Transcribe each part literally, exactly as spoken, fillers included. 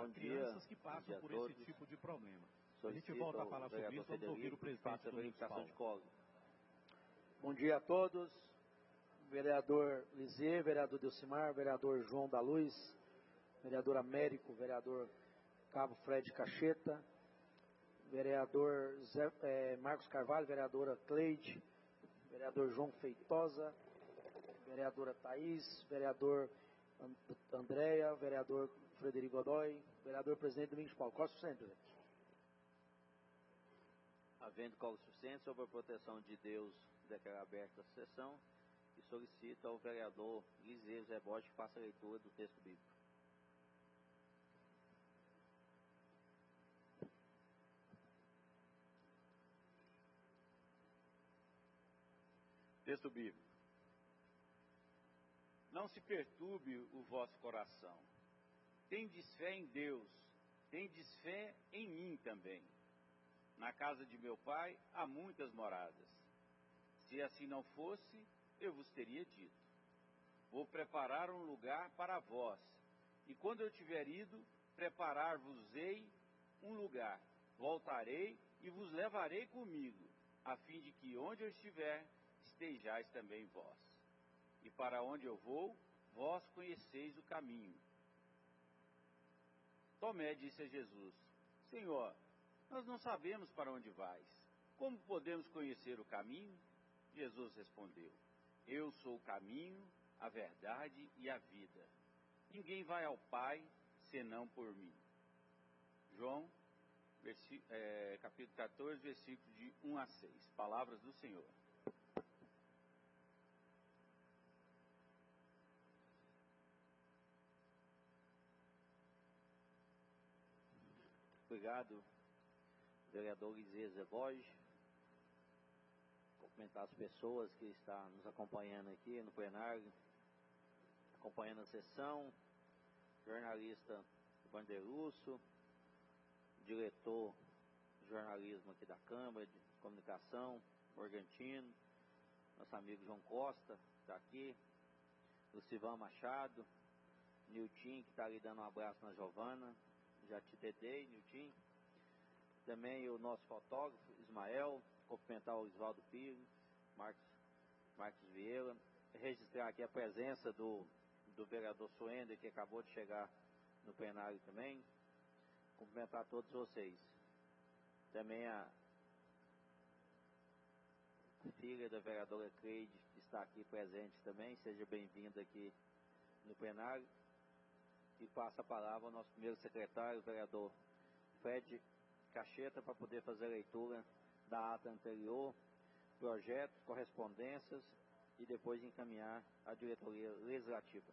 Bom crianças dia. que passam por todos. esse tipo de problema. Solicito a gente volta a falar sobre isso, vamos ouvir o presidente do verificação de código. Bom dia a todos. Vereador Lizê, vereador Delcimar, vereador João da Luz, vereador Américo, vereador Cabo Fred Cacheta, vereador Zé, é, Marcos Carvalho, vereadora Cleide, vereador João Feitosa, vereadora Thaís, vereador Andréia, vereador Frederico Godoy, vereador presidente Domingos Paulo. Costa sempre. Havendo código suficiente sobre a proteção de Deus, declaro aberta a sessão e solicito ao vereador Liseu Zé Borges que faça a leitura do texto bíblico. Texto bíblico. Não se perturbe o vosso coração. Tendes fé em Deus, tendes fé em mim também. Na casa de meu pai há muitas moradas. Se assim não fosse, eu vos teria dito. Vou preparar um lugar para vós, e quando eu tiver ido, preparar-vos-ei um lugar. Voltarei e vos levarei comigo, a fim de que onde eu estiver, estejais também vós. E para onde eu vou, vós conheceis o caminho. Tomé disse a Jesus: Senhor, nós não sabemos para onde vais. Como podemos conhecer o caminho? Jesus respondeu: Eu sou o caminho, a verdade e a vida. Ninguém vai ao Pai senão por mim. João, é, capítulo quatorze, versículos de um a seis. Palavras do Senhor. Obrigado, vereador Liseu Zé Borges. Cumprimentar as pessoas que estão nos acompanhando aqui no plenário, acompanhando a sessão, jornalista Vanderusso, diretor de jornalismo aqui da Câmara de Comunicação, Morgantino, nosso amigo João Costa, que está aqui, Lucivão Machado, Nilton, que está ali dando um abraço na Giovana, já te dedei, Nilton. Também o nosso fotógrafo, Ismael, cumprimentar o Oswaldo Pires, Marcos, Marcos Vieira, registrar aqui a presença do, do vereador Suender, que acabou de chegar no plenário também, cumprimentar todos vocês. Também a filha da vereadora Cleide, que está aqui presente também, seja bem-vinda aqui no plenário. E passa a palavra ao nosso primeiro secretário, o vereador Fred Cacheta, para poder fazer a leitura da ata anterior, projetos, correspondências e depois encaminhar à diretoria legislativa.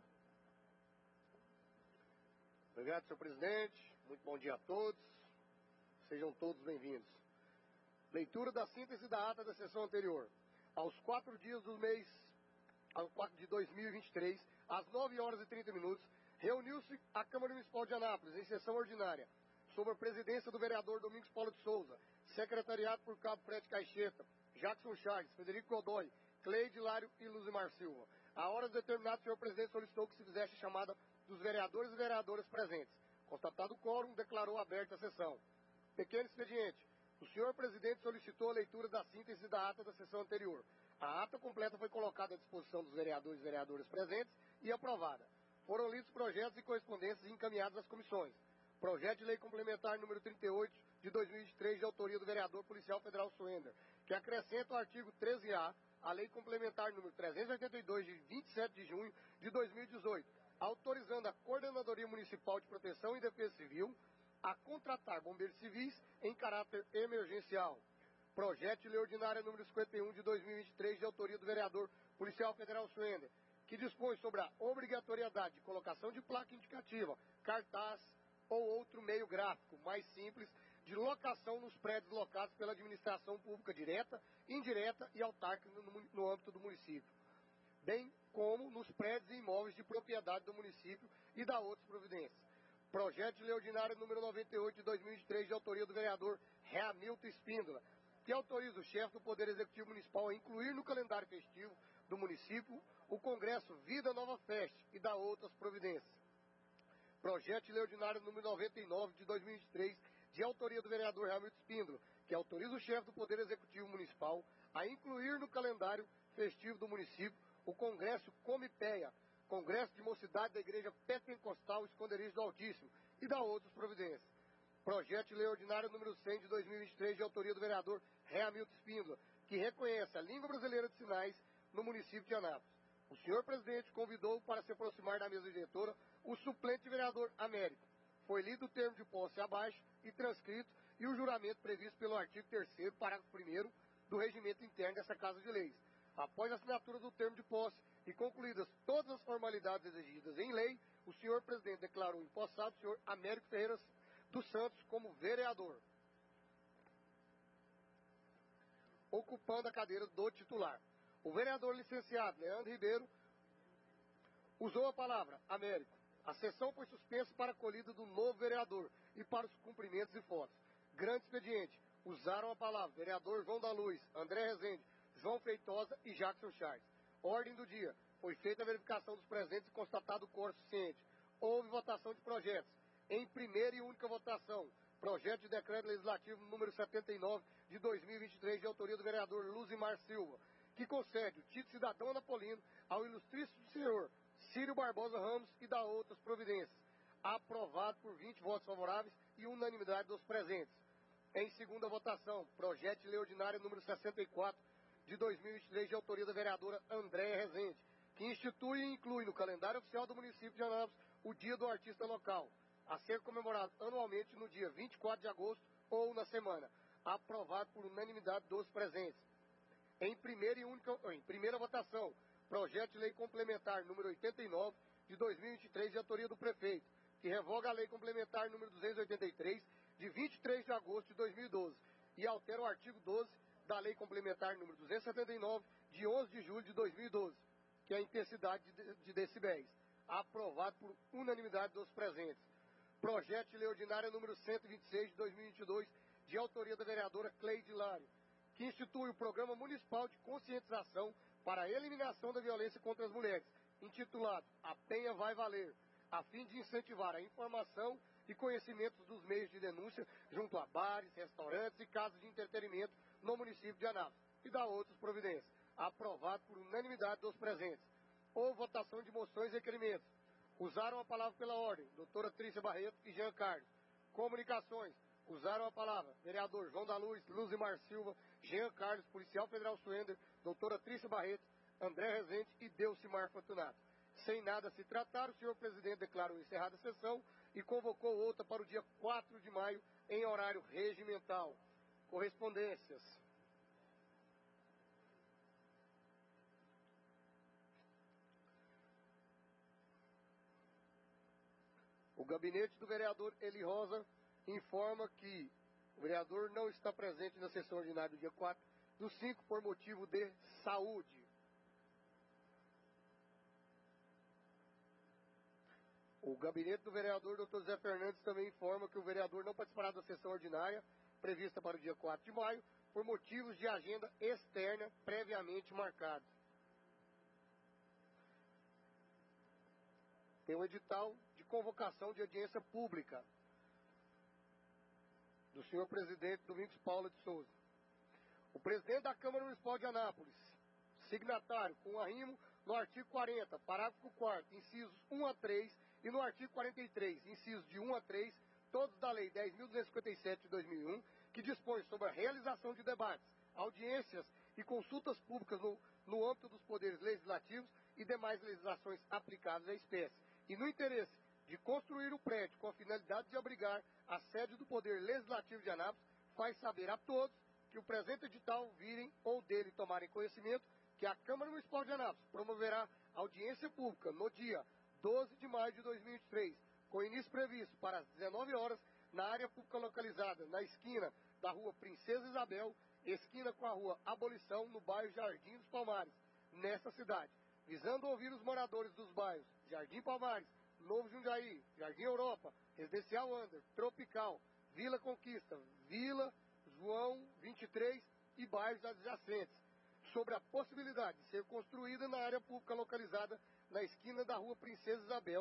Obrigado, senhor presidente. Muito bom dia a todos. Sejam todos bem-vindos. Leitura da síntese da ata da sessão anterior. Aos quatro dias do mês ao quatro de dois mil e vinte e três, às nove horas e trinta minutos, reuniu-se a Câmara Municipal de Anápolis, em sessão ordinária, sob a presidência do vereador Domingos Paulo de Souza, secretariado por Cabo Fred Caixeta, Jackson Chagas, Frederico Godoy, Cleide Lário e Luzimar Silva. A horas determinadas, o senhor presidente solicitou que se fizesse a chamada dos vereadores e vereadoras presentes. Constatado o quórum, declarou aberta a sessão. Pequeno expediente. O senhor presidente solicitou a leitura da síntese da ata da sessão anterior. A ata completa foi colocada à disposição dos vereadores e vereadoras presentes e aprovada. Foram lidos projetos e correspondências encaminhados às comissões. Projeto de lei complementar número trinta e oito de dois mil e vinte e três, de autoria do vereador policial federal Suender, que acrescenta o artigo treze A à lei complementar número trezentos e oitenta e dois, de vinte e sete de junho de dois mil e dezoito, autorizando a Coordenadoria Municipal de Proteção e Defesa Civil a contratar bombeiros civis em caráter emergencial. Projeto de lei ordinária número cinquenta e um de dois mil e vinte e três, de autoria do vereador policial federal Suender, que dispõe sobre a obrigatoriedade de colocação de placa indicativa, cartaz ou outro meio gráfico mais simples de locação nos prédios locados pela administração pública direta, indireta e autárquica no, no âmbito do município, bem como nos prédios e imóveis de propriedade do município e da outras providências. Projeto de lei ordinária número noventa e oito de dois mil e vinte e três, de autoria do vereador Reamilton Espíndola, que autoriza o chefe do Poder Executivo Municipal a incluir no calendário festivo do município o Congresso Vida Nova Fest e da outras providências. projeto de lei ordinário número noventa e nove de dois mil e vinte e três, de autoria do vereador Hamilton Espíndola, que autoriza o chefe do Poder Executivo Municipal a incluir no calendário festivo do município o Congresso Comipeia, Congresso de Mocidade da Igreja Pentecostal Esconderijo do Altíssimo, e da outras providências. Projeto de lei ordinário número cem de dois mil e vinte e três, de autoria do vereador Hamilton Espíndola, que reconhece a língua brasileira de sinais no município de Anápolis. O senhor presidente convidou para se aproximar da mesa diretora o suplente vereador Américo. Foi lido o termo de posse abaixo e transcrito, e o juramento previsto pelo artigo terceiro, parágrafo primeiro do regimento interno dessa Casa de Leis. Após a assinatura do termo de posse e concluídas todas as formalidades exigidas em lei, o senhor presidente declarou empossado o senhor Américo Ferreira dos Santos como vereador, ocupando a cadeira do titular. O vereador licenciado Leandro Ribeiro usou a palavra Américo. A sessão foi suspensa para a acolhida do novo vereador e para os cumprimentos e fotos. Grande expediente. Usaram a palavra vereador João da Luz, André Rezende, João Feitosa e Jackson Charles. Ordem do dia. Foi feita a verificação dos presentes e constatado o quórum suficiente. Houve votação de projetos. Em primeira e única votação, projeto de decreto legislativo número setenta e nove de dois mil e vinte e três, de autoria do vereador Luzimar Silva, que concede o título cidadão anapolino ao ilustríssimo senhor Círio Barbosa Ramos e dá outras providências. Aprovado por vinte votos favoráveis e unanimidade dos presentes. Em segunda votação, projeto de lei ordinária número sessenta e quatro de dois mil e vinte e três, de autoria da vereadora Andréa Rezende, que institui e inclui no calendário oficial do município de Anápolis o Dia do Artista Local, a ser comemorado anualmente no dia vinte e quatro de agosto ou na semana. Aprovado por unanimidade dos presentes. Em primeira e única, em primeira votação, projeto de lei complementar número oitenta e nove de dois mil e vinte e três, de autoria do prefeito, que revoga a lei complementar número duzentos e oitenta e três de vinte e três de agosto de dois mil e doze e altera o artigo doze da lei complementar número duzentos e setenta e nove de onze de julho de dois mil e doze, que é a intensidade de, de decibéis. Aprovado por unanimidade dos presentes. Projeto de lei ordinária número cento e vinte e seis de dois mil e vinte e dois, de autoria da vereadora Cleide Hilário, que institui o Programa Municipal de Conscientização para a Eliminação da Violência contra as Mulheres, intitulado A Penha Vai Valer, a fim de incentivar a informação e conhecimento dos meios de denúncia junto a bares, restaurantes e casas de entretenimento no município de Anápolis, e dá outras providências. Aprovado por unanimidade dos presentes. Houve votação de moções e requerimentos. Usaram a palavra pela ordem, doutora Trícia Barreto e Jean Carlos. Comunicações. Usaram a palavra vereador João da Luz, Luzimar Silva, Jean Carlos, policial federal Suender, doutora Trícia Barreto, André Rezende e Delcimar Fortunato. Sem nada se tratar, o senhor presidente declarou encerrada a sessão e convocou outra para o dia quatro de maio, em horário regimental. Correspondências. O gabinete do vereador Eli Rosa informa que o vereador não está presente na sessão ordinária do dia quatro do cinco por motivo de saúde. O gabinete do vereador doutor Zé Fernandes também informa que o vereador não participará da sessão ordinária prevista para o dia quatro de maio por motivos de agenda externa previamente marcada. Tem um edital de convocação de audiência pública do senhor presidente Domingos Paula de Souza. O presidente da Câmara Municipal de Anápolis, signatário com arrimo no artigo quarenta, parágrafo quarto, incisos um a três, e no artigo quarenta e três, incisos de um a três, todos da Lei dez mil duzentos e cinquenta e sete de dois mil e um, que dispõe sobre a realização de debates, audiências e consultas públicas no, no âmbito dos poderes legislativos e demais legislações aplicáveis à espécie, e no interesse de construir o prédio com a finalidade de abrigar a sede do Poder Legislativo de Anápolis, faz saber a todos que o presente edital virem ou dele tomarem conhecimento que a Câmara Municipal de Anápolis promoverá audiência pública no dia doze de maio de dois mil e vinte e três, com início previsto para as dezenove horas, na área pública localizada na esquina da rua Princesa Isabel, esquina com a rua Abolição, no bairro Jardim dos Palmares, nesta cidade, visando ouvir os moradores dos bairros Jardim Palmares, Novo Jundiaí, Jardim Europa, Residencial Under, Tropical, Vila Conquista, Vila João vinte e três e bairros adjacentes, sobre a possibilidade de ser construída na área pública localizada na esquina da rua Princesa Isabel,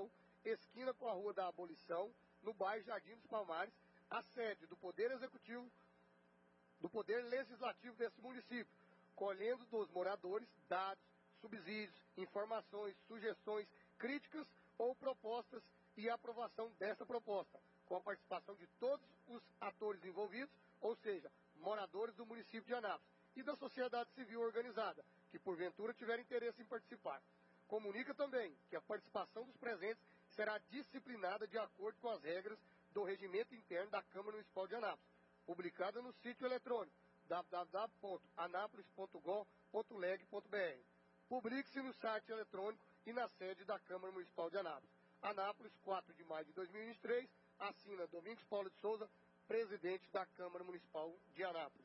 esquina com a Rua da Abolição, no bairro Jardim dos Palmares, a sede do Poder Executivo, do Poder Legislativo desse município, colhendo dos moradores dados, subsídios, informações, sugestões, críticas ou propostas e aprovação dessa proposta, com a participação de todos os atores envolvidos, ou seja, moradores do município de Anápolis e da sociedade civil organizada, que porventura tiver interesse em participar. Comunica também que a participação dos presentes será disciplinada de acordo com as regras do regimento interno da Câmara Municipal de Anápolis, publicada no sítio eletrônico w w w ponto anápolis ponto gov ponto leg ponto b r. Publique-se no site eletrônico e na sede da Câmara Municipal de Anápolis. Anápolis, quatro de maio de dois mil e vinte e três, assina Domingos Paulo de Souza, presidente da Câmara Municipal de Anápolis.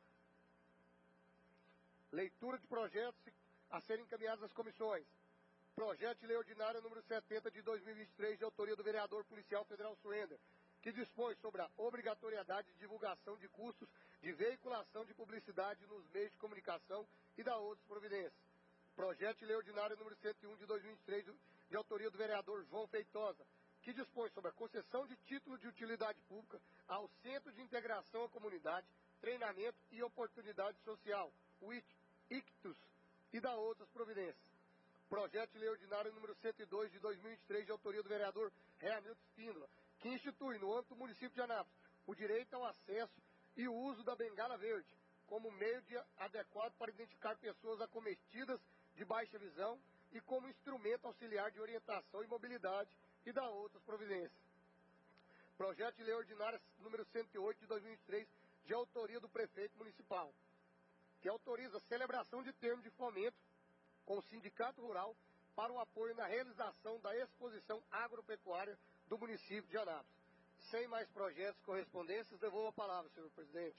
Leitura de projetos a serem encaminhados às comissões. Projeto de Lei Ordinária número setenta de dois mil e vinte e três, de autoria do vereador policial federal Suender, que dispõe sobre a obrigatoriedade de divulgação de custos de veiculação de publicidade nos meios de comunicação e da outras providências. Projeto de Lei Ordinária número cento e um de dois mil e vinte e três, de autoria do vereador João Feitosa, que dispõe sobre a concessão de título de utilidade pública ao Centro de Integração à Comunidade, Treinamento e Oportunidade Social, o I C T U S, e da outras providências. Projeto de Lei Ordinária número cento e dois de dois mil e vinte e três, de autoria do vereador Reanildo Espíndola, que institui no âmbito do município de Anápolis o direito ao acesso e o uso da bengala verde como meio de adequado para identificar pessoas acometidas de baixa visão e como instrumento auxiliar de orientação e mobilidade e da outras providências. Projeto de Lei Ordinária número cento e oito de dois mil e vinte e três, de autoria do prefeito municipal, que autoriza a celebração de termo de fomento com o Sindicato Rural para o apoio na realização da exposição agropecuária do município de Anápolis. Sem mais projetos e correspondências, devolvo a palavra, senhor presidente.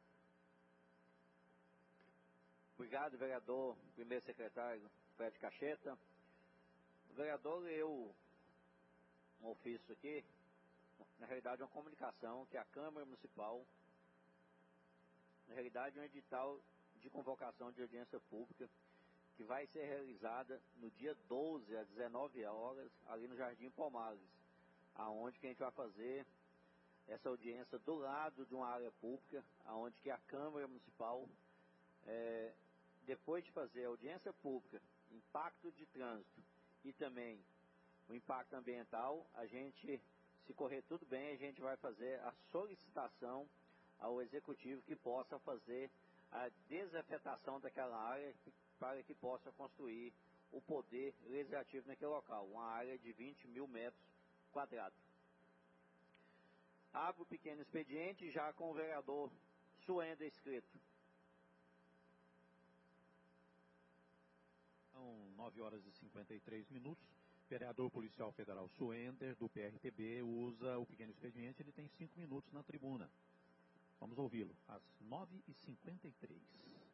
Obrigado, vereador, primeiro secretário Fred Cacheta. O vereador leu um ofício aqui, na realidade uma comunicação que a Câmara Municipal, na realidade um edital de convocação de audiência pública, que vai ser realizada no dia doze, às dezenove horas, ali no Jardim Palmares, aonde que a gente vai fazer essa audiência do lado de uma área pública, aonde que a Câmara Municipal, é, depois de fazer a audiência pública, impacto de trânsito e também o impacto ambiental, a gente, se correr tudo bem, a gente vai fazer a solicitação ao Executivo que possa fazer a desafetação daquela área para que possa construir o poder legislativo naquele local, uma área de vinte mil metros quadrados. Abro o pequeno expediente já com o vereador Suender inscrito. São nove horas e cinquenta e três minutos. Vereador policial federal Suender, do P R T B, usa o pequeno expediente, ele tem cinco minutos na tribuna. Vamos ouvi-lo, às nove e cinquenta e três.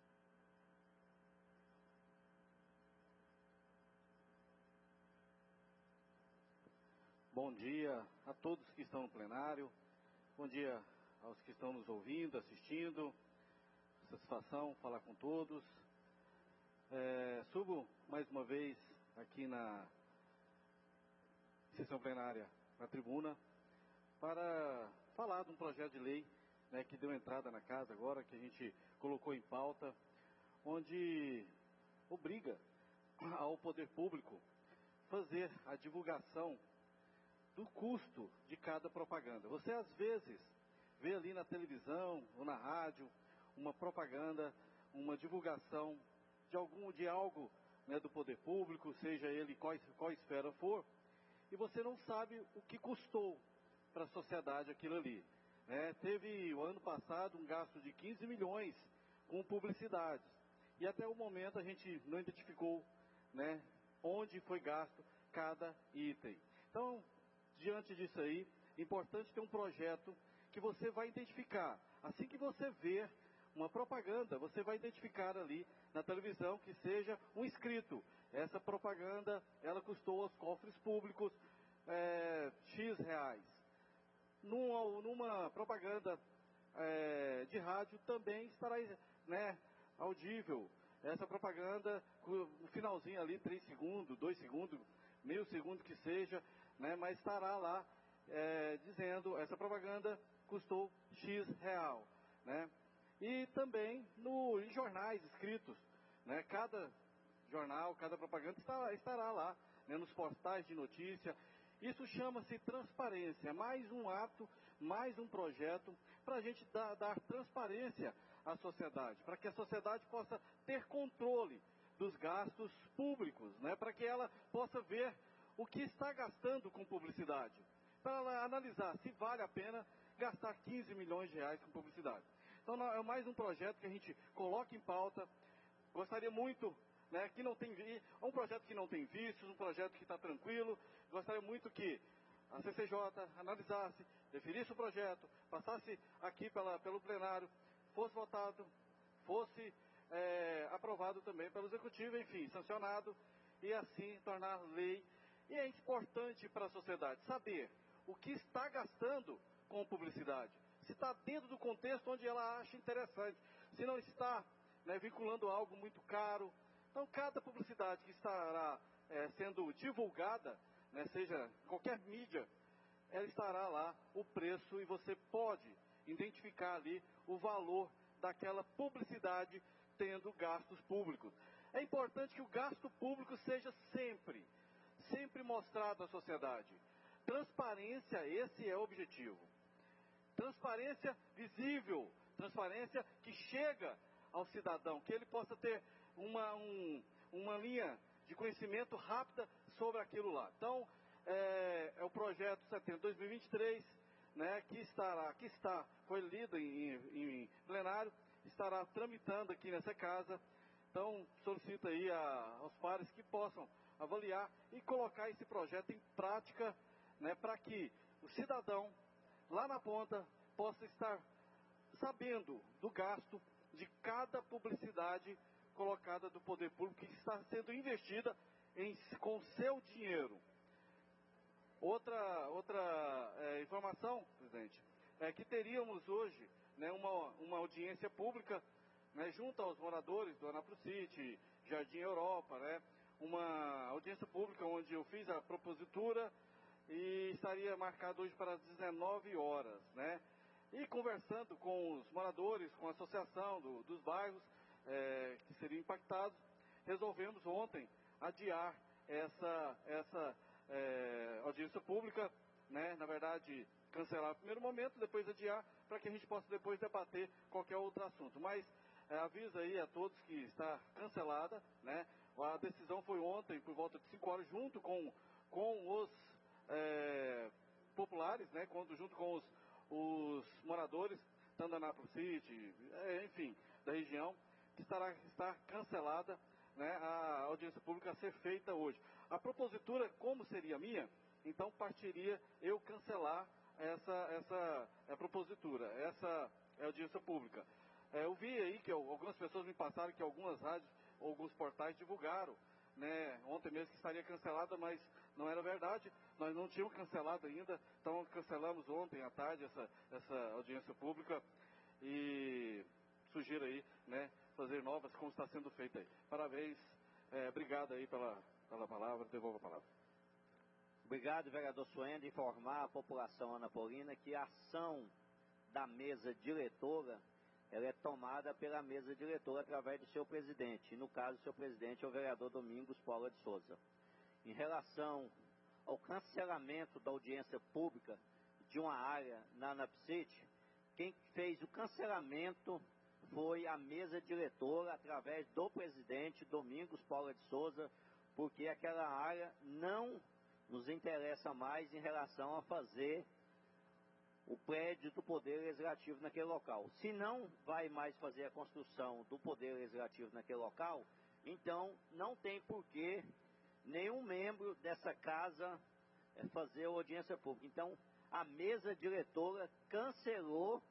Bom dia a todos que estão no plenário, bom dia aos que estão nos ouvindo, assistindo, satisfação falar com todos. É, subo mais uma vez aqui na sessão plenária, na tribuna, para falar de um projeto de lei, né, que deu entrada na casa agora, que a gente colocou em pauta, onde obriga ao poder público fazer a divulgação do custo de cada propaganda. Você às vezes vê ali na televisão ou na rádio uma propaganda, uma divulgação de algum de algo, né, do poder público, seja ele qual, qual esfera for, e você não sabe o que custou para a sociedade aquilo ali. Né? Teve o ano passado um gasto de quinze milhões com publicidades, e até o momento a gente não identificou, né, onde foi gasto cada item. Então, diante disso aí, é importante ter um projeto que você vai identificar. Assim que você ver uma propaganda, você vai identificar ali na televisão que seja um inscrito. Essa propaganda, ela custou aos cofres públicos é, X reais. Numa, numa propaganda é, de rádio também estará, né, audível. Essa propaganda, no finalzinho ali, três segundos, dois segundos, meio segundo que seja, né, mas estará lá é, dizendo, essa propaganda custou X real, né? E também no, em jornais escritos, né, cada jornal, cada propaganda estará, estará lá, né, nos portais de notícia. Isso chama-se transparência, mais um ato, mais um projeto para a gente dar, dar transparência à sociedade, para que a sociedade possa ter controle dos gastos públicos, né, para que ela possa ver o que está gastando com publicidade, para ela analisar se vale a pena gastar quinze milhões de reais com publicidade. Então é mais um projeto que a gente coloca em pauta. Gostaria muito, né, que não tem, é um projeto que não tem vícios, um projeto que está tranquilo. Gostaria muito que a C C J analisasse, definisse o projeto, passasse aqui pela, pelo plenário, fosse votado, fosse é, aprovado também pelo Executivo, enfim, sancionado, e assim tornar lei. E é importante para a sociedade saber o que está gastando com publicidade, se está dentro do contexto onde ela acha interessante, se não está, né, vinculando algo muito caro. Então, cada publicidade que estará é, sendo divulgada, né, seja qualquer mídia, ela estará lá o preço e você pode identificar ali o valor daquela publicidade tendo gastos públicos. É importante que o gasto público seja sempre, sempre mostrado à sociedade. Transparência, esse é o objetivo. Transparência visível, transparência que chega ao cidadão, que ele possa ter uma, um, uma linha de conhecimento rápida sobre aquilo lá. Então, é, é o projeto setenta dois mil e vinte e três, né, que estará, que está, foi lido em, em, em plenário, estará tramitando aqui nessa casa. Então, solicito aí a, aos pares que possam avaliar e colocar esse projeto em prática, né, para que o cidadão, lá na ponta, possa estar sabendo do gasto de cada publicidade colocada do poder público que está sendo investida em, com seu dinheiro. Outra, outra é, informação, presidente, é que teríamos hoje, né, uma, uma audiência pública, né, junto aos moradores do Anápolis City, Jardim Europa, né, uma audiência pública onde eu fiz a propositura e estaria marcado hoje para as dezenove horas, né? E conversando com os moradores, com a associação do, dos bairros é, que seriam impactados, resolvemos ontem adiar essa, essa é, audiência pública, né? Na verdade, cancelar no primeiro momento, depois adiar, para que a gente possa depois debater qualquer outro assunto. Mas é, aviso aí a todos que está cancelada, né? A decisão foi ontem, por volta de cinco horas, junto com, com os é, populares, né? Junto com os, os moradores, tanto da Anápolis City, é, enfim, da região, que estará, está cancelada, né, a audiência pública a ser feita hoje. A propositura, como seria minha, então partiria eu cancelar essa, essa é, propositura, essa é, audiência pública. É, eu vi aí que algumas pessoas me passaram que algumas rádios, alguns portais divulgaram, né, ontem mesmo que estaria cancelada, mas não era verdade, nós não tínhamos cancelado ainda, então cancelamos ontem à tarde essa, essa audiência pública e sugiro aí, né, fazer novas como está sendo feita aí. Parabéns, é, obrigado aí pela, pela palavra, devolvo a palavra. Obrigado, vereador Suenda, informar a população anapolina que a ação da mesa diretora ela é tomada pela mesa diretora através do seu presidente. E no caso, o seu presidente é o vereador Domingos Paula de Souza. Em relação ao cancelamento da audiência pública de uma área na Anápolis City, quem fez o cancelamento foi a mesa diretora através do presidente Domingos Paula de Souza, porque aquela área não nos interessa mais em relação a fazer o prédio do Poder Legislativo naquele local. Se não vai mais fazer a construção do Poder Legislativo naquele local, então não tem porquê nenhum membro dessa casa fazer a audiência pública. Então, a mesa diretora cancelou,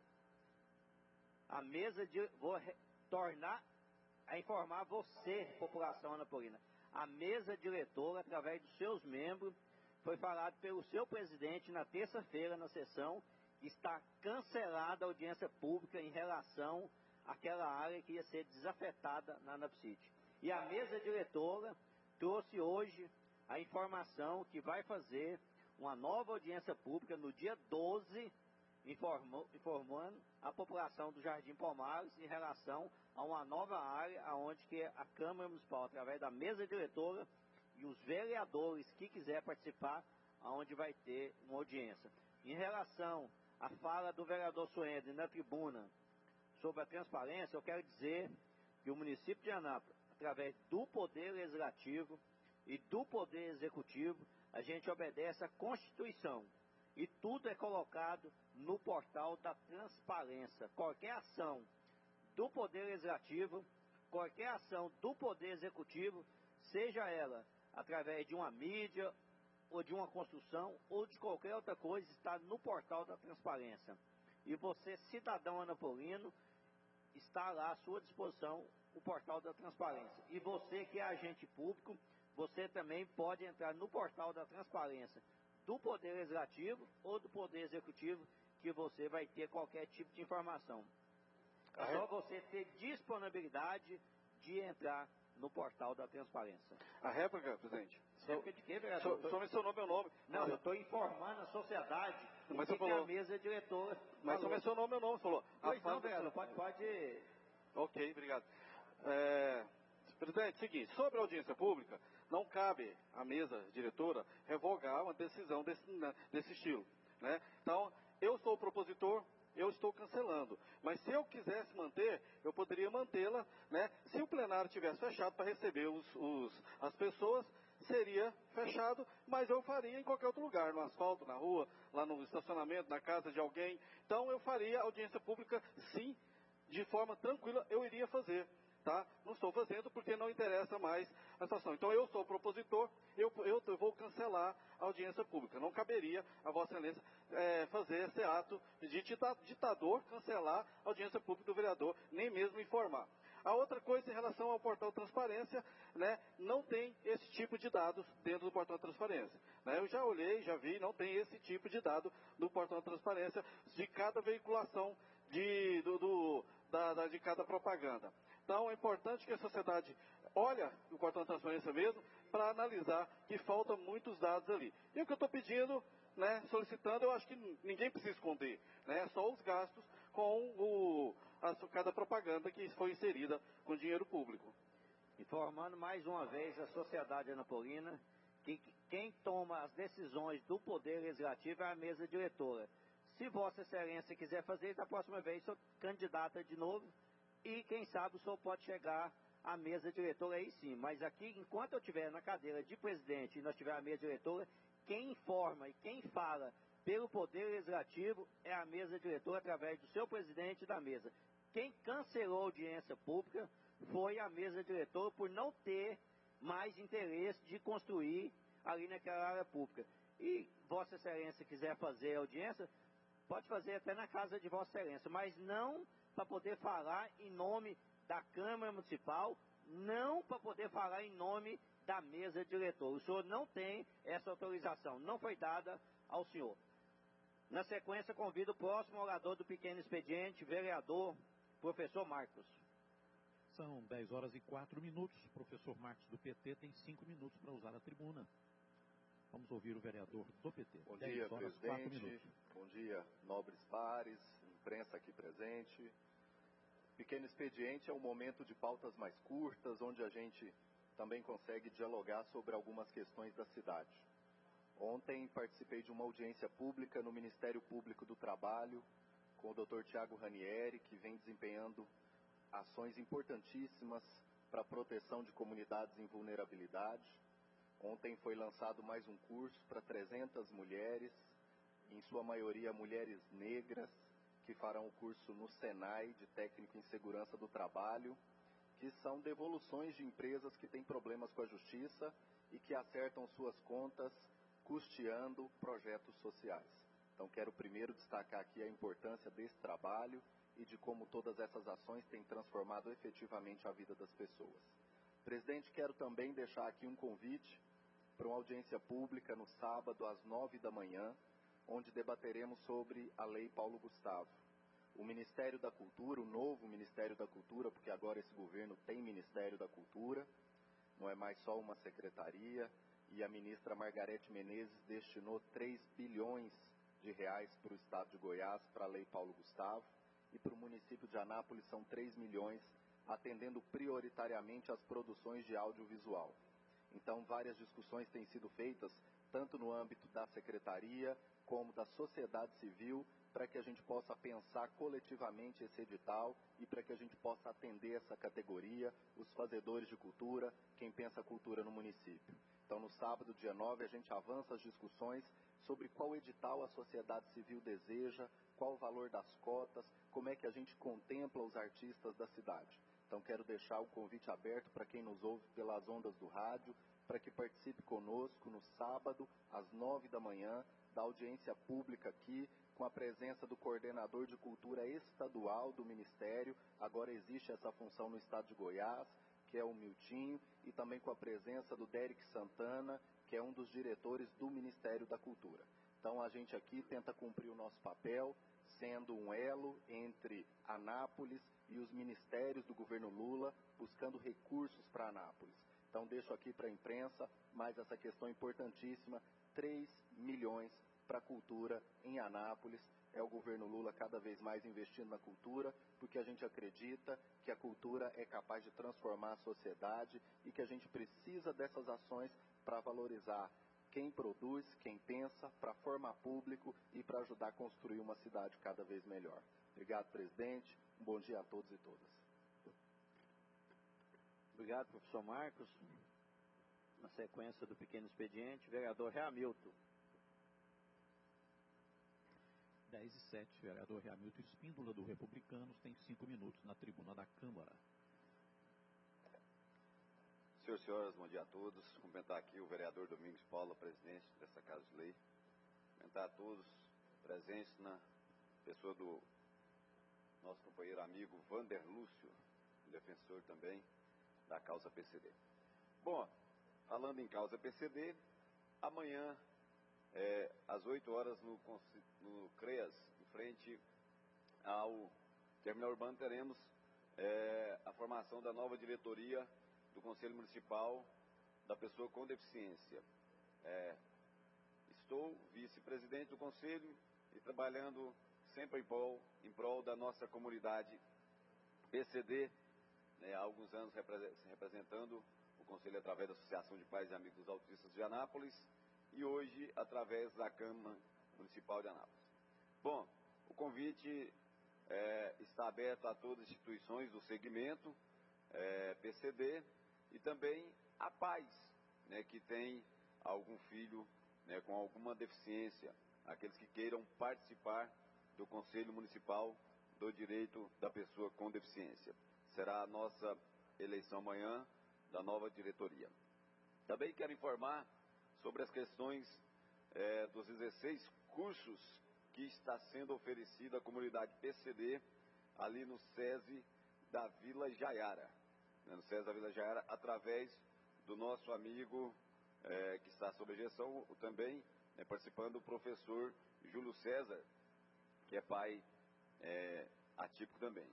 a mesa de... Vou tornar a informar você, população anapolina. A mesa diretora, através dos seus membros, foi falado pelo seu presidente na terça-feira, na sessão, está cancelada a audiência pública em relação àquela área que ia ser desafetada na Anápolis City. E a mesa diretora trouxe hoje a informação que vai fazer uma nova audiência pública no dia doze, informou, informando a população do Jardim Palmares em relação a uma nova área onde que a Câmara Municipal, através da mesa diretora e os vereadores que quiser participar, onde vai ter uma audiência. Em relação à fala do vereador Suender na tribuna sobre a transparência, eu quero dizer que o município de Anápolis, através do Poder Legislativo e do Poder Executivo, a gente obedece à Constituição. E tudo é colocado no portal da transparência. Qualquer ação do Poder Legislativo, qualquer ação do Poder Executivo, seja ela através de uma mídia, ou de uma construção, ou de qualquer outra coisa, está no portal da transparência. E você, cidadão anapolino, está lá à sua disposição o portal da transparência. E você que é agente público, você também pode entrar no portal da transparência do Poder Legislativo ou do Poder Executivo, que você vai ter qualquer tipo de informação. É só você ter disponibilidade de entrar no portal da transparência. A réplica, presidente? Réplica de quê, vereador? Só, só mencionou meu nome. Não, eu estou informando a sociedade mas que, você falou, que a mesa diretora Mas falou. só mencionou meu nome, falou. Pois não, vereador, pode, pode... Ok, obrigado. É, presidente, seguinte, sobre a audiência pública, não cabe à mesa diretora revogar uma decisão desse, desse estilo, né? Então, eu sou o propositor, eu estou cancelando. Mas se eu quisesse manter, eu poderia mantê-la, né? Se o plenário tivesse fechado para receber os, os, as pessoas, seria fechado, mas eu faria em qualquer outro lugar, no asfalto, na rua, lá no estacionamento, na casa de alguém. Então eu faria audiência pública, sim, de forma tranquila, eu iria fazer. Tá? Não estou fazendo porque não interessa mais a situação. Então eu sou propositor, eu, eu, eu vou cancelar a audiência pública. Não caberia a Vossa Excelência é, fazer esse ato de ditador, cancelar a audiência pública do vereador, nem mesmo informar. A outra coisa em relação ao portal Transparência, né, não tem esse tipo de dados dentro do portal Transparência. Né? Eu já olhei, já vi, não tem esse tipo de dado no portal Transparência de cada veiculação de, do, do, da, da, de cada propaganda. Então é importante que a sociedade olhe o portal de transparência mesmo para analisar que faltam muitos dados ali. E o que eu estou pedindo, né, solicitando, eu acho que ninguém precisa esconder, né, só os gastos com o, a, cada propaganda que foi inserida com dinheiro público. Informando mais uma vez a sociedade anapolina que quem toma as decisões do Poder Legislativo é a mesa diretora. Se Vossa Excelência quiser fazer isso, da próxima vez, sou candidata de novo. E quem sabe o senhor pode chegar à mesa diretora aí sim. Mas aqui, enquanto eu estiver na cadeira de presidente e nós tiver a mesa diretora, quem informa e quem fala pelo Poder Legislativo é a mesa diretora através do seu presidente da mesa. Quem cancelou a audiência pública foi a mesa diretora por não ter mais interesse de construir ali naquela área pública. E Vossa Excelência quiser fazer a audiência, pode fazer até na casa de Vossa Excelência, mas não para poder falar em nome da Câmara Municipal, não para poder falar em nome da mesa diretora. O senhor não tem essa autorização, não foi dada ao senhor. Na sequência, convido o próximo orador do pequeno expediente, vereador, professor Marcos. São dez horas e quatro minutos. O professor Marcos do P T tem cinco minutos para usar a tribuna. Vamos ouvir o vereador do P T. Bom dia, presidente. Bom dia, nobres pares, imprensa aqui presente. Pequeno expediente é um momento de pautas mais curtas, onde a gente também consegue dialogar sobre algumas questões da cidade. Ontem participei de uma audiência pública no Ministério Público do Trabalho, com o doutor Tiago Ranieri, que vem desempenhando ações importantíssimas para a proteção de comunidades em vulnerabilidade. Ontem foi lançado mais um curso para trezentas mulheres, em sua maioria mulheres negras, que farão o curso no Senai de Técnico em Segurança do Trabalho, que são devoluções de empresas que têm problemas com a justiça e que acertam suas contas custeando projetos sociais. Então quero primeiro destacar aqui a importância desse trabalho e de como todas essas ações têm transformado efetivamente a vida das pessoas. Presidente, quero também deixar aqui um convite para uma audiência pública no sábado às nove da manhã, onde debateremos sobre a Lei Paulo Gustavo. O Ministério da Cultura, o novo Ministério da Cultura, porque agora esse governo tem Ministério da Cultura, não é mais só uma secretaria, e a ministra Margarete Menezes destinou três bilhões de reais para o estado de Goiás, para a Lei Paulo Gustavo, e para o município de Anápolis são três milhões, atendendo prioritariamente as produções de audiovisual. Então, várias discussões têm sido feitas, tanto no âmbito da secretaria, como da sociedade civil, para que a gente possa pensar coletivamente esse edital e para que a gente possa atender essa categoria, os fazedores de cultura, quem pensa cultura no município. Então, no sábado, dia nove, a gente avança as discussões sobre qual edital a sociedade civil deseja, qual o valor das cotas, como é que a gente contempla os artistas da cidade. Então, quero deixar o convite aberto para quem nos ouve pelas ondas do rádio, para que participe conosco no sábado, às nove da manhã, da audiência pública aqui, com a presença do coordenador de cultura estadual do Ministério. Agora existe essa função no estado de Goiás, que é o Miltinho, e também com a presença do Derek Santana, que é um dos diretores do Ministério da Cultura. Então, a gente aqui tenta cumprir o nosso papel, sendo um elo entre Anápolis e os ministérios do governo Lula, buscando recursos para Anápolis. Então, deixo aqui para a imprensa mais essa questão importantíssima, três milhões para a cultura em Anápolis. É o governo Lula cada vez mais investindo na cultura, porque a gente acredita que a cultura é capaz de transformar a sociedade e que a gente precisa dessas ações para valorizar quem produz, quem pensa, para formar público e para ajudar a construir uma cidade cada vez melhor. Obrigado, presidente. Um bom dia a todos e todas. Obrigado, professor Marcos. Na sequência do pequeno expediente, vereador Reamilton. dez e sete, vereador Reamilton Espíndola, do Republicanos, tem cinco minutos na tribuna da Câmara. Senhoras e senhores, bom dia a todos. Cumprimentar aqui o vereador Domingos Paulo, presidente dessa Casa de Lei. Cumprimentar a todos presentes na pessoa do nosso companheiro amigo Vander Lúcio, defensor também da causa P C D. Bom, falando em causa P C D, amanhã, é, às oito horas, no, no CREAS, em frente ao terminal urbano, teremos é, a formação da nova diretoria do Conselho Municipal da Pessoa com Deficiência. É, estou vice-presidente do Conselho e trabalhando sempre em prol, em prol da nossa comunidade P C D, né, há alguns anos representando o Conselho através da Associação de Pais e Amigos dos Autistas de Anápolis e hoje através da Câmara Municipal de Anápolis. Bom, o convite é, está aberto a todas as instituições do segmento é, P C D e também a pais, né, que têm algum filho, né, com alguma deficiência, aqueles que queiram participar do Conselho Municipal do Direito da Pessoa com Deficiência. Será a nossa eleição amanhã da nova diretoria. Também quero informar sobre as questões é, dos dezesseis cursos que está sendo oferecido à comunidade P C D ali no SESI da Vila Jaiara. Né, no SESI da Vila Jaiara, através do nosso amigo é, que está sob ejeção também, né, participando o professor Júlio César, que é pai é, atípico também.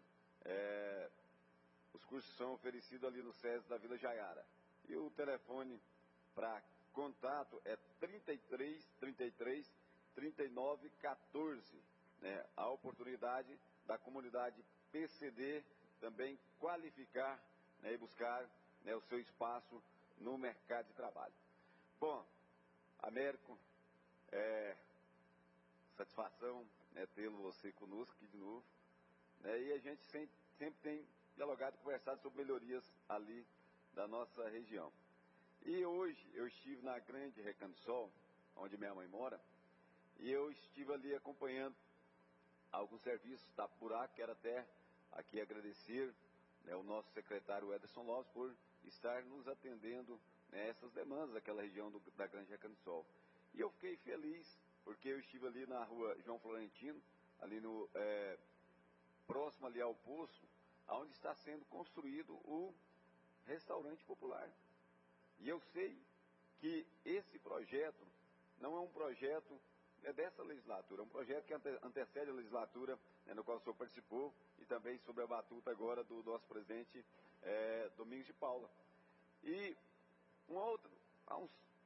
É, os cursos são oferecidos ali no SESI da Vila Jaiara. E o telefone para contato é trinta e três, trinta e três, trinta e nove, quatorze. Né? A oportunidade da comunidade P C D também qualificar, né, e buscar, né, o seu espaço no mercado de trabalho. Bom, Américo, é satisfação, né, tê-lo você conosco aqui de novo. Né, e a gente sempre, sempre tem dialogado, conversado sobre melhorias ali da nossa região. E hoje eu estive na Grande Recanto do Sol, onde minha mãe mora, e eu estive ali acompanhando alguns serviços da Buraco. Quero até aqui agradecer, né, o nosso secretário Ederson Lopes por estar nos atendendo, né, essas demandas daquela região do, da Grande Recanto do Sol. E eu fiquei feliz, porque eu estive ali na rua João Florentino, ali no é, próximo ali ao poço, onde está sendo construído o restaurante popular. E eu sei que esse projeto não é um projeto, né, dessa legislatura, é um projeto que ante, antecede a legislatura, né, no qual o senhor participou, e também sobre a batuta agora do nosso presidente é, Domingos de Paula. E um outro, há uns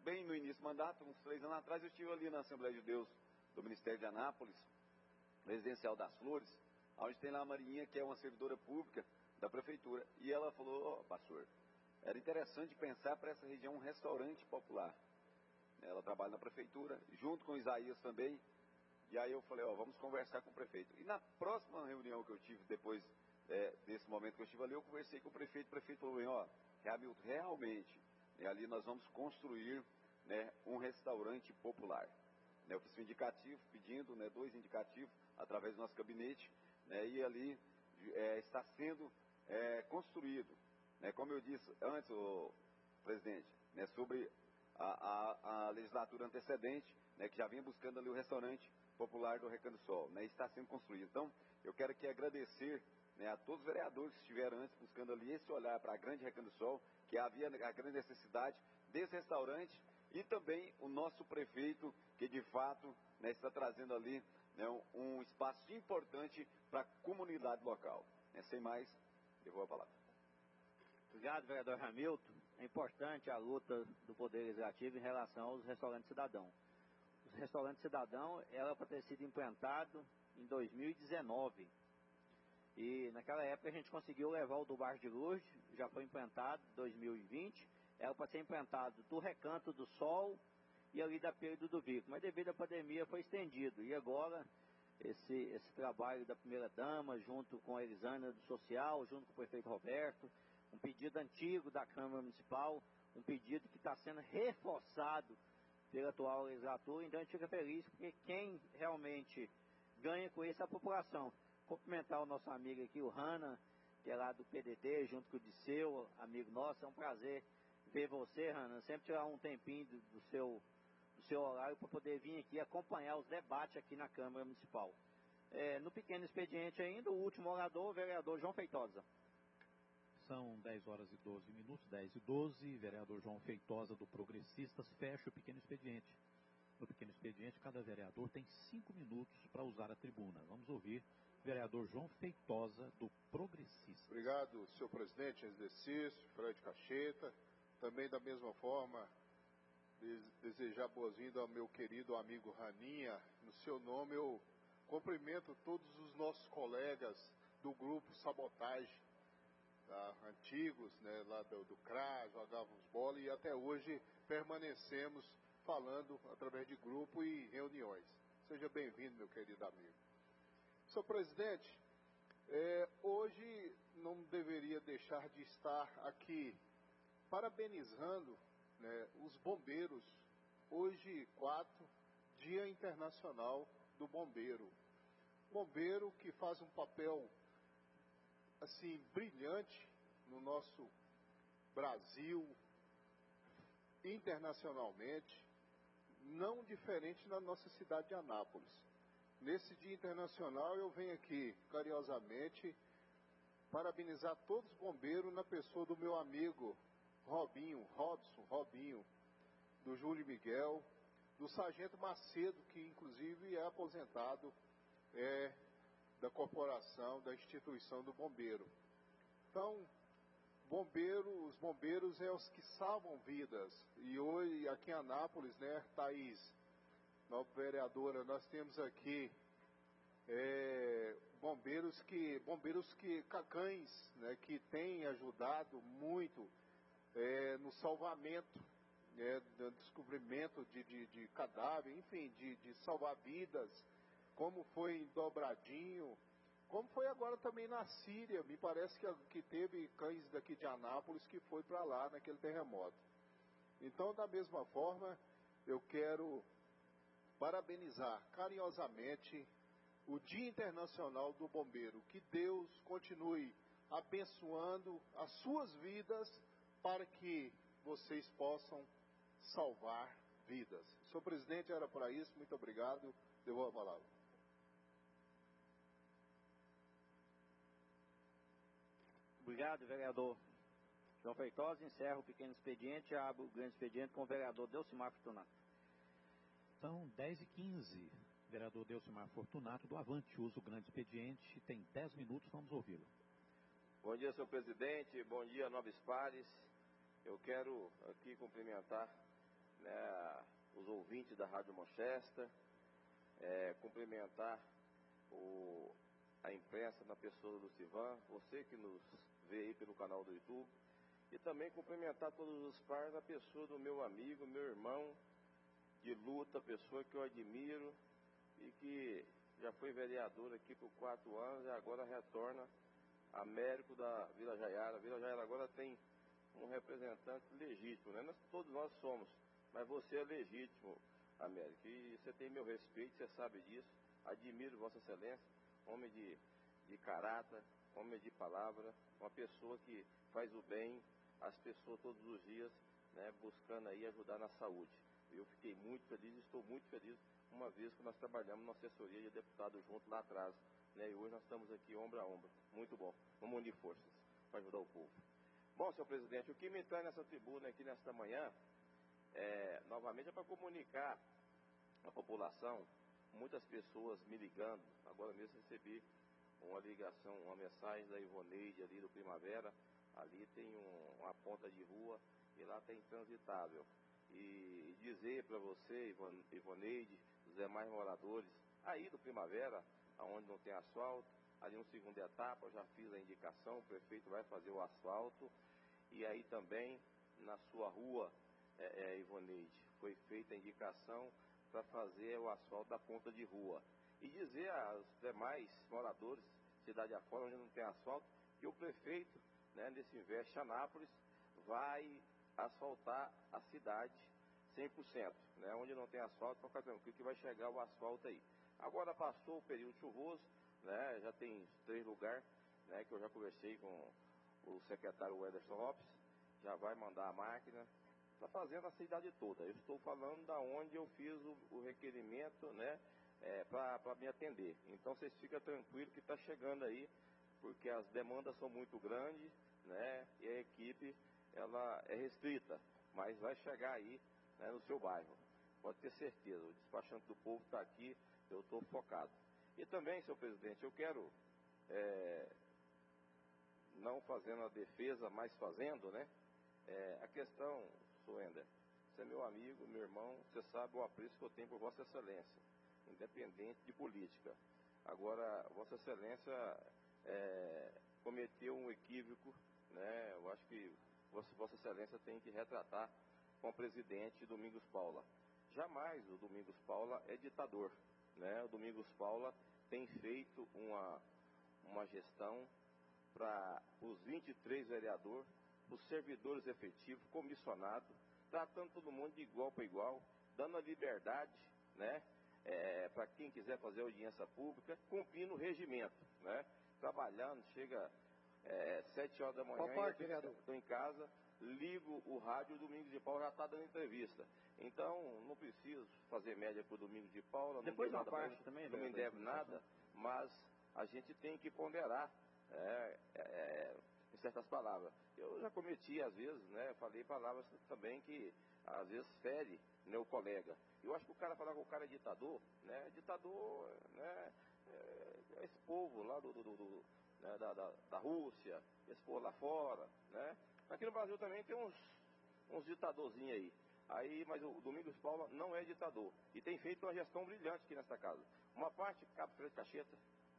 bem no início do mandato, uns três anos atrás, eu estive ali na Assembleia de Deus do Ministério de Anápolis, Residencial das Flores, onde tem lá a Marinha, que é uma servidora pública da prefeitura. E ela falou, oh, pastor, era interessante pensar para essa região um restaurante popular. Ela trabalha na prefeitura, junto com o Isaías também. E aí eu falei, ó, vamos conversar com o prefeito. E na próxima reunião que eu tive, depois é, desse momento que eu estive ali, eu conversei com o prefeito. O prefeito falou, ó, Hamilton, realmente, né, ali nós vamos construir, né, um restaurante popular. Né, eu fiz um indicativo, pedindo, né, dois indicativos, através do nosso gabinete, né, e ali é, está sendo é, construído. Né, como eu disse antes, ô, presidente, né, sobre a, a, a legislatura antecedente, né, que já vinha buscando ali o restaurante popular do Recanto do Sol, né, está sendo construído. Então, eu quero aqui agradecer, né, a todos os vereadores que estiveram antes buscando ali esse olhar para a grande Recanto do Sol, que havia a grande necessidade desse restaurante, e também o nosso prefeito, que de fato, né, está trazendo ali, né, um, um espaço importante para a comunidade local. Né, sem mais, eu vou a palavra. Obrigado, vereador Hamilton. É importante a luta do Poder Legislativo em relação aos restaurantes cidadão. Os restaurantes cidadão era para ter sido implantado em dois mil e dezenove. E naquela época a gente conseguiu levar o do Bairro de Lourdes, já foi implantado em dois mil e vinte. Era para ser implantado do Recanto do Sol e ali da Pedro do Vico. Mas devido à pandemia foi estendido. E agora esse, esse trabalho da primeira-dama, junto com a Elisânia do Social, junto com o prefeito Roberto, um pedido antigo da Câmara Municipal, um pedido que está sendo reforçado pela atual legislatura, então a gente fica feliz, porque quem realmente ganha com isso é a população. Cumprimentar o nosso amigo aqui, o Hanna, que é lá do P D T, junto com o Disseu, amigo nosso, é um prazer ver você, Hanna, sempre tirar um tempinho do, do, seu, do seu horário para poder vir aqui acompanhar os debates aqui na Câmara Municipal. É, no pequeno expediente ainda, o último orador, o vereador João Feitosa. São dez horas e doze minutos, dez e doze, vereador João Feitosa do Progressistas fecha o pequeno expediente. No pequeno expediente, cada vereador tem cinco minutos para usar a tribuna. Vamos ouvir o vereador João Feitosa do Progressistas. Obrigado, senhor presidente, exercício, Fred Cacheta. Também da mesma forma, desejar boas-vindas ao meu querido amigo Raninha. No seu nome eu cumprimento todos os nossos colegas do grupo Sabotagem, tá, antigos, né, lá do, do C R A, jogávamos bola e até hoje permanecemos falando através de grupo e reuniões. Seja bem-vindo, meu querido amigo. Senhor presidente, é, hoje não deveria deixar de estar aqui parabenizando, né, os bombeiros. Hoje, quatro, Dia Internacional do Bombeiro. Bombeiro que faz um papel assim brilhante no nosso Brasil, internacionalmente, não diferente na nossa cidade de Anápolis. Nesse Dia Internacional eu venho aqui carinhosamente parabenizar todos os bombeiros na pessoa do meu amigo Robinho, Robson, Robinho, do Júlio Miguel, do Sargento Macedo, que inclusive é aposentado, é, da corporação, da instituição do bombeiro. Então, bombeiro, os bombeiros é os que salvam vidas. E hoje, aqui em Anápolis, né, Thaís, nossa vereadora, nós temos aqui é, bombeiros que, bombeiros que, cães, né, que têm ajudado muito é, no salvamento, né, no descobrimento de, de, de cadáver, enfim, de, de salvar vidas, como foi em Dobradinho, como foi agora também na Síria. Me parece que, que teve cães daqui de Anápolis que foi para lá naquele terremoto. Então, da mesma forma, eu quero parabenizar carinhosamente o Dia Internacional do Bombeiro. Que Deus continue abençoando as suas vidas para que vocês possam salvar vidas. Senhor presidente, era para isso. Muito obrigado. Devolvo a palavra. Obrigado, vereador João Feitosa. Encerra o pequeno expediente e abre o grande expediente com o vereador Delcimar Fortunato. São dez e quinze. Vereador Delcimar Fortunato do Avante usa o grande expediente. Tem dez minutos, vamos ouvi-lo. Bom dia, senhor presidente. Bom dia, nobres pares. Eu quero aqui cumprimentar né, os ouvintes da Rádio Manchester, é, cumprimentar o, a imprensa na pessoa do Lucivan, você que nos vê aí pelo canal do YouTube, e também cumprimentar todos os pares na pessoa do meu amigo, meu irmão de luta, pessoa que eu admiro e que já foi vereador aqui por quatro anos e agora retorna Américo da Vila Jaiara. A Vila Jaiara agora tem um representante legítimo, né? Nós, todos nós somos, mas você é legítimo, Américo, e você tem meu respeito, você sabe disso. Admiro Vossa Excelência, homem de, de caráter, homem de palavra, uma pessoa que faz o bem às pessoas todos os dias, né, buscando aí ajudar na saúde. Eu fiquei muito feliz, estou muito feliz, uma vez que nós trabalhamos na assessoria de deputado junto lá atrás, né, e hoje nós estamos aqui ombro a ombro. Muito bom, vamos unir forças para ajudar o povo. Bom, senhor presidente, o que me traz nessa tribuna aqui nesta manhã, é, novamente é para comunicar à população, muitas pessoas me ligando. Agora mesmo recebi uma ligação, uma mensagem da Ivoneide ali do Primavera. Ali tem um, uma ponta de rua e lá tem intransitável. E, e dizer para você, Ivoneide, os demais moradores aí do Primavera, onde não tem asfalto, ali na segunda etapa, eu já fiz a indicação, o prefeito vai fazer o asfalto. E aí também, na sua rua, é, é, Ivoneide, foi feita a indicação para fazer o asfalto da ponta de rua. E dizer aos demais moradores, cidade afora, onde não tem asfalto, que o prefeito, né, nesse Investe Anápolis, vai asfaltar a cidade cem por cento, né, onde não tem asfalto, para ficar tranquilo que vai chegar o asfalto aí. Agora passou o período chuvoso, né, já tem três lugares, né, que eu já conversei com o secretário Ederson Lopes, já vai mandar a máquina, está fazendo a cidade toda. Eu estou falando da onde eu fiz o, o requerimento, né, é, para me atender. Então vocês ficam tranquilos que está chegando aí, porque as demandas são muito grandes, né, e a equipe ela é restrita, mas vai chegar aí, né, no seu bairro. Pode ter certeza, o despachante do povo está aqui, eu estou focado. E também, senhor presidente, eu quero, é, não fazendo a defesa, mas fazendo, né, é, a questão, senhor Ender, você é meu amigo, meu irmão, você sabe o apreço que eu tenho por Vossa Excelência, independente de política. Agora, Vossa Excelência é, cometeu um equívoco, né, eu acho que Vossa, Vossa Excelência tem que retratar com o presidente Domingos Paula. Jamais o Domingos Paula é ditador, né? O Domingos Paula tem feito uma, uma gestão para os vinte e três vereadores, os servidores efetivos, comissionados, tratando todo mundo de igual para igual, dando a liberdade, né, é, para quem quiser fazer audiência pública, cumprindo o regimento, né, trabalhando, chega é, sete horas da manhã, estou em casa, ligo o rádio, o Domingos de Paula já está dando entrevista. Então, não preciso fazer média para o Domingos de Paula, não, Depois nada parte pra, também, não me deve nada, mas a gente tem que ponderar, é, é, em certas palavras. Eu já cometi, às vezes, né, falei palavras também que, às vezes, fere, né, o colega. Eu acho que o cara falar que o cara é ditador, né, ditador, né, é, esse povo lá do, do, do, do né, da, da, da Rússia, esse povo lá fora, né. Aqui no Brasil também tem uns, uns ditadorzinhos aí. Aí, mas o Domingos Paula não é ditador. E tem feito uma gestão brilhante aqui nesta casa. Uma parte, Cabo Fred Cacheta.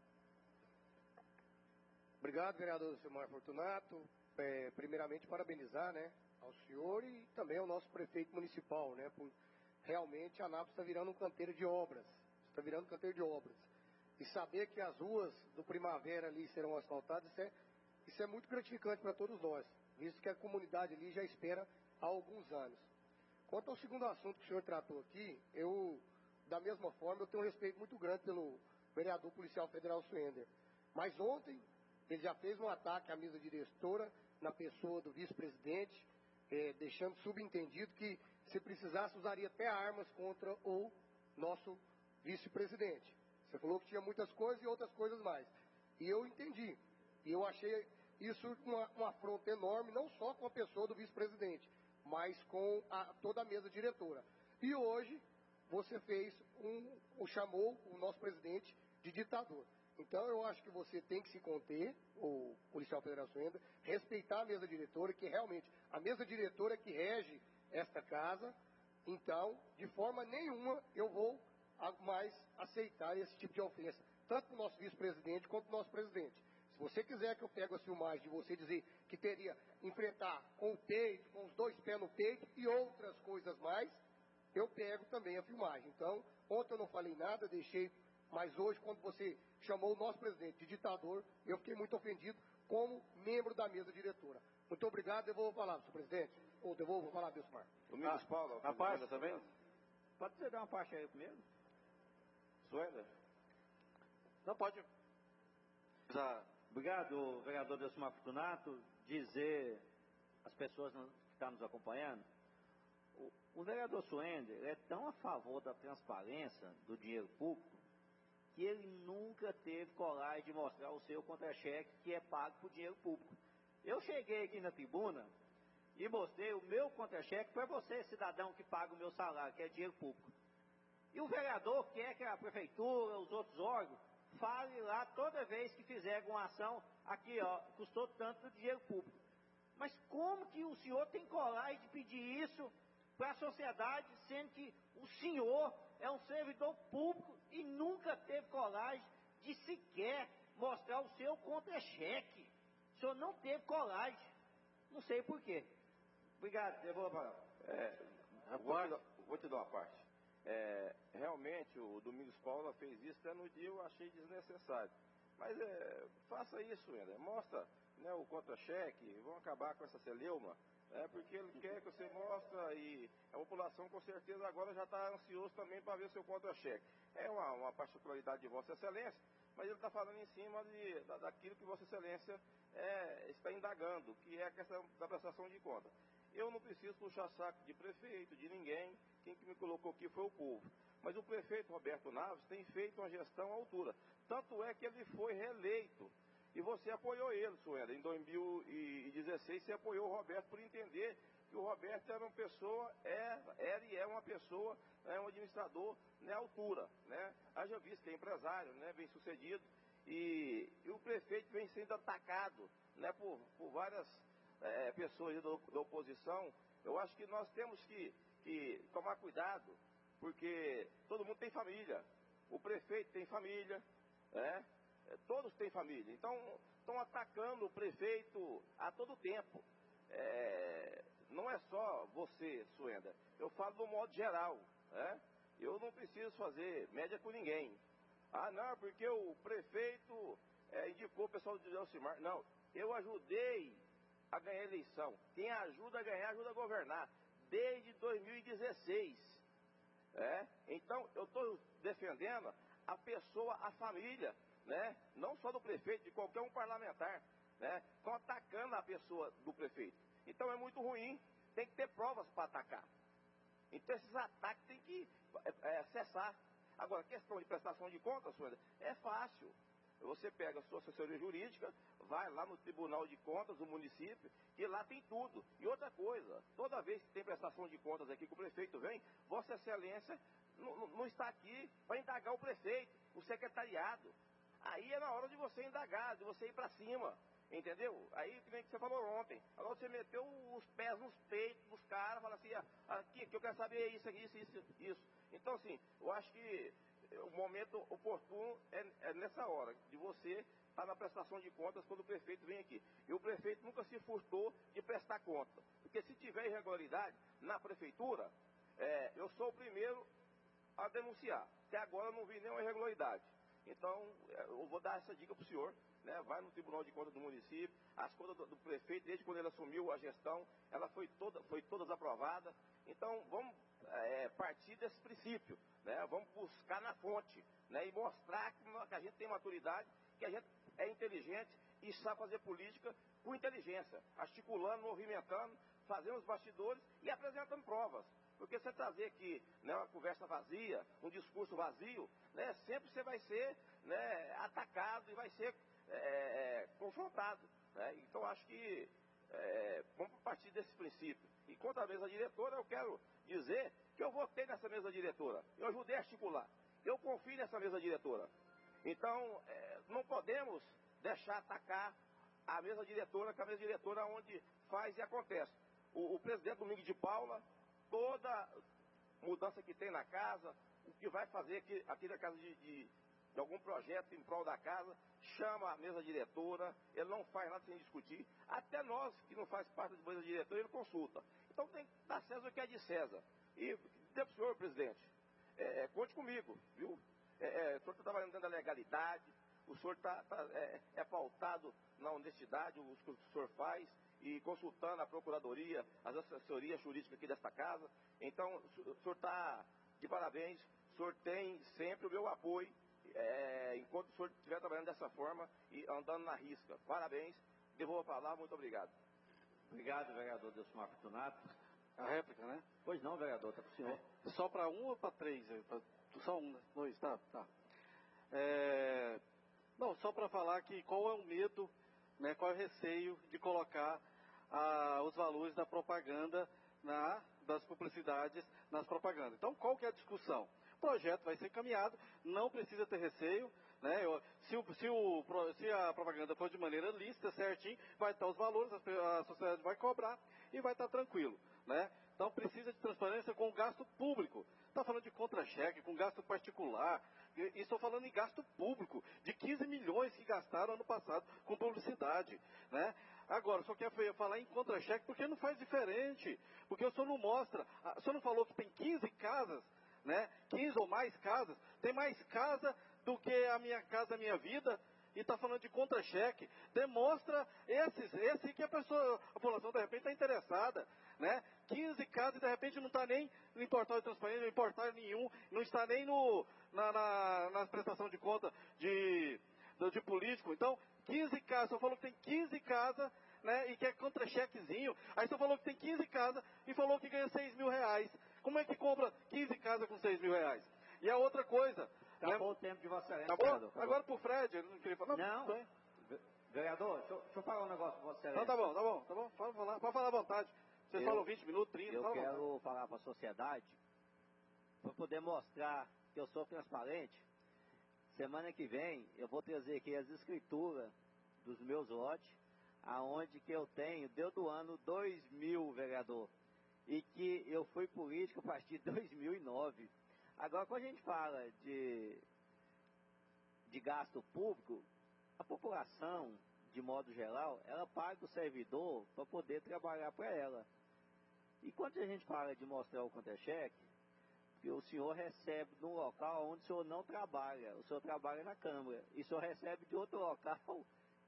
Obrigado, vereador Silmar Fortunato. É, primeiramente, parabenizar, né, ao senhor e também ao nosso prefeito municipal, né, por realmente a Anápolis está virando um canteiro de obras. Está virando um canteiro de obras. E saber que as ruas do Primavera ali serão asfaltadas, isso é, isso é muito gratificante para todos nós, visto que a comunidade ali já espera há alguns anos. Quanto ao segundo assunto que o senhor tratou aqui, eu, da mesma forma, eu tenho um respeito muito grande pelo vereador policial federal Suender. Mas ontem, ele já fez um ataque à mesa diretora, na pessoa do vice-presidente, eh, deixando subentendido que, se precisasse, usaria até armas contra o nosso vice-presidente. Você falou que tinha muitas coisas e outras coisas mais. E eu entendi. E eu achei isso uma, uma afronta enorme, não só com a pessoa do vice-presidente, mas com a, toda a mesa diretora. E hoje, você fez um, um, chamou o nosso presidente de ditador. Então, eu acho que você tem que se conter, o policial federal Suender, respeitar a mesa diretora, que realmente, a mesa diretora é que rege esta casa, Então, de forma nenhuma, eu vou mais aceitar esse tipo de ofensa, tanto para o nosso vice-presidente quanto para o nosso presidente. Se você quiser que eu pegue as filmagens de você dizer que teria enfrentar com o peito, com os dois pés no peito e outras coisas mais, eu pego também a filmagem. Então, ontem eu não falei nada, deixei, mas hoje, quando você chamou o nosso presidente de ditador, eu fiquei muito ofendido como membro da mesa diretora. Muito obrigado, devolvo a palavra, senhor presidente. Ou devolvo a palavra, Wilson. Domingos Ah, Paulo, a parte também? Pode você dar uma parte aí comigo? Suenda? Não, pode. Já. Obrigado, vereador Delcimar Fortunato, dizer às pessoas que estão nos acompanhando, o, o vereador Suender é tão a favor da transparência do dinheiro público que ele nunca teve coragem de mostrar o seu contra-cheque que é pago por dinheiro público. Eu cheguei aqui na tribuna e mostrei o meu contra-cheque para você, cidadão que paga o meu salário, que é dinheiro público. E o vereador quer que a prefeitura, os outros órgãos, fale lá toda vez que fizer uma ação, aqui ó, custou tanto dinheiro público. Mas como que o senhor tem coragem de pedir isso para a sociedade, sendo que o senhor é um servidor público e nunca teve coragem de sequer mostrar o seu contra-cheque? O senhor não teve coragem. Não sei por quê. Obrigado, eu vou falar. É, vou, te dar, vou te dar uma parte. É, realmente o Domingos Paula fez isso até no dia, eu achei desnecessário. Mas é, faça isso ainda, mostra, né, o contra-cheque, vão acabar com essa celeuma, né, porque ele quer que você mostre e a população com certeza agora já está ansioso também para ver o seu contra-cheque. É uma, uma particularidade de Vossa Excelência, mas ele está falando em cima de, da, daquilo que Vossa Excelência é, está indagando, que é a questão da prestação de conta. Eu não preciso puxar saco de prefeito, de ninguém. Quem que me colocou aqui foi o povo. Mas o prefeito Roberto Naves tem feito uma gestão à altura. Tanto é que ele foi reeleito. E você apoiou ele, Suenda. Em dois mil e dezesseis você apoiou o Roberto por entender que o Roberto era uma pessoa, é, era e é uma pessoa, é um administrador né, à altura. Né? Haja visto que é empresário, né, bem sucedido. E, e o prefeito vem sendo atacado né, por, por várias... É, pessoas da, da oposição. Eu acho que nós temos que, que tomar cuidado, porque todo mundo tem família, o prefeito tem família, né? Todos têm família, então estão atacando o prefeito a todo tempo. É, não é só você, Suenda, eu falo do modo geral, né? Eu não preciso fazer média com ninguém. Ah não, porque o prefeito é, indicou o pessoal do Delcimar. Não, eu ajudei a ganhar a eleição. Quem ajuda a ganhar, ajuda a governar. Desde dois mil e dezesseis. É? Então, eu estou defendendo a pessoa, a família, né? Não só do prefeito, de qualquer um parlamentar. Né? Estão atacando a pessoa do prefeito. Então, é muito ruim. Tem que ter provas para atacar. Então, esses ataques tem que é, é, cessar. Agora, a questão de prestação de contas, é fácil. Você pega a sua assessoria jurídica, vai lá no Tribunal de Contas do município, e lá tem tudo. E outra coisa, toda vez que tem prestação de contas aqui que o prefeito vem, Vossa Excelência não, não está aqui para indagar o prefeito, o secretariado. Aí é na hora de você indagar, de você ir para cima, entendeu? Aí, que nem que você falou ontem, agora você meteu os pés nos peitos dos caras, fala assim, ah, aqui, que eu quero saber isso, isso, isso, isso. Então, assim, eu acho que o momento oportuno é, é nessa hora, de você estar na prestação de contas quando o prefeito vem aqui. E o prefeito nunca se furtou de prestar conta. Porque se tiver irregularidade na prefeitura, é, eu sou o primeiro a denunciar. Até agora eu não vi nenhuma irregularidade. Então, eu vou dar essa dica para o senhor, né? Vai no Tribunal de Contas do município, as contas do, do prefeito, desde quando ele assumiu a gestão, ela foi, toda, foi todas aprovadas. Então, vamos é, partir desse princípio, né? Vamos buscar na fonte, né? E mostrar que, que a gente tem maturidade, que a gente é inteligente e sabe fazer política com inteligência, articulando, movimentando, fazendo os bastidores e apresentando provas. Porque você trazer aqui né, uma conversa vazia, um discurso vazio, né, sempre você vai ser né, atacado e vai ser é, é, confrontado. Né? Então, acho que é, vamos partir desse princípio. E quanto à mesa diretora, eu quero dizer que eu votei nessa mesa diretora. Eu ajudei a articular. Eu confio nessa mesa diretora. Então, é, não podemos deixar atacar a mesa diretora, que é a mesa diretora onde faz e acontece. O, o presidente Domingos de Paula, toda, mudança que tem na casa, o que vai fazer aqui, aqui na casa de, de, de algum projeto em prol da casa, chama a mesa diretora, ele não faz nada sem discutir. Até nós, que não faz parte da mesa diretora, ele consulta. Então tem que dar César o que é de César. E, para o senhor, presidente, é, conte comigo, viu? É, é, o senhor está trabalhando dentro da legalidade, o senhor tá, tá, é, é pautado na honestidade, o que o senhor faz, e consultando a procuradoria, as assessorias jurídicas aqui desta casa. Então, o senhor está de parabéns, o senhor tem sempre o meu apoio, é, enquanto o senhor estiver trabalhando dessa forma e andando na risca. Parabéns, devolvo a palavra, muito obrigado. Obrigado, vereador Delcimar Fortunato. A réplica, né? Pois não, vereador, está para o senhor. É, só para um ou para três? Pra, só um, dois, tá, tá. É, não, só para falar que qual é o medo, né, qual é o receio de colocar ah, os valores da propaganda, na, das publicidades nas propagandas. Então, qual que é a discussão? O projeto vai ser encaminhado, não precisa ter receio, né? Eu, se, o, se, o, se a propaganda for de maneira lícita, certinho, vai estar os valores, a, a sociedade vai cobrar e vai estar tranquilo, né? Então precisa de transparência com o gasto público. Está falando de contra-cheque, com gasto particular, e, e estou falando em gasto público, de quinze milhões que gastaram ano passado com publicidade, né? Agora, só quer falar em contra-cheque porque não faz diferente, porque o senhor não mostra, o senhor não falou que tem quinze casas, né? quinze ou mais casas, tem mais casa do que a Minha Casa Minha Vida, e está falando de contra-cheque. Demonstra esses, esse que a pessoa, a população de repente está interessada, né? quinze casas e de repente não está nem em portal de transparência, em portal nenhum, não está nem no, na, na, na prestação de conta de, de político. Então, quinze casas, só falou que tem quinze casas, né? E quer contra-chequezinho. Aí só falou que tem quinze casas e falou que ganha seis mil reais. Como é que compra quinze casas com seis mil reais? E a outra coisa... Acabou, né? O tempo de Vossa Excelência, Acabou? vereador. Agora pro Fred, ele não queria falar. Não, não. Vereador, deixa eu, deixa eu falar um negócio com Vossa Excelência. Não, tá bom, tá bom, tá bom. Pode falar, pode falar à vontade. Vocês eu, falam vinte minutos, trinta, Eu fala quero vontade. falar para a sociedade, para poder mostrar que eu sou transparente. Semana que vem, eu vou trazer aqui as escrituras dos meus lotes, aonde que eu tenho, deu do ano dois mil, vereador, e que eu fui político a partir de dois mil e nove. Agora, quando a gente fala de, de gasto público, a população, de modo geral, ela paga o servidor para poder trabalhar para ela. E quando a gente fala de mostrar o contra-cheque, que o senhor recebe num local onde o senhor não trabalha, o senhor trabalha na Câmara, e o senhor recebe de outro local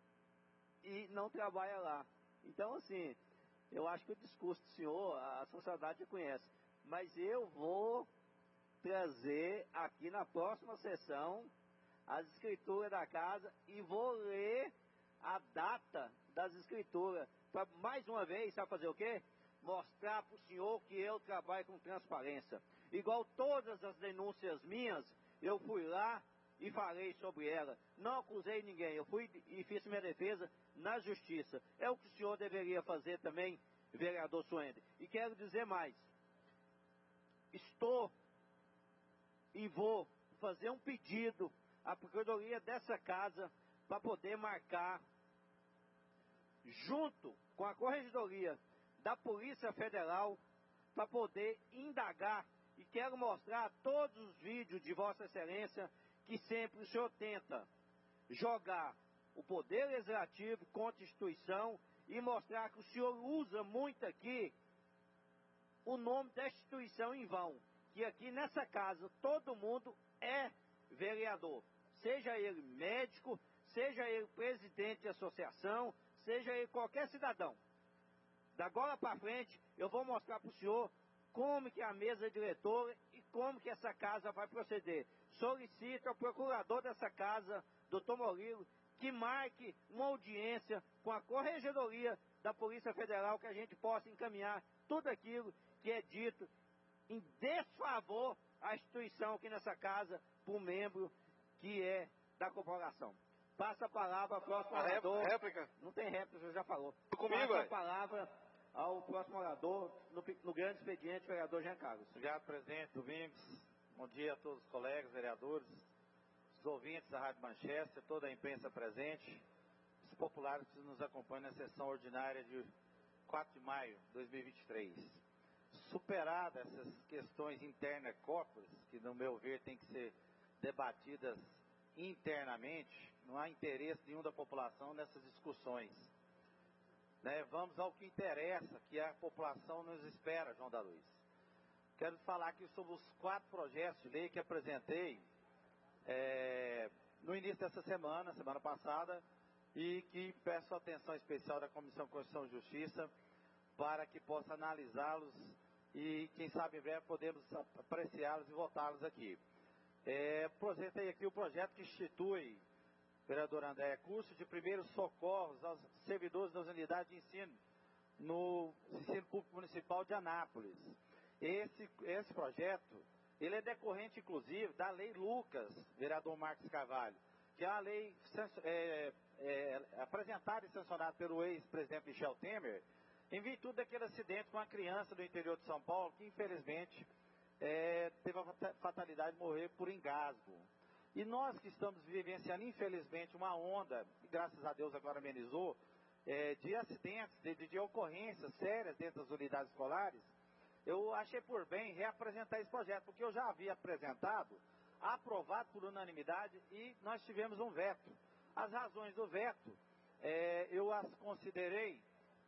e não trabalha lá. Então, assim, eu acho que o discurso do senhor, a sociedade já conhece, mas eu vou trazer aqui na próxima sessão as escrituras da casa e vou ler a data das escrituras, para mais uma vez, sabe fazer o quê? Mostrar para o senhor que eu trabalho com transparência. Igual todas as denúncias minhas, eu fui lá e falei sobre ela. Não acusei ninguém, eu fui e fiz minha defesa na justiça. É o que o senhor deveria fazer também, vereador Suender. E quero dizer mais. Estou e vou fazer um pedido à procuradoria dessa casa para poder marcar, junto com a corregedoria da Polícia Federal, para poder indagar, e quero mostrar todos os vídeos de Vossa Excelência que sempre o senhor tenta jogar o Poder Legislativo contra a instituição e mostrar que o senhor usa muito aqui o nome da instituição em vão, que aqui nessa casa todo mundo é vereador, seja ele médico, seja ele presidente de associação, seja ele qualquer cidadão. Da agora para frente, eu vou mostrar para o senhor como que a mesa diretora e como que essa casa vai proceder. Solicito ao procurador dessa casa, doutor Murilo, que marque uma audiência com a corregedoria da Polícia Federal, que a gente possa encaminhar tudo aquilo que é dito em desfavor à instituição aqui nessa casa, para um membro que é da corporação. Passa a palavra ao próximo orador. Réplica? Não tem réplica, você já falou. Comigo, Passa é? a palavra ao próximo orador, no, no grande expediente, vereador Jean Carlos. Obrigado, presidente Domingos. Bom dia a todos os colegas, vereadores, os ouvintes da Rádio Manchester, toda a imprensa presente, os populares que nos acompanham na sessão ordinária de quatro de maio de dois mil e vinte e três. superadas essas questões internas corpóreas, que no meu ver tem que ser debatidas internamente, não há interesse nenhum da população nessas discussões. Né? Vamos ao que interessa, que a população nos espera, João da Luz. Quero falar aqui sobre os quatro projetos de lei que apresentei é, no início dessa semana, semana passada, e que peço a atenção especial da Comissão de Constituição e Justiça para que possa analisá-los e, quem sabe, em breve podemos apreciá-los e votá-los aqui. É, apresentei aqui o projeto que institui, vereador André, curso de primeiros socorros aos servidores das unidades de ensino no ensino público municipal de Anápolis. Esse, esse projeto, ele é decorrente, inclusive, da Lei Lucas, vereador Marcos Carvalho, que é a lei é, é, apresentada e sancionada pelo ex-presidente Michel Temer, em virtude daquele acidente com uma criança do interior de São Paulo, que infelizmente é, teve a fatalidade de morrer por engasgo. E nós que estamos vivenciando, infelizmente, uma onda, que graças a Deus agora amenizou, é, de acidentes, de, de ocorrências sérias dentro das unidades escolares, eu achei por bem reapresentar esse projeto, porque eu já havia apresentado, aprovado por unanimidade, e nós tivemos um veto. As razões do veto, é, eu as considerei,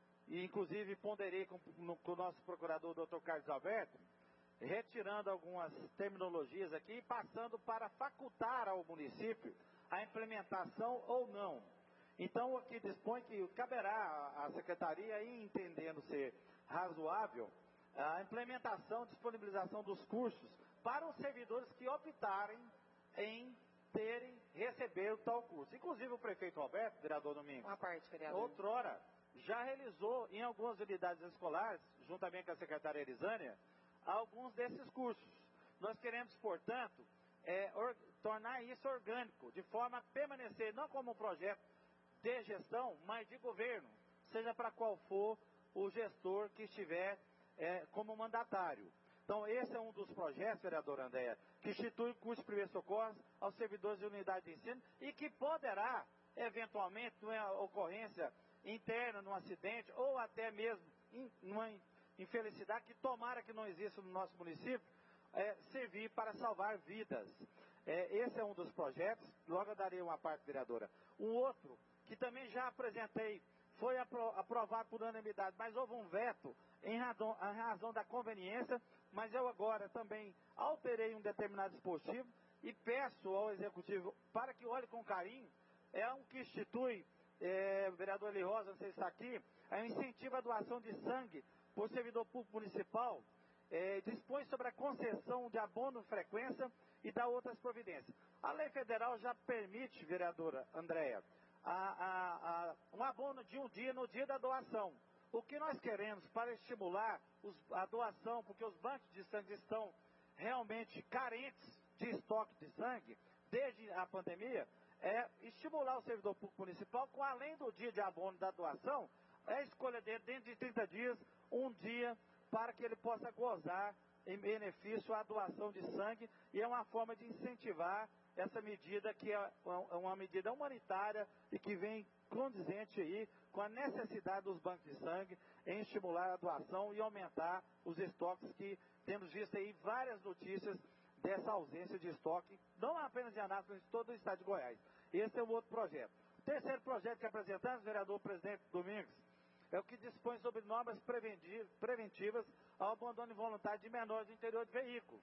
e inclusive ponderei com, no, com o nosso procurador, doutor Carlos Alberto, retirando algumas terminologias aqui e passando para facultar ao município a implementação ou não. Então, aqui dispõe que caberá à secretaria, entendendo ser razoável, a implementação, disponibilização dos cursos para os servidores que optarem em terem, receber o tal curso. Inclusive o prefeito Roberto, vereador Domingos, Uma parte, vereador. outrora, já realizou em algumas unidades escolares, juntamente com a secretária Elisânia, alguns desses cursos. Nós queremos, portanto, é, or, tornar isso orgânico, de forma a permanecer não como um projeto de gestão, mas de governo, seja para qual for o gestor que estiver é, como mandatário. Então, esse é um dos projetos, vereador Andréa, que institui o curso de primeiros socorros aos servidores de unidade de ensino e que poderá, eventualmente, numa ocorrência interna, num acidente, ou até mesmo em, numa infelicidade, que tomara que não exista no nosso município, é, servir para salvar vidas. É, esse é um dos projetos, logo eu darei uma parte, vereadora. Um outro, que também já apresentei, foi apro aprovado por unanimidade, mas houve um veto em razão, em razão da conveniência, mas eu agora também alterei um determinado dispositivo e peço ao Executivo para que olhe com carinho. É um que institui, é, vereador Eli Rosa, não sei se está aqui, é um incentivo à doação de sangue por servidor público municipal, é, dispõe sobre a concessão de abono de frequência e dá outras providências. A lei federal já permite, vereadora Andréa, a, a, a, um abono de um dia no dia da doação. O que nós queremos para estimular os, a doação, porque os bancos de sangue estão realmente carentes de estoque de sangue, desde a pandemia, é estimular o servidor público municipal com, além do dia de abono da doação, é a escolha dele dentro de trinta dias, um dia, para que ele possa gozar em benefício à doação de sangue, e é uma forma de incentivar essa medida que é uma medida humanitária e que vem condizente aí com a necessidade dos bancos de sangue em estimular a doação e aumentar os estoques, que temos visto aí várias notícias dessa ausência de estoque, não apenas em Anápolis, mas em todo o estado de Goiás. Esse é um outro projeto. O terceiro projeto que apresentamos, vereador presidente Domingos, é o que dispõe sobre normas preventivas ao abandono involuntário de menores do interior de veículo.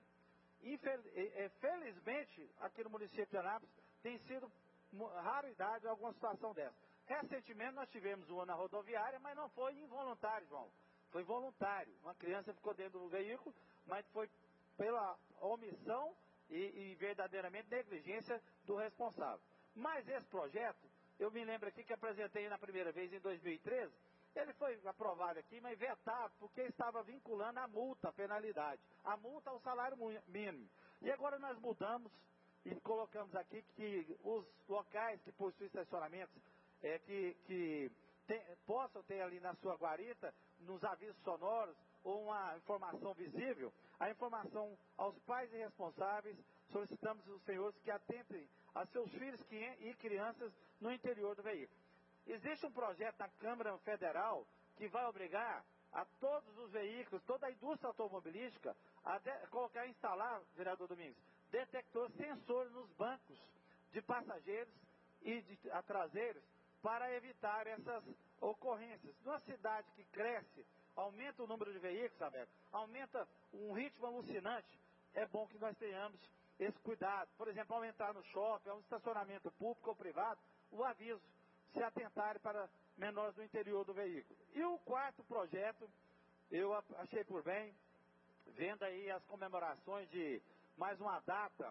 Infelizmente, aqui no município de Anápolis, tem sido raridade alguma situação dessa. Recentemente nós tivemos uma na rodoviária, mas não foi involuntário, João. Foi voluntário. Uma criança ficou dentro do veículo, mas foi pela omissão e, e verdadeiramente negligência do responsável. Mas esse projeto, eu me lembro aqui que apresentei na primeira vez em dois mil e treze, ele foi aprovado aqui, mas vetado, porque estava vinculando a multa, a penalidade. A multa ao salário mínimo. E agora nós mudamos e colocamos aqui que os locais que possuem estacionamentos, é, que, que tem, possam ter ali na sua guarita, nos avisos sonoros, ou uma informação visível, a informação aos pais e responsáveis, solicitamos os senhores que atentem a seus filhos e crianças no interior do veículo. Existe um projeto na Câmara Federal que vai obrigar a todos os veículos, toda a indústria automobilística, a de, colocar, instalar, vereador Domingos, detectores, sensores nos bancos de passageiros e de a traseiros para evitar essas ocorrências. Numa cidade que cresce, aumenta o número de veículos, Américo, aumenta um ritmo alucinante, é bom que nós tenhamos esse cuidado. Por exemplo, aumentar no shopping, um estacionamento público ou privado, o aviso, se atentarem para menores do interior do veículo. E o quarto projeto, eu achei por bem, vendo aí as comemorações de mais uma data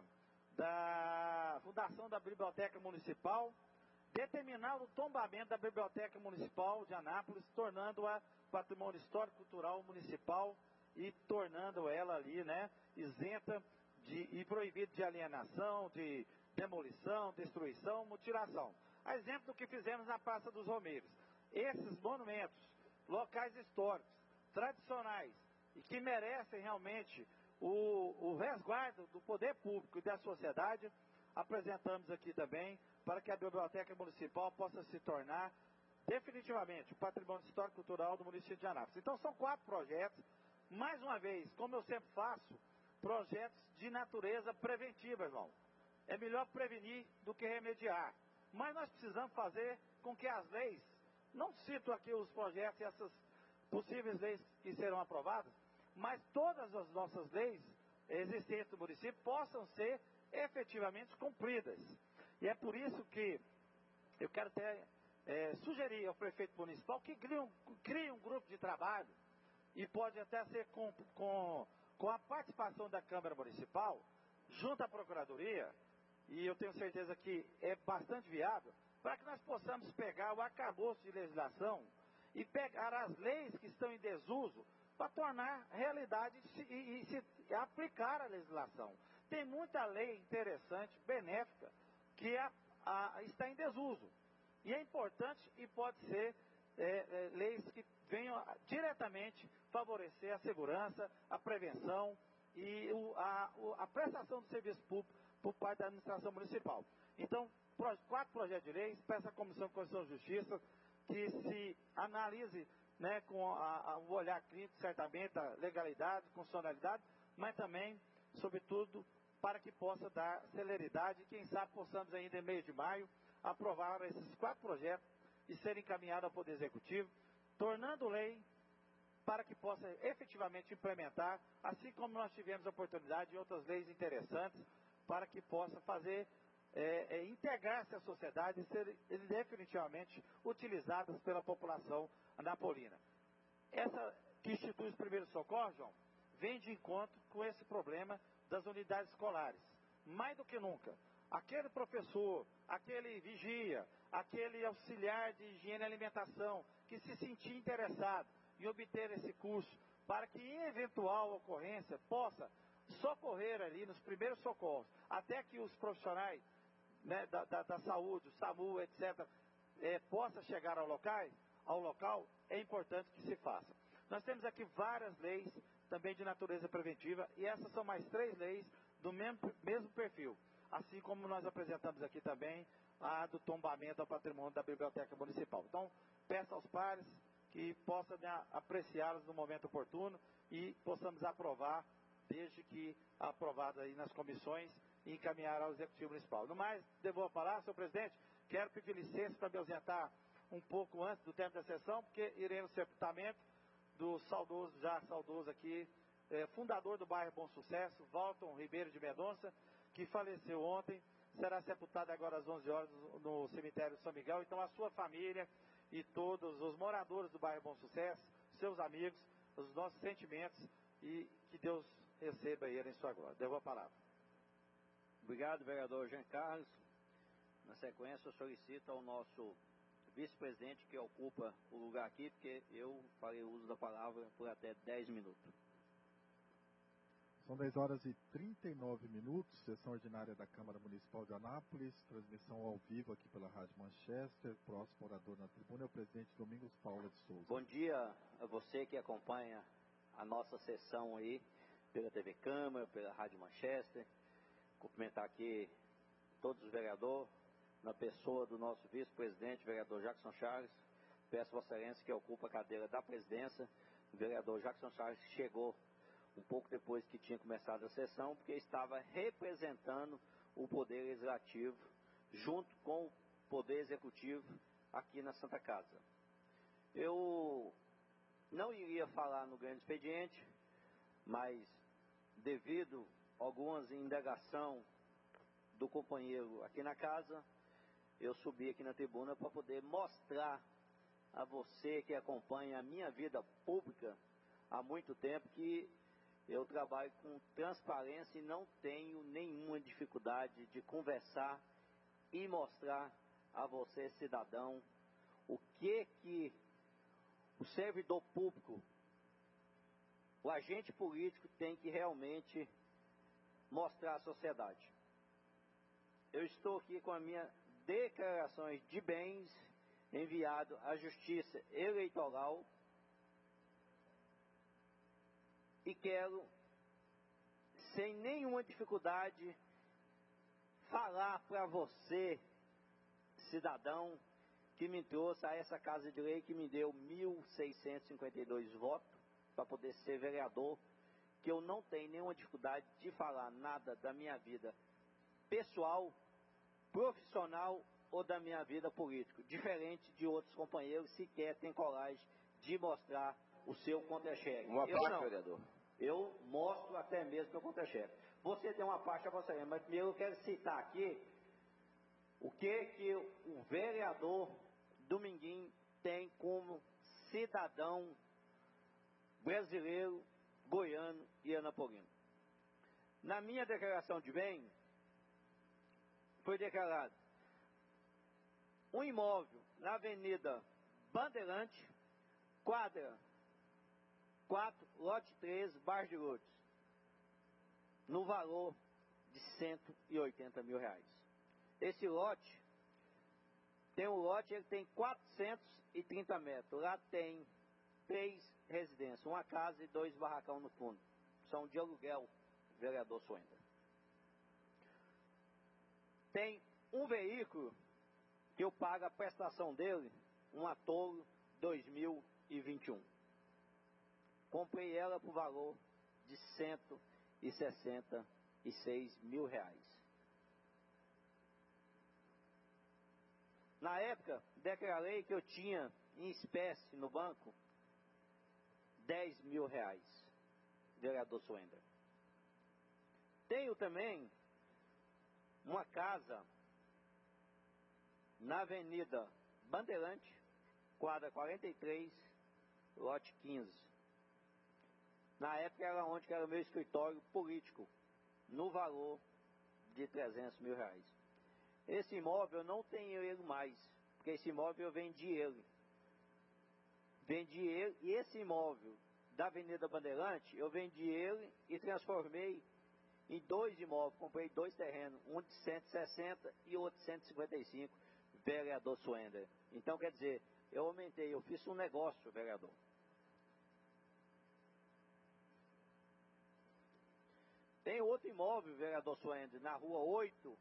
da fundação da Biblioteca Municipal, determinar o tombamento da Biblioteca Municipal de Anápolis, tornando-a patrimônio histórico cultural municipal e tornando ela ali, né, isenta de, e proibida de alienação, de demolição, destruição, mutilação. A exemplo do que fizemos na Praça dos Romeiros. Esses monumentos, locais históricos, tradicionais e que merecem realmente o, o resguardo do poder público e da sociedade, apresentamos aqui também para que a Biblioteca Municipal possa se tornar definitivamente o patrimônio histórico cultural do município de Anápolis. Então são quatro projetos, mais uma vez, como eu sempre faço, projetos de natureza preventiva, irmão. É melhor prevenir do que remediar. Mas nós precisamos fazer com que as leis, não cito aqui os projetos e essas possíveis leis que serão aprovadas, mas todas as nossas leis existentes no município possam ser efetivamente cumpridas. E é por isso que eu quero até é, sugerir ao prefeito municipal que crie um, crie um grupo de trabalho, e pode até ser com, com, com a participação da Câmara Municipal, junto à Procuradoria, e eu tenho certeza que é bastante viável, para que nós possamos pegar o arcabouço de legislação e pegar as leis que estão em desuso para tornar realidade e, e, e se aplicar a legislação. Tem muita lei interessante, benéfica, que a, a, está em desuso. E é importante e pode ser é, é, leis que venham diretamente favorecer a segurança, a prevenção e o, a, a prestação do serviço público por parte da administração municipal. Então, pro, quatro projetos de leis, peço à Comissão de Constituição e Justiça que se analise, né, com a, a, o olhar crítico, certamente, a legalidade, constitucionalidade, mas também, sobretudo, para que possa dar celeridade e, quem sabe, possamos ainda em mês de maio aprovar esses quatro projetos e serem encaminhados ao Poder Executivo, tornando lei para que possa efetivamente implementar, assim como nós tivemos a oportunidade de outras leis interessantes, para que possa fazer, é, é, integrar-se à sociedade e ser definitivamente utilizadas pela população anapolina. Essa que institui os primeiros socorros, João, vem de encontro com esse problema das unidades escolares. Mais do que nunca, aquele professor, aquele vigia, aquele auxiliar de higiene e alimentação, que se sentir interessado em obter esse curso, para que em eventual ocorrência possa socorrer ali nos primeiros socorros, até que os profissionais, né, da, da, da saúde, o SAMU, etcétera, é, possa chegar ao local, ao local, é importante que se faça. Nós temos aqui várias leis também de natureza preventiva, e essas são mais três leis do mesmo, mesmo perfil, assim como nós apresentamos aqui também a do tombamento ao patrimônio da Biblioteca Municipal. Então, peço aos pares que possam, né, apreciá-las no momento oportuno e possamos aprovar, desde que aprovado aí nas comissões, e encaminhar ao Executivo Municipal. No mais, devo falar, senhor presidente, quero pedir licença para me ausentar um pouco antes do tempo da sessão, porque irei no sepultamento do saudoso, já saudoso aqui, eh, fundador do bairro Bom Sucesso, Walton Ribeiro de Mendonça, que faleceu ontem, será sepultado agora às onze horas no cemitério de São Miguel. Então, a sua família e todos os moradores do bairro Bom Sucesso, seus amigos, os nossos sentimentos, e que Deus receba ele em sua glória. Devo a palavra. Obrigado, vereador Jean Carlos. Na sequência, eu solicito ao nosso vice-presidente que ocupa o lugar aqui, porque eu farei uso da palavra por até dez minutos. São dez horas e trinta e nove minutos, sessão ordinária da Câmara Municipal de Anápolis, transmissão ao vivo aqui pela Rádio Manchester. Próximo orador na tribuna é o presidente Domingos Paula de Souza. Bom dia a você que acompanha a nossa sessão aí pela T V Câmara, pela Rádio Manchester. Cumprimentar aqui todos os vereadores, na pessoa do nosso vice-presidente, vereador Jackson Charles. Peço a Vossa Excelência que ocupa a cadeira da presidência, o vereador Jackson Chaves chegou um pouco depois que tinha começado a sessão, porque estava representando o Poder Legislativo junto com o Poder Executivo aqui na Santa Casa. Eu não iria falar no grande expediente, mas devido a algumas indagação do companheiro aqui na casa, eu subi aqui na tribuna para poder mostrar a você que acompanha a minha vida pública há muito tempo que eu trabalho com transparência e não tenho nenhuma dificuldade de conversar e mostrar a você, cidadão, o que que o servidor público, o agente político tem que realmente mostrar à sociedade. Eu estou aqui com as minhas declarações de bens enviado à Justiça Eleitoral e quero, sem nenhuma dificuldade, falar para você, cidadão, que me trouxe a essa Casa de Lei, que me deu mil seiscentos e cinquenta e dois votos para poder ser vereador, que eu não tenho nenhuma dificuldade de falar nada da minha vida pessoal, profissional ou da minha vida política, diferente de outros companheiros que sequer têm coragem de mostrar o seu contra-cheque. Uma eu parte, não. vereador. Eu mostro até mesmo meu contra-cheque. Você tem uma parte a você, mas primeiro eu quero citar aqui o que que o vereador Dominguinho tem como cidadão brasileiro, goiano e anapolino. Na minha declaração de bem, foi declarado um imóvel na Avenida Bandeirante, quadra quatro, lote treze, Bairro de Lourdes, no valor de cento e oitenta mil reais. Esse lote, tem um lote, ele tem quatrocentos e trinta metros. Lá tem três residências, uma casa e dois barracão no fundo. São de aluguel, vereador Suenda. Tem um veículo que eu pago a prestação dele, uma Toro dois mil e vinte e um. Comprei ela por valor de cento e sessenta e seis mil reais. Na época, declarei que eu tinha em espécie no banco dez mil reais, vereador Suenda. Tenho também uma casa na Avenida Bandeirante, quadra quarenta e três, lote quinze. Na época era onde era o meu escritório político, no valor de trezentos mil reais. Esse imóvel eu não tenho ele mais, porque esse imóvel eu vendi ele. Vendi ele, e esse imóvel da Avenida Bandeirante, eu vendi ele e transformei em dois imóveis. Comprei dois terrenos, um de cento e sessenta e outro de cento e cinquenta e cinco, vereador Suenda. Então, quer dizer, eu aumentei, eu fiz um negócio, vereador. Tem outro imóvel, vereador Suenda, na rua oito,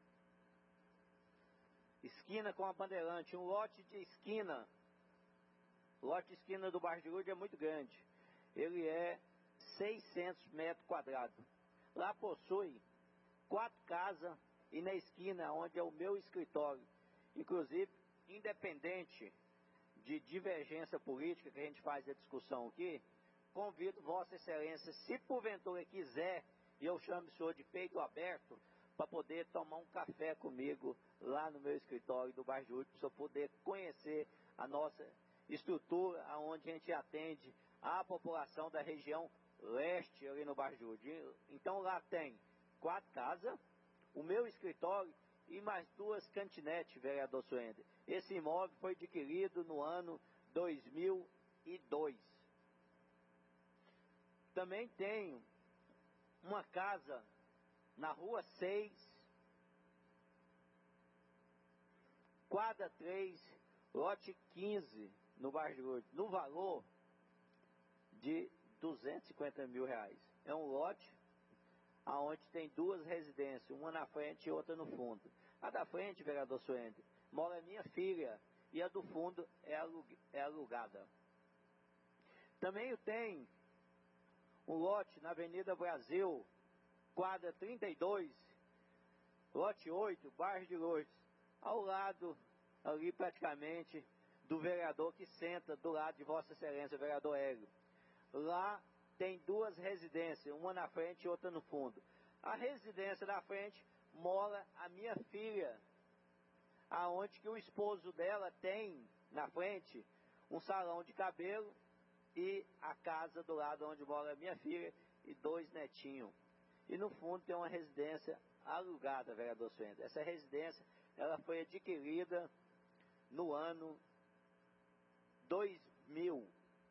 esquina com a Bandeirante, um lote de esquina. O lote de esquina do Bairro de Lourdes é muito grande. Ele é seiscentos metros quadrados. Lá possui quatro casas e na esquina onde é o meu escritório. Inclusive, independente de divergência política que a gente faz a discussão aqui, convido Vossa Excelência, se porventura quiser, e eu chamo o senhor de peito aberto, para poder tomar um café comigo lá no meu escritório do Bairro de Lourdes, para o senhor poder conhecer a nossa estrutura, onde a gente atende a população da região leste ali no Bairro de Lourdes. Então lá tem quatro casas, o meu escritório e mais duas cantinetes, vereador Suenda. Esse imóvel foi adquirido no ano dois mil e dois. Também tenho uma casa na rua seis, quadra três, lote quinze, no Bairro de Lourdes, no valor de duzentos e cinquenta mil reais. É um lote aonde tem duas residências, uma na frente e outra no fundo. A da frente, vereador Suenda, mora minha filha, e a do fundo é alugada. Também tem um lote na Avenida Brasil, quadra trinta e dois, lote oito, bairro de Lourdes, ao lado, ali praticamente, do vereador que senta do lado de Vossa Excelência, o vereador Hélio. Lá tem duas residências, uma na frente e outra no fundo. A residência da frente mora a minha filha, aonde que o esposo dela tem na frente um salão de cabelo e a casa do lado onde mora a minha filha e dois netinhos. E no fundo tem uma residência alugada, vereador Suenda. Essa residência ela foi adquirida no ano dois mil.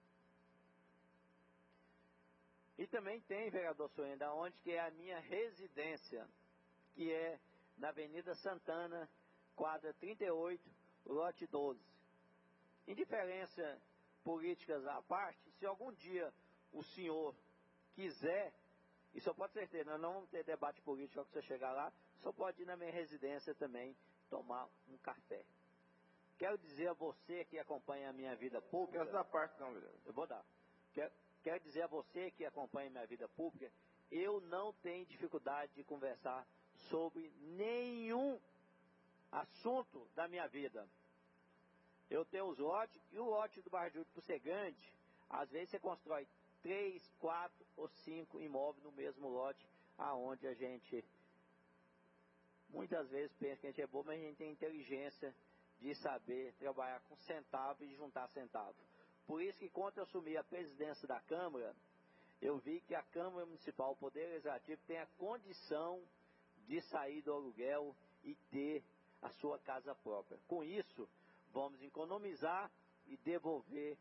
E também tem, vereador Suenda, onde que é a minha residência, que é na Avenida Santana, quadra trinta e oito, lote doze. Indiferença políticas à parte, se algum dia o senhor quiser, e só pode ser certeza, nós não vamos ter debate político quando você chegar lá, só pode ir na minha residência também tomar um café. Quero dizer a você que acompanha a minha vida pública... Quero dar parte não, vereador. Eu vou dar. Quero, quero dizer a você que acompanha a minha vida pública, eu não tenho dificuldade de conversar sobre nenhum assunto da minha vida. Eu tenho os lotes, e o lote do Bairro Júlio, por ser grande, às vezes você constrói três, quatro ou cinco imóveis no mesmo lote, aonde a gente, muitas vezes pensa que a gente é bom, mas a gente tem inteligência de saber trabalhar com centavo e juntar centavo. Por isso que quando eu assumi a presidência da Câmara, eu vi que a Câmara Municipal, o Poder Legislativo, tem a condição de sair do aluguel e ter a sua casa própria. Com isso, vamos economizar e devolver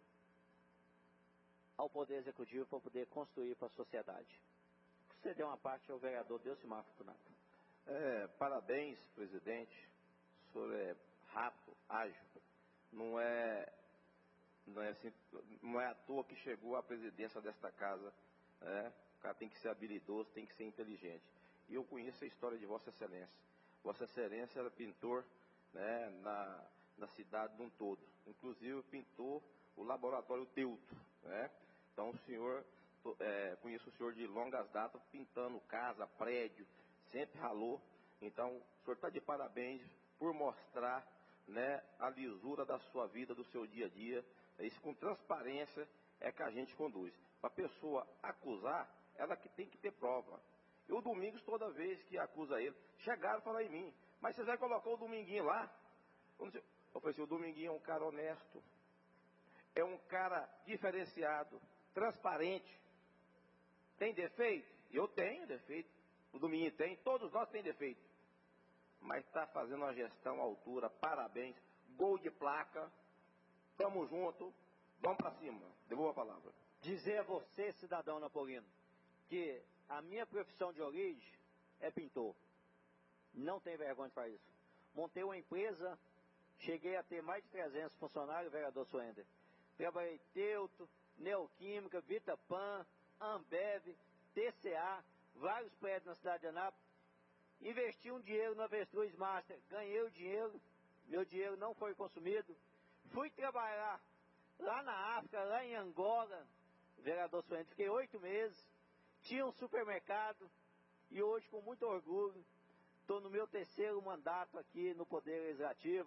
ao Poder Executivo para poder construir para a sociedade. Você deu uma parte ao vereador Delcimar Fortunato. É, parabéns, presidente. O senhor é rápido, ágil. Não é, não é, assim, não é à toa que chegou à presidência desta casa. Né? O cara tem que ser habilidoso, tem que ser inteligente. E eu conheço a história de Vossa Excelência. Vossa Excelência era pintor, né, na, na cidade de um todo. Inclusive pintou o laboratório Teuto. Né? Então o senhor, é, conheço o senhor de longas datas, pintando casa, prédio, sempre ralou. Então o senhor está de parabéns por mostrar, né, a lisura da sua vida, do seu dia a dia. Isso com transparência é que a gente conduz. Para a pessoa acusar, ela que tem que ter prova. E o Domingos, toda vez que acusa ele, chegaram a falar em mim, mas você já colocou o Dominguinho lá? Eu falei assim, o Dominguinho é um cara honesto, é um cara diferenciado, transparente. Tem defeito? Eu tenho defeito. O Dominguinho tem, todos nós temos defeito. Mas está fazendo uma gestão à altura, parabéns, gol de placa, tamo junto, vamos para cima. Devolvo a palavra. Dizer a você, cidadão napolino, que a minha profissão de origem é pintor. Não tenho vergonha de fazer isso. Montei uma empresa, cheguei a ter mais de trezentos funcionários, vereador Suender. Trabalhei Teuto, Neoquímica, Vitapan, Ambev, T C A, vários prédios na cidade de Anápolis. Investi um dinheiro no Avestruz Master, ganhei o dinheiro, meu dinheiro não foi consumido. Fui trabalhar lá na África, lá em Angola, vereador Suender, fiquei oito meses, tinha um supermercado e hoje, com muito orgulho, estou no meu terceiro mandato aqui no Poder Legislativo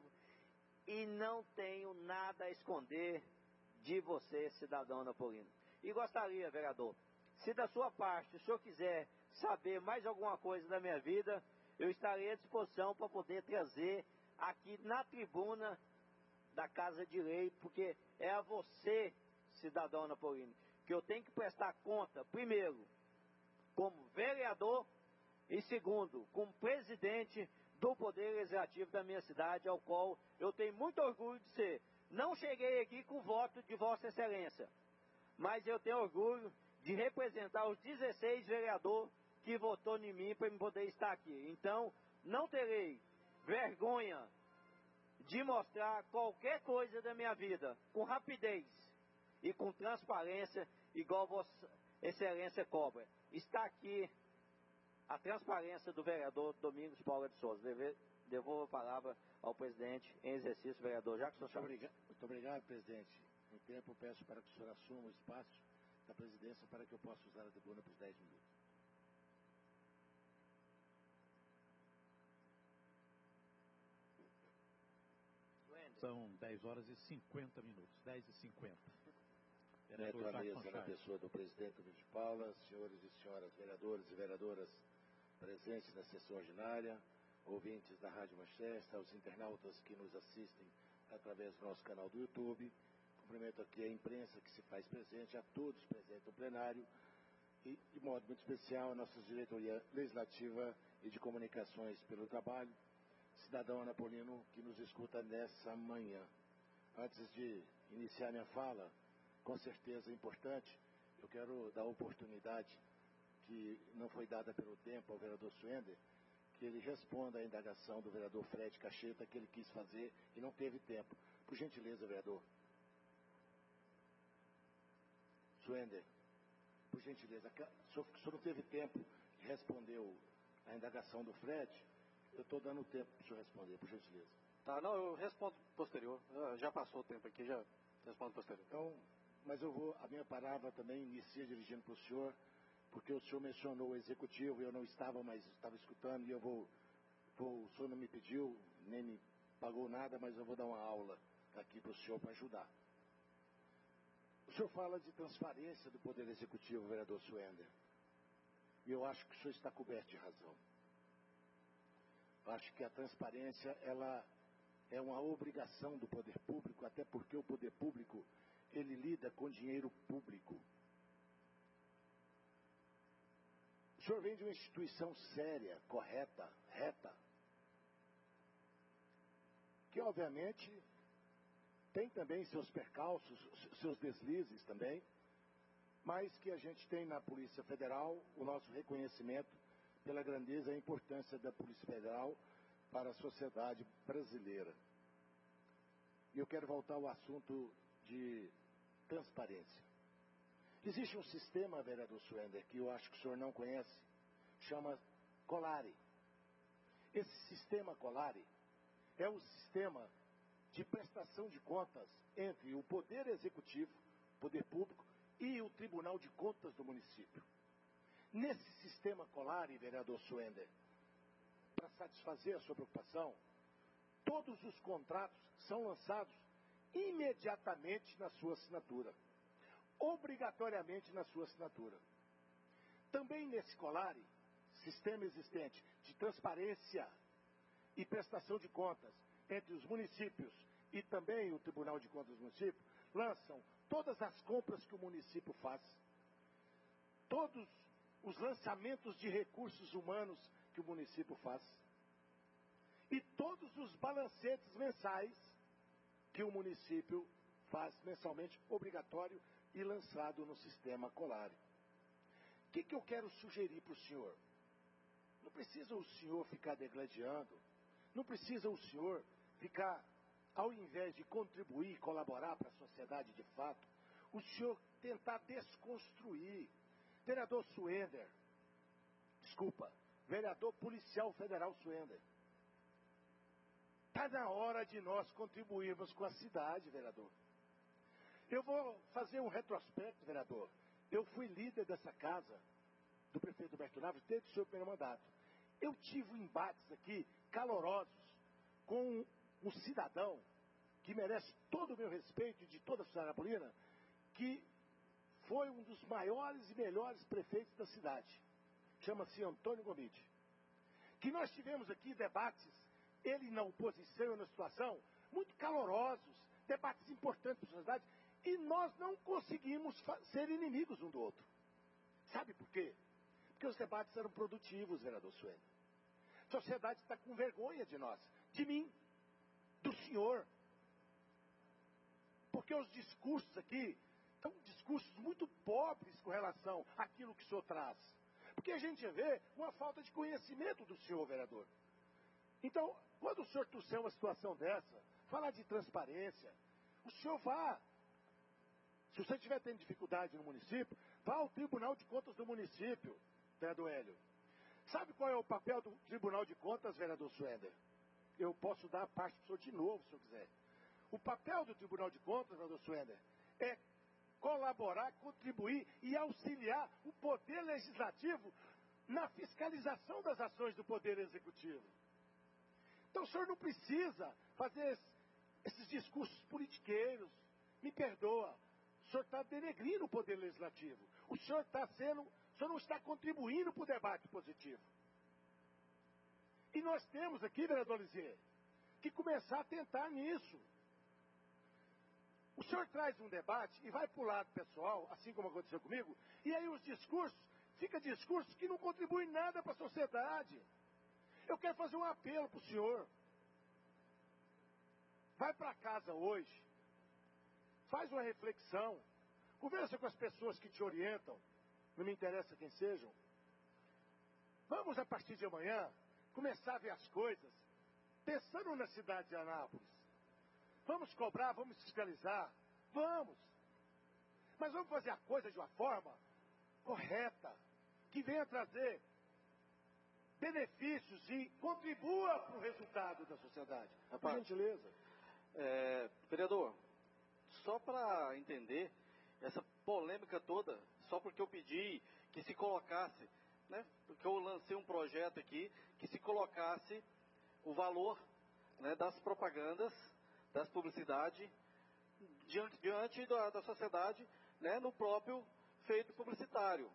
e não tenho nada a esconder de você, cidadão napolino. E gostaria, vereador, se da sua parte o senhor quiser saber mais alguma coisa da minha vida, eu estarei à disposição para poder trazer aqui na tribuna da Casa de Lei, porque é a você, cidadão napolino, que eu tenho que prestar conta, primeiro, como vereador, e segundo, como presidente do Poder Legislativo da minha cidade, ao qual eu tenho muito orgulho de ser. Não cheguei aqui com o voto de Vossa Excelência, mas eu tenho orgulho de representar os dezesseis vereadores que votou em mim para eu poder estar aqui. Então, não terei vergonha de mostrar qualquer coisa da minha vida com rapidez e com transparência, igual Vossa Excelência cobra. Está aqui a transparência do vereador Domingos Paula de Souza. Devolvo a palavra ao presidente em exercício, vereador Jackson Chaves. Muito obrigado, muito obrigado, presidente. No tempo, peço para que o senhor assuma o espaço da presidência para que eu possa usar a tribuna por dez minutos. São dez horas e cinquenta minutos, dez e cinquenta. Neto à mesa, na pessoa do presidente Domingos Paula, senhores e senhoras vereadores e vereadoras presentes na sessão ordinária, ouvintes da Rádio Manchester, aos internautas que nos assistem através do nosso canal do YouTube. Cumprimento aqui a imprensa que se faz presente, a todos presentes no plenário e, de modo muito especial, a nossa diretoria legislativa e de comunicações pelo trabalho, cidadão anapolino que nos escuta nessa manhã. Antes de iniciar minha fala, com certeza importante, eu quero dar a oportunidade que não foi dada pelo tempo ao vereador Suender, que ele responda à indagação do vereador Fred Cacheta que ele quis fazer e não teve tempo. Por gentileza, vereador. Suender, por gentileza, o senhor, o senhor não teve tempo de responder a indagação do Fred, eu estou dando tempo para o senhor responder, por gentileza. Tá, não, eu respondo posterior, já passou o tempo aqui, já respondo posterior. Então, mas eu vou, a minha palavra também inicia dirigindo para o senhor, porque o senhor mencionou o executivo, eu não estava, mas estava escutando, e eu vou, vou, o senhor não me pediu, nem me pagou nada, mas eu vou dar uma aula aqui para o senhor para ajudar. O senhor fala de transparência do Poder Executivo, vereador Suender, e eu acho que o senhor está coberto de razão. Eu acho que a transparência, ela é uma obrigação do poder público, até porque o poder público, ele lida com dinheiro público. O senhor vem de uma instituição séria, correta, reta, que obviamente tem também seus percalços, seus deslizes também, mas que a gente tem na Polícia Federal o nosso reconhecimento pela grandeza e importância da Polícia Federal para a sociedade brasileira. E eu quero voltar ao assunto de transparência. Existe um sistema, vereador Suender, que eu acho que o senhor não conhece, chama Colare. Esse sistema Colare é o sistema de prestação de contas entre o Poder Executivo, Poder Público, e o Tribunal de Contas do município. Nesse sistema Colare, vereador Suender, para satisfazer a sua preocupação, todos os contratos são lançados imediatamente na sua assinatura. Obrigatoriamente na sua assinatura. Também nesse Colare, sistema existente de transparência e prestação de contas entre os municípios e também o Tribunal de Contas do município, lançam todas as compras que o município faz, todos os lançamentos de recursos humanos que o município faz, e todos os balancetes mensais que o município faz mensalmente, obrigatório e lançado no sistema Colare. O que, que eu quero sugerir para o senhor? Não precisa o senhor ficar degladiando, não precisa o senhor ficar, ao invés de contribuir e colaborar para a sociedade de fato, o senhor tentar desconstruir. Vereador Suender, desculpa, vereador policial federal Suender, está na hora de nós contribuirmos com a cidade, vereador. Eu vou fazer um retrospecto, vereador. Eu fui líder dessa casa, do prefeito Humberto Naves, desde o seu primeiro mandato. Eu tive embates aqui, calorosos, com um cidadão que merece todo o meu respeito e de toda a sociedade napolina, que foi um dos maiores e melhores prefeitos da cidade. Chama-se Antônio Gomide. Que nós tivemos aqui debates, ele na oposição e na situação, muito calorosos, debates importantes para a sociedade, e nós não conseguimos ser inimigos um do outro. Sabe por quê? Porque os debates eram produtivos, vereador Suender. A sociedade está com vergonha de nós, de mim, do senhor. Porque os discursos aqui são discursos muito pobres com relação àquilo que o senhor traz. Porque a gente vê uma falta de conhecimento do senhor, vereador. Então, quando o senhor trouxer uma situação dessa, falar de transparência, o senhor vá. Se você estiver tendo dificuldade no município, vá ao Tribunal de Contas do município, vereador Hélio. Sabe qual é o papel do Tribunal de Contas, vereador Suender? Eu posso dar a parte para o senhor de novo, se eu quiser. O papel do Tribunal de Contas, vereador Suender, é colaborar, contribuir e auxiliar o Poder Legislativo na fiscalização das ações do Poder Executivo. Então o senhor não precisa fazer esses discursos politiqueiros. Me perdoa, o senhor está denegrindo o Poder Legislativo. O senhor está sendo, o senhor não está contribuindo para o debate positivo. E nós temos aqui, vereador Lisier, que começar a tentar nisso. O senhor traz um debate e vai para o lado pessoal, assim como aconteceu comigo, e aí os discursos, fica discursos que não contribuem nada para a sociedade. Eu quero fazer um apelo para o senhor. Vai para casa hoje, faz uma reflexão, conversa com as pessoas que te orientam, não me interessa quem sejam. Vamos, a partir de amanhã, começar a ver as coisas, pensando na cidade de Anápolis. Vamos cobrar, vamos fiscalizar, vamos. Mas vamos fazer a coisa de uma forma correta, que venha trazer benefícios e contribua para o resultado da sociedade. Por gentileza. É, vereador, só para entender essa polêmica toda, só porque eu pedi que se colocasse, né, porque eu lancei um projeto aqui, que se colocasse o valor, né, das propagandas, das publicidades, diante, diante da, da sociedade, né, no próprio feito publicitário.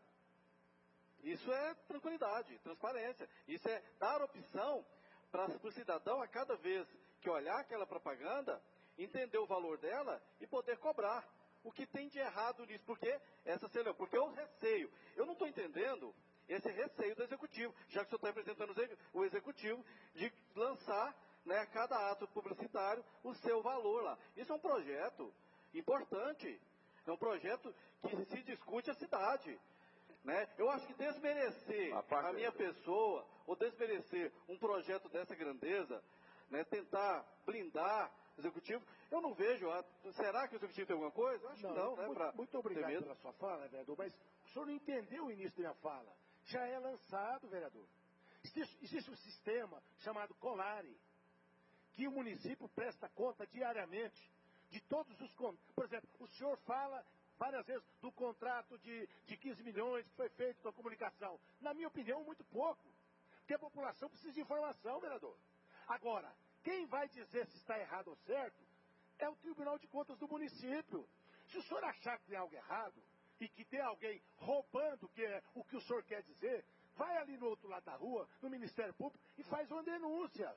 Isso é tranquilidade, transparência. Isso é dar opção para o cidadão, a cada vez que olhar aquela propaganda, entender o valor dela e poder cobrar. O que tem de errado nisso? Porque essa porque eu receio. Eu não estou entendendo esse receio do executivo, já que o senhor está representando o executivo, de lançar, né, a cada ato publicitário o seu valor lá. Isso é um projeto importante. É um projeto que se discute a cidade. Né? Eu acho que desmerecer a, a minha pessoa, ou desmerecer um projeto dessa grandeza, né, tentar blindar o executivo, eu não vejo. Será que o executivo tem alguma coisa? Eu acho não, que não, né? Muito, pra muito obrigado pela sua fala, vereador, mas o senhor não entendeu o início da minha fala. Já é lançado, vereador. Existe, existe um sistema chamado Colare, que o município presta conta diariamente de todos os... Por exemplo, o senhor fala várias vezes do contrato de, de quinze milhões que foi feito com a comunicação. Na minha opinião, muito pouco. Porque a população precisa de informação, vereador. Agora, quem vai dizer se está errado ou certo é o Tribunal de Contas do município. Se o senhor achar que tem algo errado e que tem alguém roubando que é o que o senhor quer dizer, vai ali no outro lado da rua, no Ministério Público, e faz uma denúncia.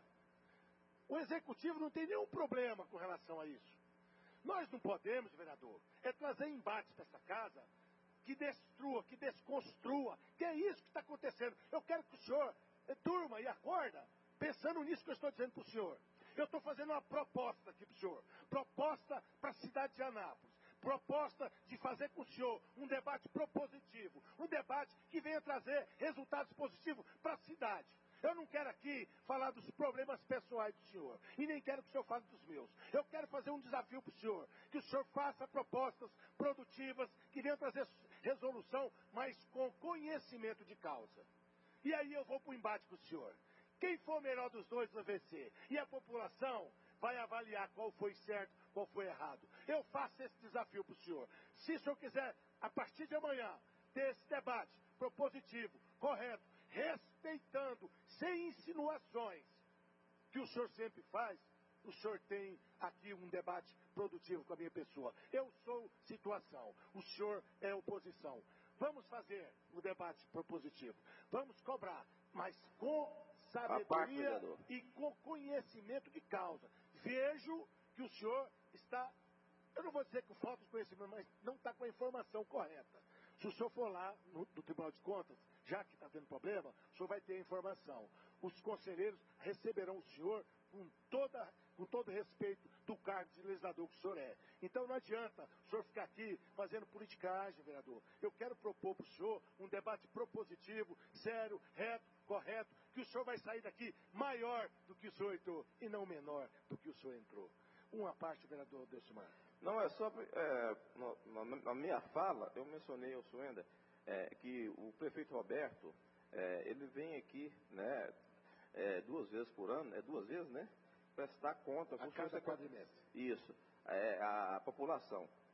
O Executivo não tem nenhum problema com relação a isso. Nós não podemos, vereador, é trazer embates para essa casa que destrua, que desconstrua, que é isso que está acontecendo. Eu quero que o senhor durma e acorda pensando nisso que eu estou dizendo para o senhor. Eu estou fazendo uma proposta aqui para o senhor, proposta para a cidade de Anápolis, proposta de fazer com o senhor um debate propositivo, um debate que venha trazer resultados positivos para a cidade. Eu não quero aqui falar dos problemas pessoais do senhor, e nem quero que o senhor fale dos meus. Eu quero fazer um desafio para o senhor, que o senhor faça propostas produtivas, que venham trazer resolução, mas com conhecimento de causa. E aí eu vou para o embate com o senhor. Quem for o melhor dos dois vai vencer. E a população vai avaliar qual foi certo, qual foi errado. Eu faço esse desafio para o senhor. Se o senhor quiser, a partir de amanhã, ter esse debate propositivo, correto, respeitando, sem insinuações, que o senhor sempre faz, o senhor tem aqui um debate produtivo com a minha pessoa. Eu sou situação, o senhor é oposição. Vamos fazer o debate propositivo. Vamos cobrar, mas com sabedoria e com conhecimento de causa. Vejo que o senhor está, eu não vou dizer que falta de conhecimento, mas não está com a informação correta. Se o senhor for lá no, no Tribunal de Contas, já que está tendo problema, o senhor vai ter a informação. Os conselheiros receberão o senhor com, toda, com todo respeito do cargo de legislador que o senhor é. Então não adianta o senhor ficar aqui fazendo politicagem, vereador. Eu quero propor para o senhor um debate propositivo, sério, reto, correto, que o senhor vai sair daqui maior do que o senhor entrou e não menor do que o senhor entrou. Uma parte, vereador Delcimar. Não, é só, é, na, na minha fala, eu mencionei ao senhor ainda, é, que o prefeito Roberto, é, ele vem aqui, né, é, duas vezes por ano, é duas vezes, né, prestar conta. A cada quadrimestre. Isso, é, a, a população.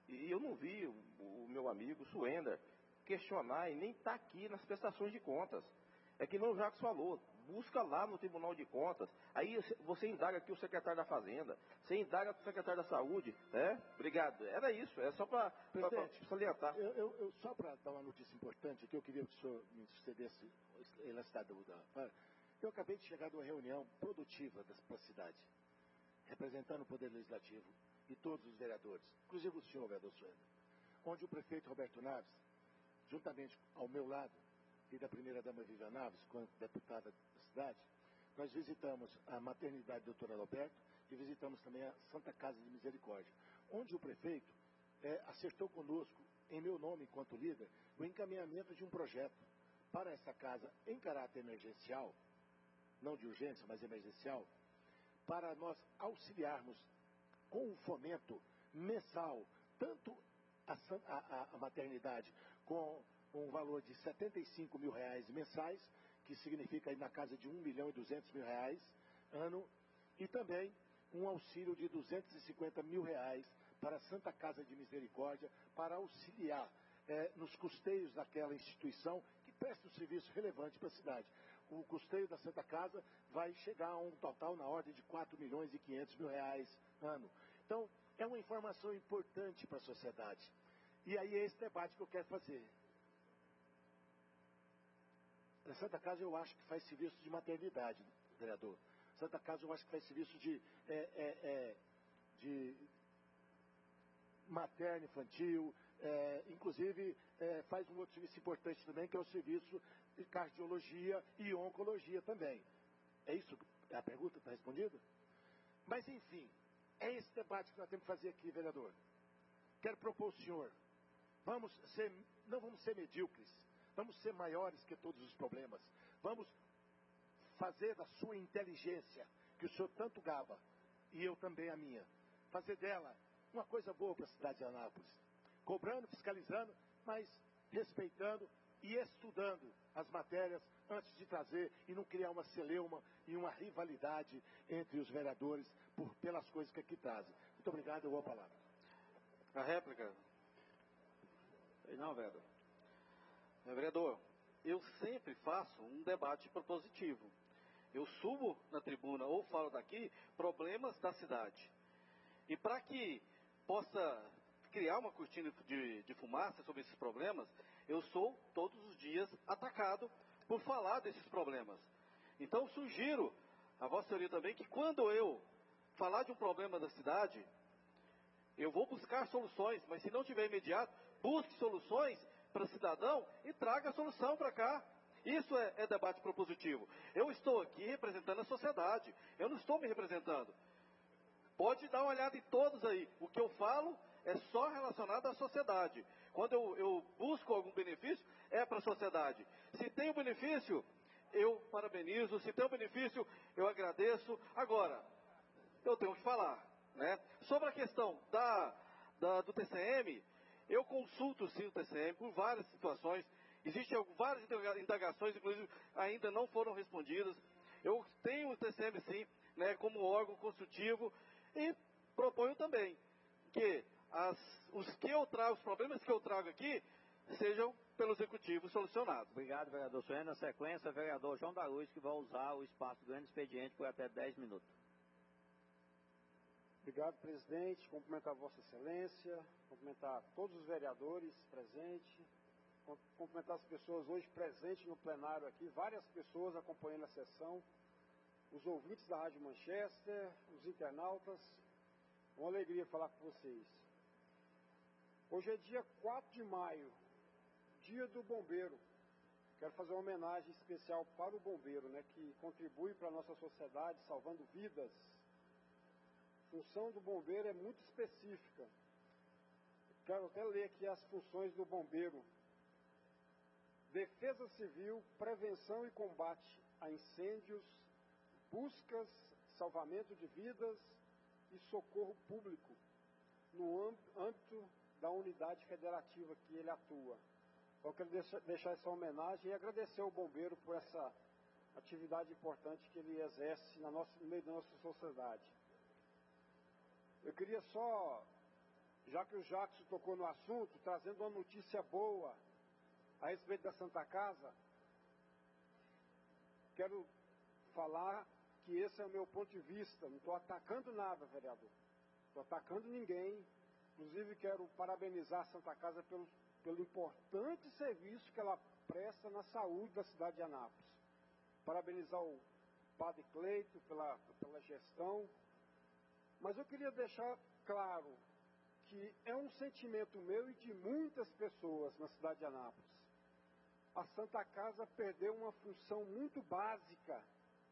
E eu não vi o, o meu amigo Suender questionar e nem está aqui nas prestações de contas. É que não o Jacques falou, busca lá no Tribunal de Contas, aí você indaga aqui o secretário da Fazenda, você indaga o secretário da Saúde, né? Obrigado. Era isso, é só para salientar. Eu, eu, eu, só para dar uma notícia importante aqui, eu queria que o senhor me cedesse a elasticidade da... Eu acabei de chegar de uma reunião produtiva para a cidade, representando o Poder Legislativo e todos os vereadores, inclusive o senhor, vereador Suender, onde o prefeito Roberto Naves, juntamente ao meu lado, e da primeira-dama Vivian Naves, quando deputada da cidade, nós visitamos a maternidade doutora Roberto e visitamos também a Santa Casa de Misericórdia, onde o prefeito é, acertou conosco, em meu nome enquanto líder, o encaminhamento de um projeto para essa casa em caráter emergencial, não de urgência, mas emergencial, para nós auxiliarmos com um fomento mensal, tanto a, a, a maternidade com um valor de setenta e cinco mil reais mensais, que significa aí na casa de um milhão e duzentos mil reais ano, e também um auxílio de duzentos e cinquenta mil reais para a Santa Casa de Misericórdia, para auxiliar é, nos custeios daquela instituição que presta um serviço relevante para a cidade. O custeio da Santa Casa vai chegar a um total na ordem de quatro milhões e quinhentos mil reais ano. Então, é uma informação importante para a sociedade. E aí é esse debate que eu quero fazer. A Santa Casa eu acho que faz serviço de maternidade, vereador. Santa Casa eu acho que faz serviço de, é, é, é, de materno, infantil, é, inclusive é, faz um outro serviço importante também, que é o serviço de cardiologia e oncologia também. É isso? A pergunta está respondida? Mas enfim, é esse debate que nós temos que fazer aqui, vereador. Quero propor ao senhor, vamos ser, não vamos ser medíocres, vamos ser maiores que todos os problemas. Vamos fazer da sua inteligência, que o senhor tanto gaba, e eu também a minha, fazer dela uma coisa boa para a cidade de Anápolis. Cobrando, fiscalizando, mas respeitando e estudando as matérias antes de trazer e não criar uma celeuma e uma rivalidade entre os vereadores por, pelas coisas que aqui trazem. Muito obrigado, eu vou a palavra. A réplica. Não, vereador. Vereador, eu sempre faço um debate propositivo. Eu subo na tribuna ou falo daqui problemas da cidade. E para que possa criar uma cortina de, de fumaça sobre esses problemas, eu sou todos os dias atacado por falar desses problemas. Então sugiro a Vossa Senhoria também que quando eu falar de um problema da cidade, eu vou buscar soluções, mas se não tiver imediato, busque soluções para o cidadão e traga a solução para cá. Isso é, é debate propositivo. Eu estou aqui representando a sociedade, eu não estou me representando. Pode dar uma olhada em todos aí. O que eu falo é só relacionado à sociedade. Quando eu, eu busco algum benefício, é para a sociedade. Se tem um benefício, eu parabenizo. Se tem um benefício, eu agradeço. Agora, eu tenho que falar, né? Sobre a questão da, da, do T C M, eu consulto sim o T C M por várias situações. Existem várias indagações, inclusive, ainda não foram respondidas. Eu tenho o T C M sim, né, como órgão consultivo. E proponho também que as, os, que eu trago, os problemas que eu trago aqui sejam pelo Executivo solucionados. Obrigado, vereador Suender. Na sequência, vereador João da Luz, que vai usar o espaço do grande expediente por até dez minutos. Obrigado, presidente. Cumprimentar Vossa Excelência, cumprimentar todos os vereadores presentes, cumprimentar as pessoas hoje presentes no plenário aqui, várias pessoas acompanhando a sessão, os ouvintes da Rádio Manchester, os internautas. Uma alegria falar com vocês. Hoje é dia quatro de maio, dia do bombeiro. Quero fazer uma homenagem especial para o bombeiro, né, que contribui para a nossa sociedade, salvando vidas. A função do bombeiro é muito específica. Quero até ler aqui as funções do bombeiro. Defesa civil, prevenção e combate a incêndios, buscas, salvamento de vidas e socorro público no âmbito da unidade federativa que ele atua. Então, eu quero deixar essa homenagem e agradecer ao bombeiro por essa atividade importante que ele exerce na nossa, no meio da nossa sociedade. Eu queria só já que o Jackson tocou no assunto, trazendo uma notícia boa a respeito da Santa Casa, quero falar que esse é o meu ponto de vista. Não estou atacando nada, vereador. Estou atacando ninguém. Inclusive, quero parabenizar a Santa Casa pelo, pelo importante serviço que ela presta na saúde da cidade de Anápolis. Parabenizar o Padre Cleito pela, pela gestão. Mas eu queria deixar claro que é um sentimento meu e de muitas pessoas na cidade de Anápolis. A Santa Casa perdeu uma função muito básica,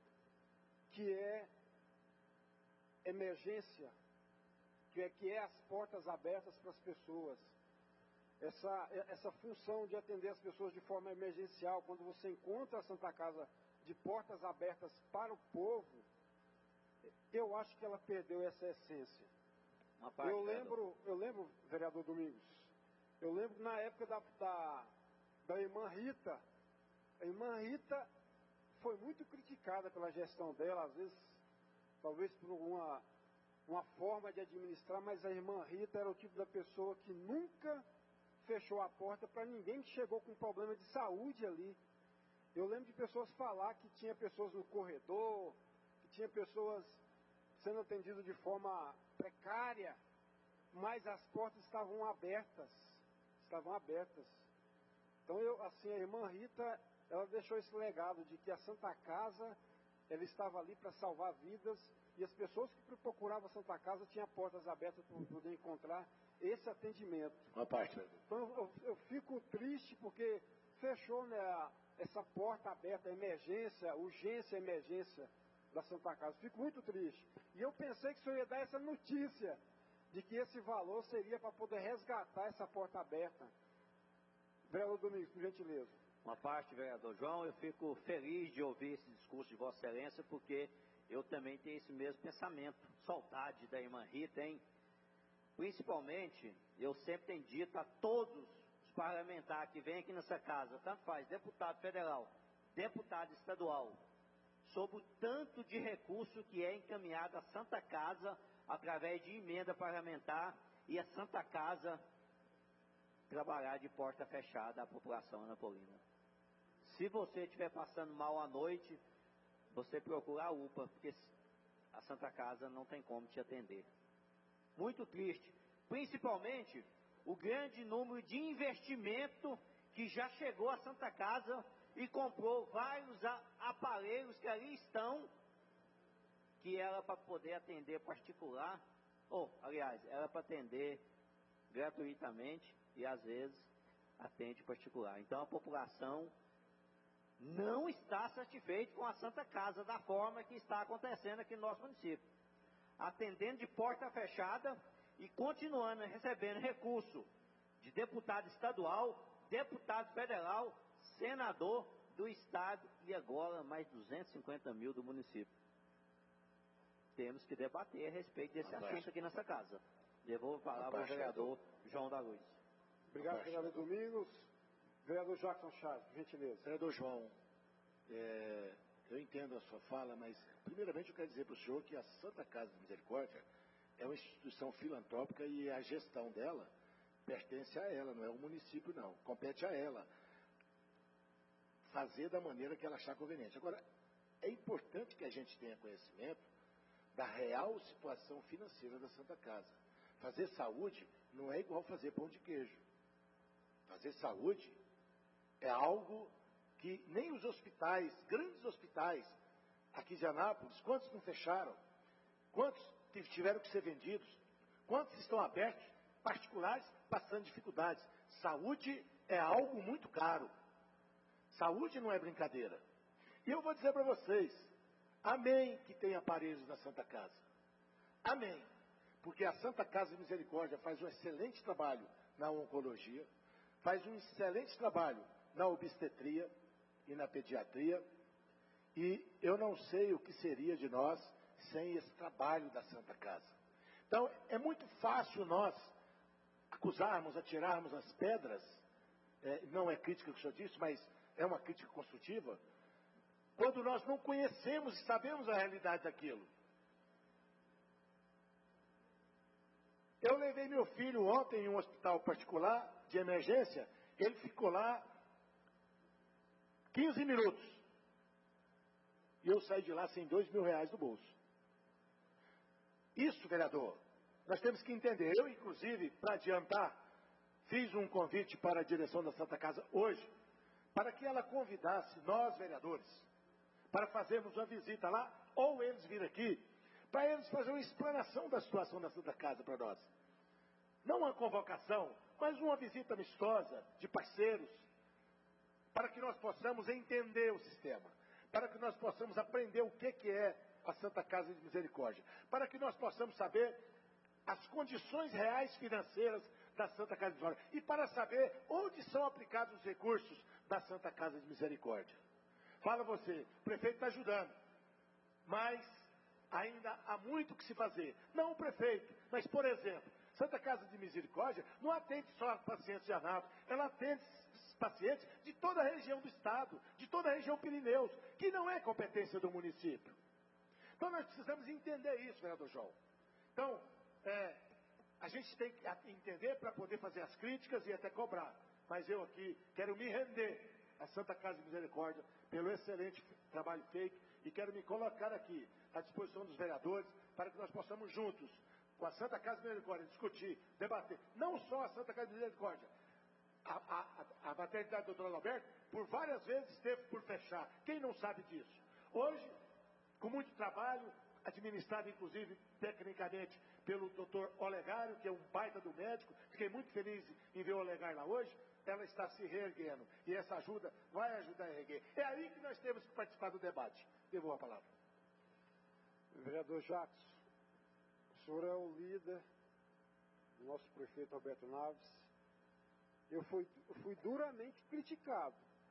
que é emergência, que é, que é as portas abertas para as pessoas. Essa, essa função de atender as pessoas de forma emergencial, quando você encontra a Santa Casa de portas abertas para o povo, eu acho que ela perdeu essa essência. Uma parte, eu lembro, eu lembro, vereador Domingos, eu lembro na época da, da, da irmã Rita. A irmã Rita foi muito criticada pela gestão dela, às vezes, talvez por uma, uma forma de administrar, mas a irmã Rita era o tipo da pessoa que nunca fechou a porta para ninguém que chegou com problema de saúde ali. Eu lembro de pessoas falar que tinha pessoas no corredor, que tinha pessoas sendo atendidas de forma precária, mas as portas estavam abertas, estavam abertas. Então, eu, assim, a irmã Rita, ela deixou esse legado de que a Santa Casa, ela estava ali para salvar vidas, e as pessoas que procuravam a Santa Casa tinham portas abertas para poder encontrar esse atendimento. Uma parte. Então, eu, eu fico triste porque fechou, né, essa porta aberta, emergência, urgência, emergência da Santa Casa. Fico muito triste. E eu pensei que o senhor ia dar essa notícia de que esse valor seria para poder resgatar essa porta aberta. Vereador Domingos, por gentileza. Uma parte, vereador João, eu fico feliz de ouvir esse discurso de Vossa Excelência, porque eu também tenho esse mesmo pensamento. Saudade da irmã Rita, hein? Principalmente, eu sempre tenho dito a todos os parlamentares que vêm aqui nessa casa, tanto faz deputado federal, deputado estadual, sobre o tanto de recurso que é encaminhado à Santa Casa através de emenda parlamentar, e a Santa Casa trabalhar de porta fechada à população anapolina. Se você estiver passando mal à noite, você procura a U P A, porque a Santa Casa não tem como te atender. Muito triste, principalmente o grande número de investimento que já chegou à Santa Casa e comprou vários aparelhos que ali estão, que era para poder atender particular, ou, aliás, era para atender gratuitamente e às vezes atende particular. Então a população não está satisfeita com a Santa Casa da forma que está acontecendo aqui no nosso município. Atendendo de porta fechada e continuando recebendo recurso de deputado estadual, deputado federal, senador do estado e agora mais duzentos e cinquenta mil do município. Temos que debater a respeito desse Abaixo. assunto aqui nessa casa. Devolvo a palavra ao vereador João da Luz. Obrigado, vereador Domingos. Vereador Jackson Chaves, por gentileza. Vereador João, é, eu entendo a sua fala, mas primeiramente eu quero dizer para o senhor que a Santa Casa de Misericórdia é uma instituição filantrópica e a gestão dela pertence a ela, não é o município não, compete a ela fazer da maneira que ela achar conveniente. Agora, é importante que a gente tenha conhecimento da real situação financeira da Santa Casa. Fazer saúde não é igual fazer pão de queijo. Fazer saúde é algo que nem os hospitais, grandes hospitais aqui de Anápolis, quantos não fecharam? Quantos tiveram que ser vendidos? Quantos estão abertos? Particulares passando dificuldades. Saúde é algo muito caro. Saúde não é brincadeira. E eu vou dizer para vocês, amém que tem aparelhos na Santa Casa. Amém. Porque a Santa Casa de Misericórdia faz um excelente trabalho na oncologia, faz um excelente trabalho na obstetria e na pediatria, e eu não sei o que seria de nós sem esse trabalho da Santa Casa. Então, é muito fácil nós acusarmos, atirarmos as pedras, é, não é crítica que o senhor disse, mas é uma crítica construtiva, quando nós não conhecemos e sabemos a realidade daquilo. Eu levei meu filho ontem em um hospital particular de emergência, ele ficou lá quinze minutos. E eu saí de lá sem dois mil reais no bolso. Isso, vereador, nós temos que entender. Eu, inclusive, para adiantar, fiz um convite para a direção da Santa Casa hoje, para que ela convidasse nós, vereadores, para fazermos uma visita lá, ou eles virem aqui, para eles fazerem uma explanação da situação da Santa Casa para nós. Não uma convocação, mas uma visita amistosa de parceiros, para que nós possamos entender o sistema, para que nós possamos aprender o que, que é a Santa Casa de Misericórdia, para que nós possamos saber as condições reais financeiras da Santa Casa de Misericórdia e para saber onde são aplicados os recursos da Santa Casa de Misericórdia. Fala você, o prefeito está ajudando, mas ainda há muito que se fazer. Não o prefeito, mas, por exemplo, Santa Casa de Misericórdia não atende só pacientes de Anápolis, ela atende pacientes de toda a região do estado, de toda a região Pirineus, que não é competência do município. Então nós precisamos entender isso, vereador João. Então, é, a gente tem que entender para poder fazer as críticas e até cobrar. Mas eu aqui quero me render à Santa Casa de Misericórdia pelo excelente trabalho feito e quero me colocar aqui à disposição dos vereadores para que nós possamos juntos, com a Santa Casa de Misericórdia, discutir, debater, não só a Santa Casa de Misericórdia, a, a, a maternidade do doutor Alberto, por várias vezes esteve por fechar. Quem não sabe disso? Hoje, com muito trabalho, administrado inclusive tecnicamente pelo doutor Olegário, que é um baita do médico, fiquei muito feliz em ver o Olegário lá hoje, ela está se reerguendo. E essa ajuda vai ajudar a erguer. É aí que nós temos que participar do debate. Devolvo a palavra. Vereador Jacques, o senhor é o líder do nosso prefeito Alberto Naves. Eu fui, eu fui duramente criticado.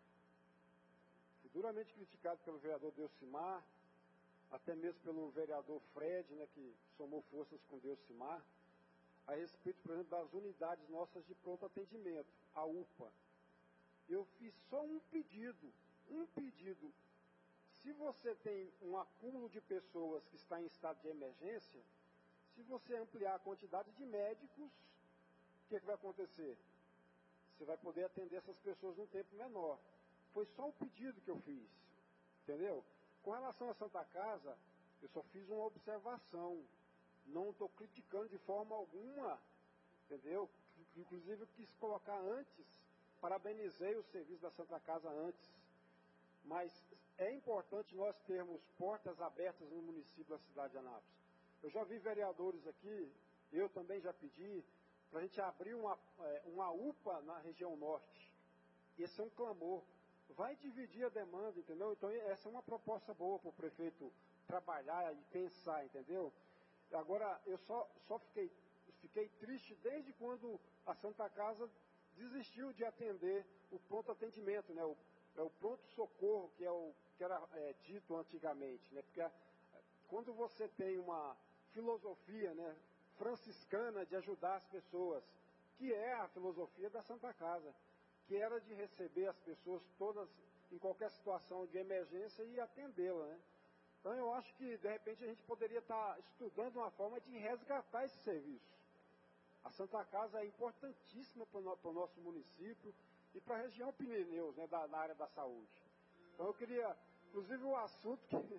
Fui duramente criticado pelo vereador Delcimar, até mesmo pelo vereador Fred, né, que somou forças com Delcimar, a respeito, por exemplo, das unidades nossas de pronto atendimento, a U P A. Eu fiz só um pedido, um pedido. Se você tem um acúmulo de pessoas que está em estado de emergência, se você ampliar a quantidade de médicos, o que, que vai acontecer? Você vai poder atender essas pessoas num tempo menor. Foi só um pedido que eu fiz, entendeu? Com relação à Santa Casa, eu só fiz uma observação. Não estou criticando de forma alguma, entendeu? Inclusive eu quis colocar antes, parabenizei o serviço da Santa Casa antes. Mas é importante nós termos portas abertas no município da cidade de Anápolis. Eu já vi vereadores aqui, eu também já pedi, para a gente abrir uma, uma U P A na região norte. Esse é um clamor. Vai dividir a demanda, entendeu? Então essa é uma proposta boa para o prefeito trabalhar e pensar, entendeu? Agora, eu só, só fiquei, fiquei triste desde quando a Santa Casa desistiu de atender o pronto atendimento, né? O, é o pronto-socorro, que, é o, que era é, dito antigamente, né? Porque a, quando você tem uma filosofia, né, franciscana de ajudar as pessoas, que é a filosofia da Santa Casa, que era de receber as pessoas todas em qualquer situação de emergência e atendê-la, né? Então eu acho que de repente a gente poderia estar estudando uma forma de resgatar esse serviço. A Santa Casa é importantíssima para o nosso município e para a região Pirineus, né, da, na área da saúde. Então eu queria, inclusive o assunto que,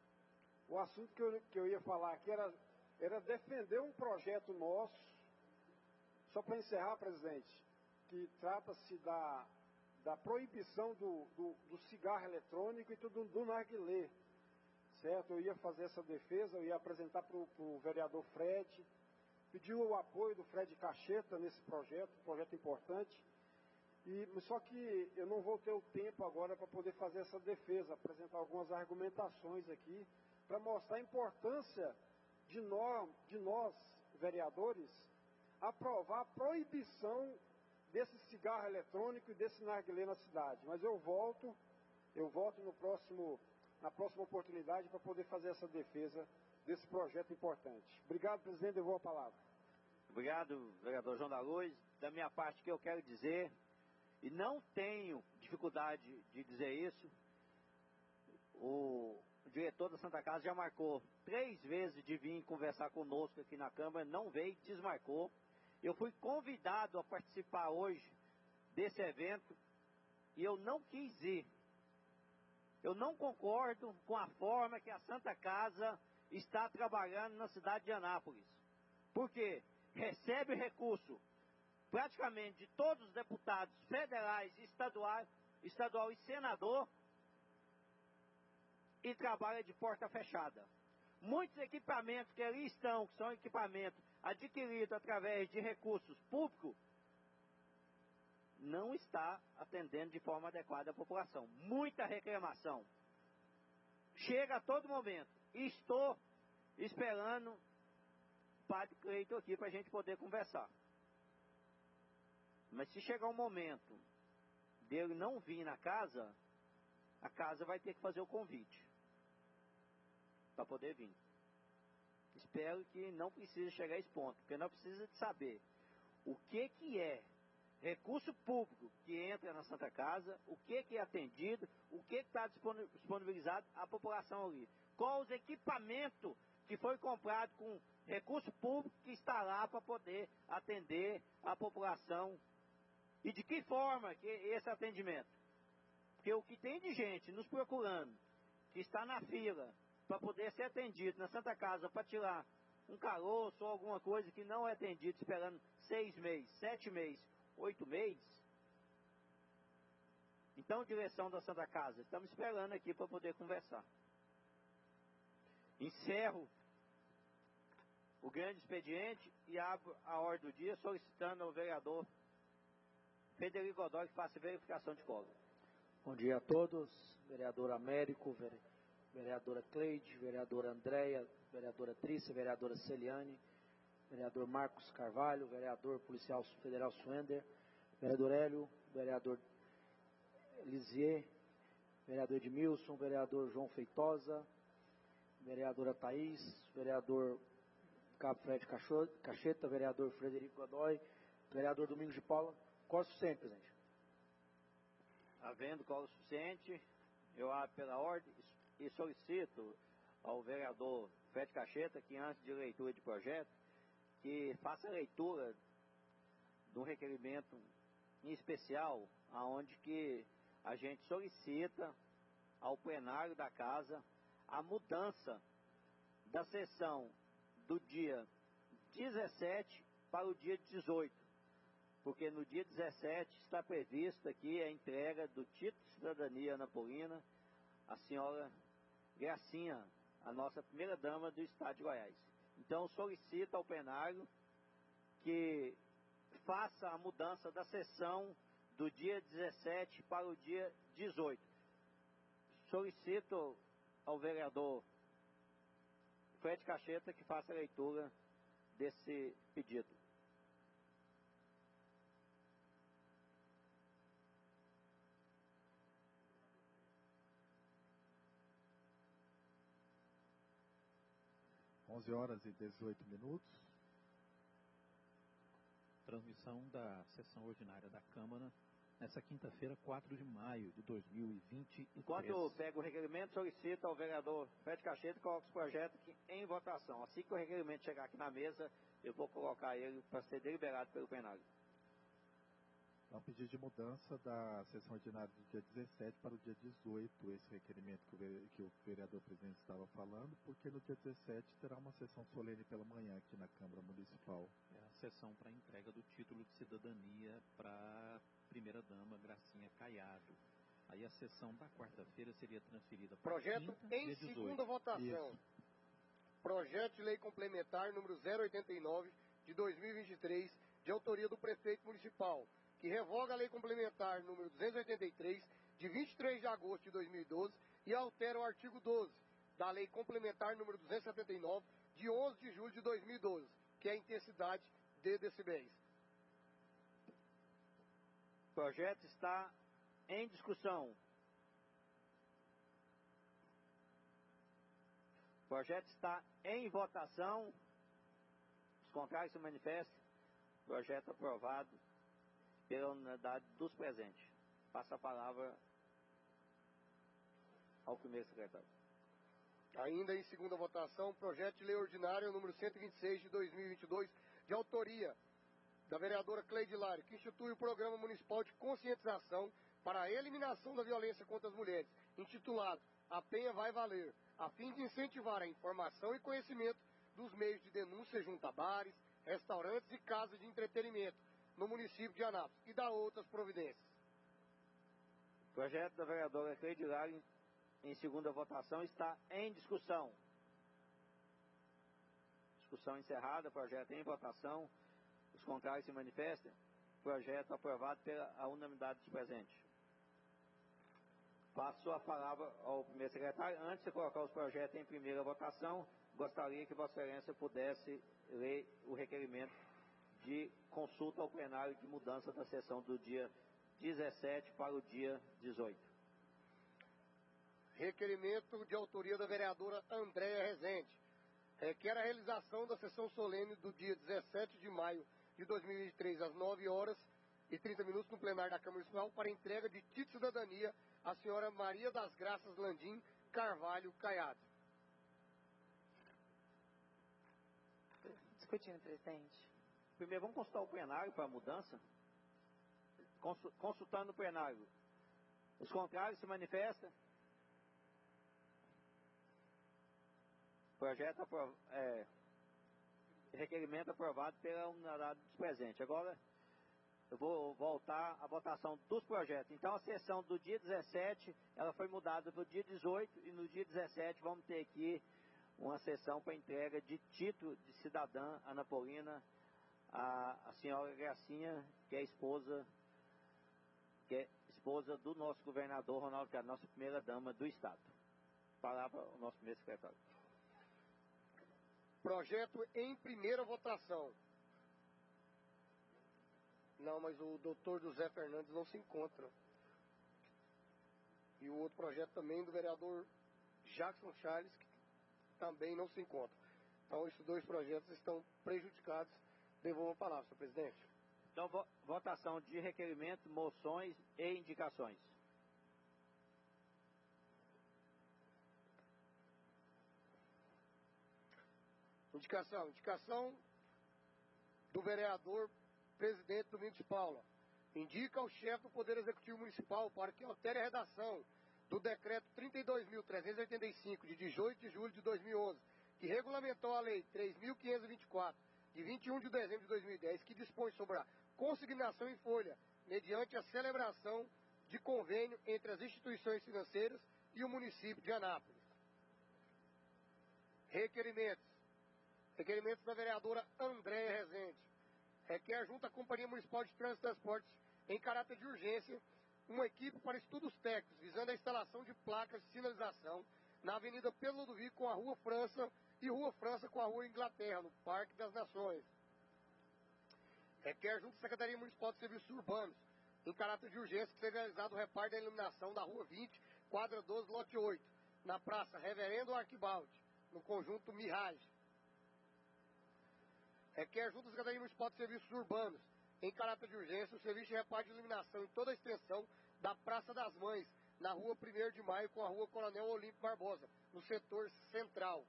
o assunto que eu, que eu ia falar aqui era, era defender um projeto nosso, só para encerrar, presidente, que trata-se da, da proibição do, do, do cigarro eletrônico e do, do narguilé, certo? Eu ia fazer essa defesa, eu ia apresentar para o vereador Fred, pedir o apoio do Fred Cacheta nesse projeto, um projeto importante, e, só que eu não vou ter o tempo agora para poder fazer essa defesa, apresentar algumas argumentações aqui, para mostrar a importância de nós, de nós, vereadores, aprovar a proibição desse cigarro eletrônico e desse narguilé na cidade. Mas eu volto, eu volto no próximo, na próxima oportunidade para poder fazer essa defesa desse projeto importante. Obrigado, presidente, eu vou a palavra. Obrigado, vereador João da Luz. Da minha parte, que eu quero dizer, e não tenho dificuldade de dizer isso, o o diretor da Santa Casa já marcou três vezes de vir conversar conosco aqui na Câmara, não veio, desmarcou. Eu fui convidado a participar hoje desse evento e eu não quis ir. Eu não concordo com a forma que a Santa Casa está trabalhando na cidade de Anápolis. Porque recebe recurso praticamente de todos os deputados federais, estaduais, estadual e senador, e trabalha de porta fechada. Muitos equipamentos que ali estão, que são equipamentos adquiridos através de recursos públicos, não está atendendo de forma adequada a população. Muita reclamação. Chega a todo momento. E estou esperando o padre Cleito aqui para a gente poder conversar. Mas se chegar um momento dele não vir na casa, a casa vai ter que fazer o convite para poder vir. Espero que não precise chegar a esse ponto, porque não precisa de saber o que que é recurso público que entra na Santa Casa, o que que é atendido, o que está disponibilizado à população ali. Qual os equipamentos que foi comprado com recurso público que está lá para poder atender a população. E de que forma que esse atendimento? Porque o que tem de gente nos procurando, que está na fila para poder ser atendido na Santa Casa, para tirar um caroço ou alguma coisa que não é atendido, esperando seis meses, sete meses, oito meses. Então, direção da Santa Casa, estamos esperando aqui para poder conversar. Encerro o grande expediente e abro a ordem do dia solicitando ao vereador Frederico Godoy que faça verificação de quórum. Bom dia a todos. Vereador Américo, vere... vereadora Cleide, vereadora Andréia, vereadora Trícia, vereadora Celiane, vereador Marcos Carvalho, vereador policial federal Suender, vereador Hélio, vereador Lisier, vereador Edmilson, vereador João Feitosa, vereadora Thaís, vereador Cabo Fred Cacheta, vereador Frederico Godoy, vereador Domingos de Paula. Qual suficiente, presidente? Havendo quórum suficiente, eu abro pela ordem e solicito ao vereador Fred Cacheta que, antes de leitura de projeto, que faça a leitura do requerimento em especial, aonde que a gente solicita ao plenário da Casa a mudança da sessão do dia dezessete para o dia dezoito. Porque no dia dezessete está prevista aqui a entrega do título de cidadania anapolina à senhora Gracinha, a nossa primeira dama do estado de Goiás. Então solicito ao plenário que faça a mudança da sessão do dia dezessete para o dia dezoito. Solicito ao vereador Fred Cacheta que faça a leitura desse pedido. onze horas e dezoito minutos. Transmissão da sessão ordinária da Câmara nessa quinta-feira, quatro de maio de dois mil e vinte e três. Enquanto eu pego o requerimento, solicito ao vereador Fred Cacheta que coloque os projetos aqui em votação. Assim que o requerimento chegar aqui na mesa, eu vou colocar ele para ser deliberado pelo plenário. É um pedido de mudança da sessão ordinária do dia dezessete para o dia dezoito, esse requerimento que o, que o vereador presidente estava falando, porque no dia dezessete terá uma sessão solene pela manhã aqui na Câmara Municipal. É a sessão para entrega do título de cidadania para a primeira-dama Gracinha Caiado. Aí a sessão da quarta-feira seria transferida para Projeto quinta, em segunda votação. Isso. Projeto de lei complementar número zero oitenta e nove de dois mil e vinte e três, de autoria do prefeito municipal, que revoga a lei complementar número duzentos e oitenta e três, de vinte e três de agosto de dois mil e doze, e altera o artigo doze da lei complementar número duzentos e setenta e nove, de onze de julho de dois mil e doze, que é a intensidade de decibéis. O projeto está em discussão. O projeto está em votação. Os contrários se manifestem. Projeto aprovado pela unanimidade dos presentes. Passa a palavra ao primeiro secretário. Ainda em segunda votação, projeto de lei ordinário número cento e vinte e seis de dois mil e vinte e dois, de autoria da vereadora Cleide Hilário, que institui o Programa Municipal de Conscientização para a Eliminação da Violência contra as Mulheres, intitulado A Penha Vai Valer, a fim de incentivar a informação e conhecimento dos meios de denúncia junto a bares, restaurantes e casas de entretenimento no município de Anápolis e dar outras providências. Projeto da vereadora Cleide Hilário, em segunda votação, está em discussão. Discussão encerrada, projeto em votação. Os contrários se manifestem. Projeto aprovado pela unanimidade dos presentes. Passo a palavra ao primeiro secretário. Antes de colocar os projetos em primeira votação, gostaria que Vossa Excelência pudesse ler o requerimento de consulta ao plenário de mudança da sessão do dia dezessete para o dia dezoito. Requerimento de autoria da vereadora Andréia Rezende. Requer a realização da sessão solene do dia dezessete de maio de dois mil e vinte e três, às nove horas e trinta minutos, no plenário da Câmara Municipal, para entrega de título de cidadania à senhora Maria das Graças Landim Carvalho Caiado. Discutindo, presidente. Primeiro, vamos consultar o plenário para a mudança. Consultando o plenário. Os contrários se manifestam. Projeto aprov... é... requerimento aprovado pela unanimidade dos presentes. Agora, eu vou voltar à votação dos projetos. Então, a sessão do dia dezessete, ela foi mudada para o dia dezoito, e no dia dezessete vamos ter aqui uma sessão para entrega de título de cidadã anapolina à, à senhora Gracinha, que é esposa, que é esposa do nosso governador Ronaldo Caiado, nossa primeira dama do Estado. Palavra ao nosso primeiro secretário. Projeto em primeira votação. Não, mas o doutor José Fernandes não se encontra. E o outro projeto também do vereador Jackson Charles, que também não se encontra. Então, esses dois projetos estão prejudicados. Devolvo a palavra, senhor presidente. Então, vo votação de requerimento, moções e indicações. Indicação. Indicação do vereador presidente Domingos Paula. Indica ao chefe do Poder Executivo Municipal para que altere a redação do decreto trinta e dois mil trezentos e oitenta e cinco, de dezoito de julho de dois mil e onze, que regulamentou a Lei três mil quinhentos e vinte e quatro, de vinte e um de dezembro de dois mil e dez, que dispõe sobre a consignação em folha, mediante a celebração de convênio entre as instituições financeiras e o município de Anápolis. Requerimentos. Requerimentos da vereadora Andréia Rezende. Requer junto à Companhia Municipal de Trânsito e Transportes, em caráter de urgência, uma equipe para estudos técnicos, visando a instalação de placas de sinalização na Avenida Pedro Ludovico com a Rua França e Rua França com a Rua Inglaterra, no Parque das Nações. Requer junto à Secretaria Municipal de Serviços Urbanos, em caráter de urgência, que seja realizado o reparo da iluminação da Rua vinte, quadra doze, lote oito, na Praça Reverendo Arquibaldi, no conjunto Mirage. Requer junto à Secretaria Municipal de Serviços Urbanos, em caráter de urgência, o serviço de reparo de iluminação em toda a extensão da Praça das Mães, na Rua primeiro de Maio com a Rua Coronel Olímpio Barbosa, no setor central.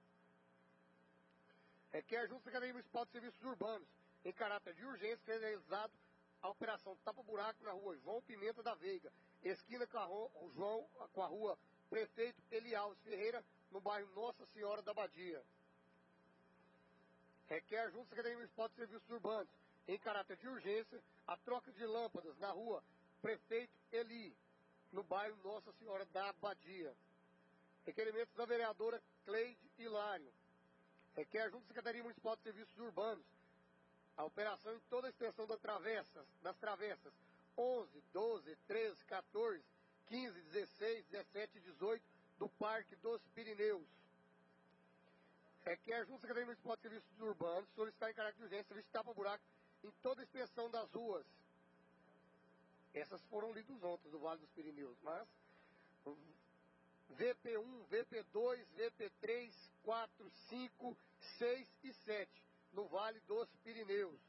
Requer junto à Secretaria Municipal de Serviços Urbanos, em caráter de urgência, que seja realizado a operação tapa-buraco na Rua João Pimenta da Veiga, esquina com a Rua, João, com a Rua Prefeito Eli Alves Ferreira, no bairro Nossa Senhora da Badia. Requer junto à Secretaria Municipal de Serviços Urbanos, em caráter de urgência, a troca de lâmpadas na Rua Prefeito Eli, no bairro Nossa Senhora da Badia. Requerimentos da vereadora Cleide Hilário. Requer junto à Secretaria Municipal de Serviços Urbanos a operação em toda a extensão das travessas, das travessas onze, doze, treze, quatorze, quinze, dezesseis, dezessete e dezoito do Parque dos Pirineus. Requer junto à Secretaria Municipal de Serviços Urbanos solicitar em caráter de urgência serviço de tapa-buraco em toda a extensão das ruas. Essas foram lidas ontem do Vale dos Pirineus, mas V P um, V P dois, V P três, quatro, cinco, seis e sete, no Vale dos Pirineus.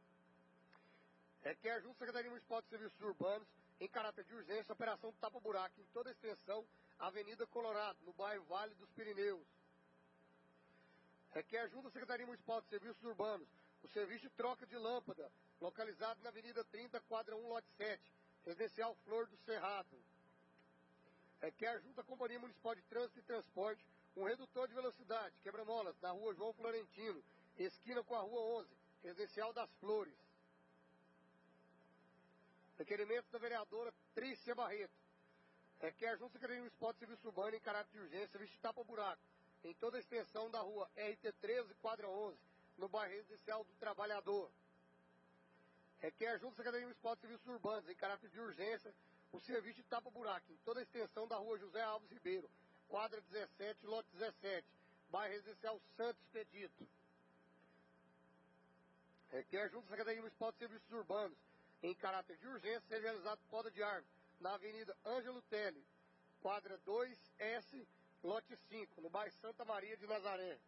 Requer junto à Secretaria Municipal de Serviços Urbanos, em caráter de urgência, operação tapa-buraco em toda a extensão Avenida Colorado, no bairro Vale dos Pirineus. Requer junto à Secretaria Municipal de Serviços Urbanos o serviço de troca de lâmpada, localizado na Avenida trinta, quadra um, lote sete, residencial Flor do Cerrado. Requer junto à Companhia Municipal de Trânsito e Transporte um redutor de velocidade, quebra-molas, na rua João Florentino, esquina com a rua onze, residencial das Flores. Requerimento da vereadora Trícia Barreto. Requer junto à Secretaria Municipal de Serviço Urbano em caráter de urgência, serviço de tapa-buraco, em toda a extensão da rua R T treze, quadra onze, no bairro residencial do Trabalhador. Requer junto à Secretaria Municipal de Serviços Urbanos, em caráter de urgência, o serviço de tapa-buraco, em toda a extensão da rua José Alves Ribeiro, quadra dezessete, lote dezessete, bairro residencial Santos Expedito. Requer junto à Secretaria Municipal de Serviços Urbanos, em caráter de urgência, seja realizado poda de árvore, na Avenida Ângelo Telli, quadra dois S, lote cinco, no bairro Santa Maria de Nazaré.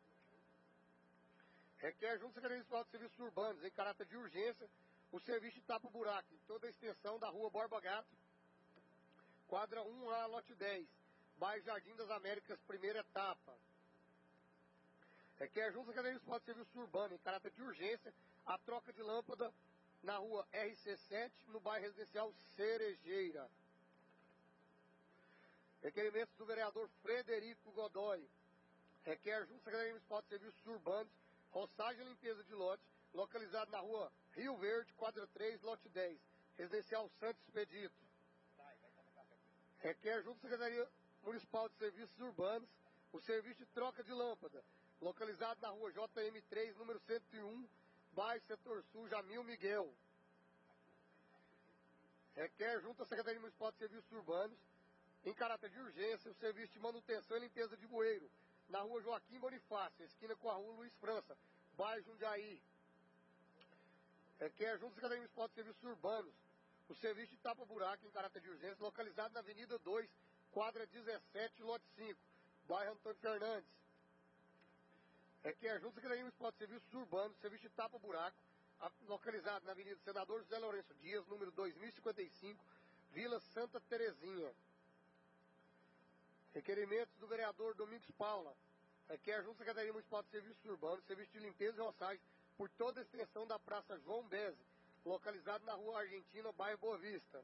Requer junto à Secretaria Municipal de Serviços Urbanos, em caráter de urgência, o serviço de tapa-buraco, em toda a extensão da rua Borba Gato, quadra um A, lote dez, bairro Jardim das Américas, primeira etapa. Requer junto à Secretaria Municipal de Serviços Urbanos, em caráter de urgência, a troca de lâmpada na rua R C sete, no bairro residencial Cerejeira. Requerimentos do vereador Frederico Godoy. Requer junto à Secretaria Municipal de Serviços Urbanos, roçagem e limpeza de lote, localizado na rua Rio Verde, quadra três, lote dez, residencial Santos Expedito. Requer junto à Secretaria Municipal de Serviços Urbanos o serviço de troca de lâmpada, localizado na rua J M três, número cento e um, bairro Setor Sul, Jamil Miguel. Requer junto à Secretaria Municipal de Serviços Urbanos, em caráter de urgência, o serviço de manutenção e limpeza de bueiro, na rua Joaquim Bonifácio, esquina com a rua Luiz França, bairro Jundiaí. Requer junto à Secretaria Municipal de Serviços Urbanos o serviço de tapa-buraco em caráter de urgência, localizado na Avenida dois, quadra dezessete, lote cinco, bairro Antônio Fernandes. Requer junto à Secretaria Municipal de Serviços Urbanos o serviço de tapa-buraco, localizado na Avenida Senador José Lourenço Dias, número dois mil e cinquenta e cinco, Vila Santa Terezinha. Requerimentos do vereador Domingos Paula. Requer junto à Secretaria Municipal de Serviços Urbanos serviço de limpeza e roçagem por toda a extensão da Praça João Beze, localizado na rua Argentina, bairro Boa Vista.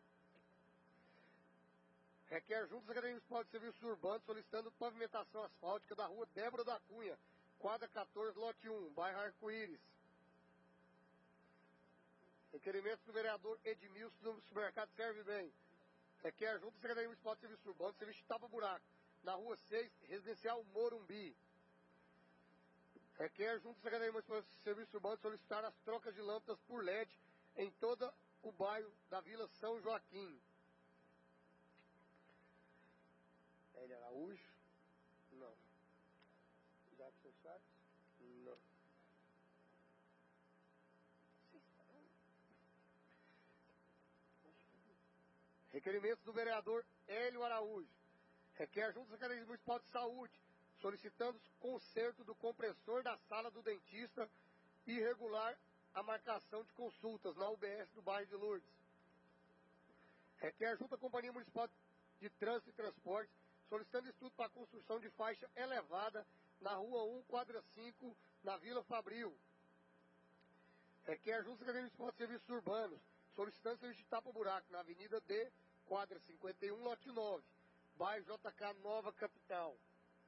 Requer junto à Secretaria Municipal de Serviços Urbanos solicitando pavimentação asfáltica da rua Débora da Cunha, quadra quatorze, lote um, bairro Arco-Íris. Requerimentos do vereador Edmilson do supermercado Serve Bem. Requer junto à Secretaria Municipal de Serviços Urbanos serviço de tapa-buraco, na rua seis, residencial Morumbi. Requer junto à Secretaria Municipal de Serviços Urbanos solicitar as trocas de lâmpadas por L E D em todo o bairro da Vila São Joaquim. Hélio Araújo? Não. Jackson Soares? Não. Requerimentos do vereador Hélio Araújo. Requer junto à Secretaria Municipal de Saúde, solicitando o conserto do compressor da sala do dentista e regular a marcação de consultas na U B S do bairro de Lourdes. Requer junto à Companhia Municipal de Trânsito e Transportes, solicitando estudo para a construção de faixa elevada na rua um, quadra cinco, na Vila Fabril. Requer junto à Secretaria Municipal de Serviços Urbanos, solicitando serviço de tapa-buraco na Avenida D, quadra cinquenta e um, lote nove, bairro J K Nova Capital.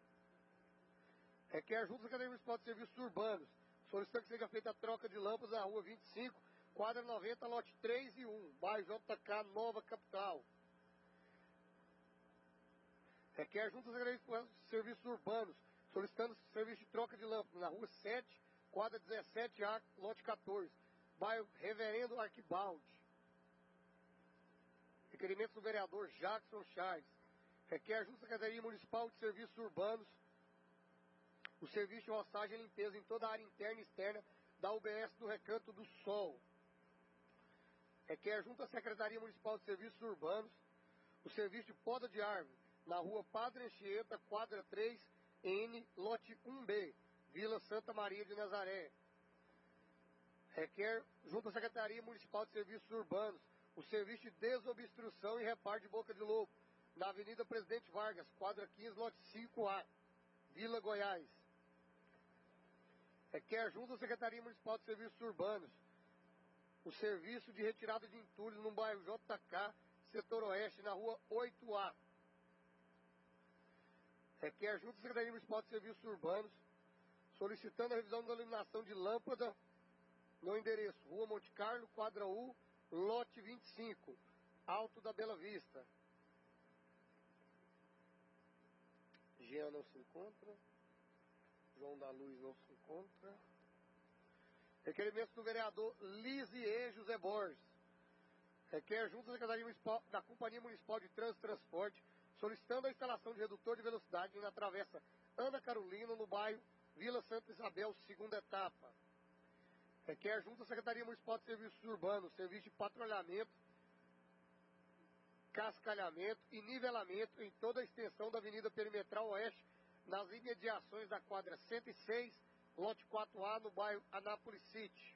Requer junto à Secretaria Municipal de Serviços Urbanos, solicitando que seja feita a troca de lâmpadas na rua vinte e cinco, quadra noventa, lote três e um, bairro J K Nova Capital. Requer junto à Secretaria Municipal de Serviços Urbanos, solicitando serviço de troca de lâmpadas na rua sete, quadra dezessete A, lote quatorze, bairro Reverendo Arquibaldi. Requerimentos do vereador Jackson Chaves. Requer junto à Secretaria Municipal de Serviços Urbanos o serviço de roçagem e limpeza em toda a área interna e externa da U B S do Recanto do Sol. Requer junto à Secretaria Municipal de Serviços Urbanos o serviço de poda de árvore na rua Padre Anchieta, quadra três N, lote um B, Vila Santa Maria de Nazaré. Requer junto à Secretaria Municipal de Serviços Urbanos o serviço de desobstrução e reparo de boca de lobo na Avenida Presidente Vargas, quadra quinze, lote cinco A, Vila Goiás. Requer junto à Secretaria Municipal de Serviços Urbanos o serviço de retirada de entulhos no bairro J K, setor oeste, na rua oito A. Requer junto à Secretaria Municipal de Serviços Urbanos solicitando a revisão da iluminação de lâmpada no endereço Rua Monte Carlo, quadra U, lote vinte e cinco, Alto da Bela Vista. Jean não se encontra. João da Luz não se encontra. Requerimento do vereador Lisier José Borges. Requer junto à Secretaria Municipal da Companhia Municipal de Trânsito e Transporte solicitando a instalação de redutor de velocidade na travessa Ana Carolina, no bairro Vila Santa Isabel, segunda etapa. Requer junto à Secretaria Municipal de Serviços Urbanos serviço de patrulhamento, cascalhamento e nivelamento em toda a extensão da Avenida Perimetral Oeste, nas imediações da quadra cento e seis, lote quatro A, no bairro Anápolis City.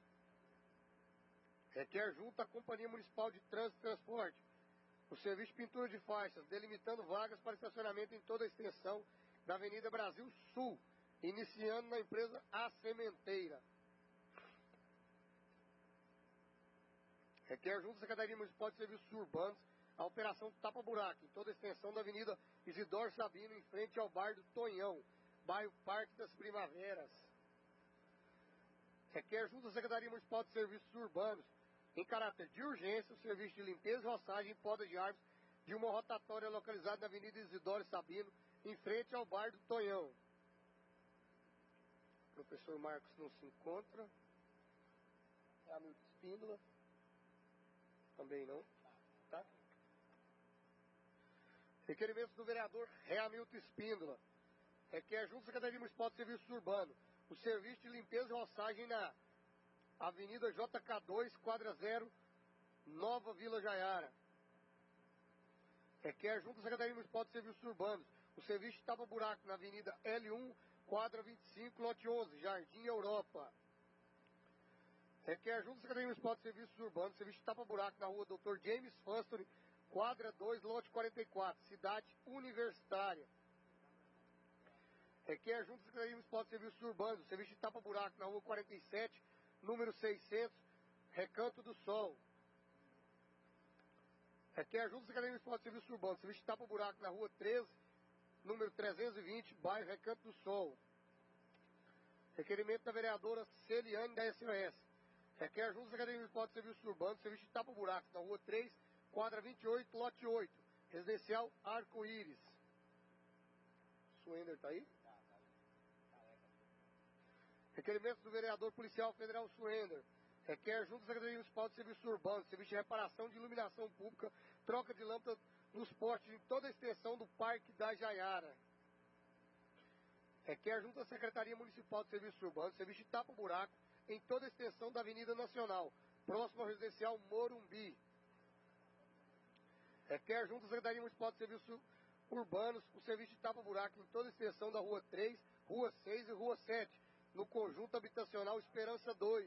Requer junto à Companhia Municipal de Trânsito e Transporte o serviço de pintura de faixas, delimitando vagas para estacionamento em toda a extensão da Avenida Brasil Sul, iniciando na empresa A Sementeira. Requer junto à Secretaria Municipal de Serviços Urbanos a operação Tapa Buraco em toda a extensão da Avenida Isidoro Sabino, em frente ao bairro do Tonhão, bairro Parque das Primaveras. Requer junto à Secretaria Municipal de Serviços Urbanos, em caráter de urgência, o serviço de limpeza e roçagem em poda de árvores de uma rotatória localizada na Avenida Isidoro Sabino, em frente ao bairro do Tonhão. O professor Marcos não se encontra. É Hamilton Espíndola. Também não. Tá? Requerimentos do vereador Hamilton Espíndola. Requer junto à Secretaria Municipal de Serviços Urbanos o serviço de limpeza e roçagem na Avenida J K dois, quadra zero, Nova Vila Jaiara. Requer junto à Secretaria Municipal de Serviços Urbanos o serviço de tapa-buraco na Avenida L um, quadra vinte e cinco, lote onze, Jardim Europa. Requer junto à Secretaria Municipal de Serviços Urbanos o serviço de tapa-buraco na rua doutor James Fustony, quadra dois, lote quarenta e quatro, Cidade Universitária. Requer junto à Secretaria Municipal de Serviços Urbanos o serviço de tapa-buraco na rua quarenta e sete, número seiscentos, Recanto do Sol. Requer junto à Secretaria Municipal de Serviços Urbanos o serviço de tapa-buraco na rua treze, número trezentos e vinte, bairro Recanto do Sol. Requerimento da vereadora Celiane da S O S. Requer junto à Secretaria Municipal de Serviços Urbanos serviço de tapa-buraco na rua três, quadra vinte e oito, lote oito, residencial Arco-Íris. Suender está aí? Requerimento do vereador policial federal Suender. Requer junto à Secretaria Municipal de Serviços Urbanos serviço de reparação de iluminação pública, troca de lâmpadas nos postes em toda a extensão do Parque da Jaiara. Requer junto à Secretaria Municipal de Serviços Urbanos serviço de tapa-buraco em toda a extensão da Avenida Nacional, próximo ao residencial Morumbi. Requer junto à Secretaria Municipal de Serviços Urbanos o serviço de tapa-buraco em toda a extensão da Rua três, Rua seis e Rua sete, no conjunto habitacional Esperança dois.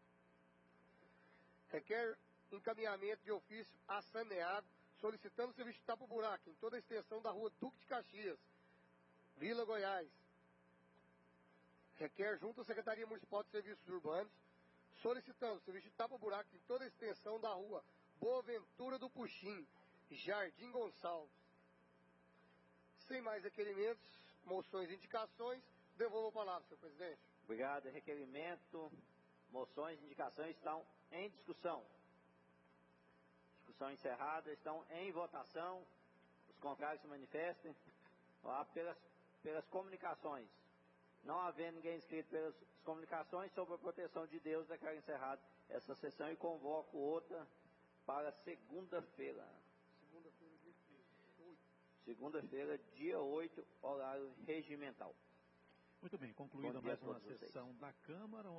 Requer encaminhamento de ofício a Saneago, solicitando o serviço de tapa-buraco em toda a extensão da Rua Duque de Caxias, Vila Goiás. Requer junto à Secretaria Municipal de Serviços Urbanos, solicitando o serviço de tapa-buraco em toda a extensão da Rua Boaventura do Puxim, Jardim Gonçalves. Sem mais requerimentos, moções e indicações, devolvo a palavra, senhor presidente. Obrigado. Requerimento, moções e indicações estão em discussão. Discussão encerrada, estão em votação. Os contrários se manifestem lá pelas, pelas comunicações. Não havendo ninguém inscrito pelas comunicações, sob a proteção de Deus, declaro encerrada essa sessão e convoco outra para segunda-feira. Segunda-feira, dia oito. Segunda-feira, dia oito, horário regimental. Muito bem, concluída mais uma sessão da Câmara.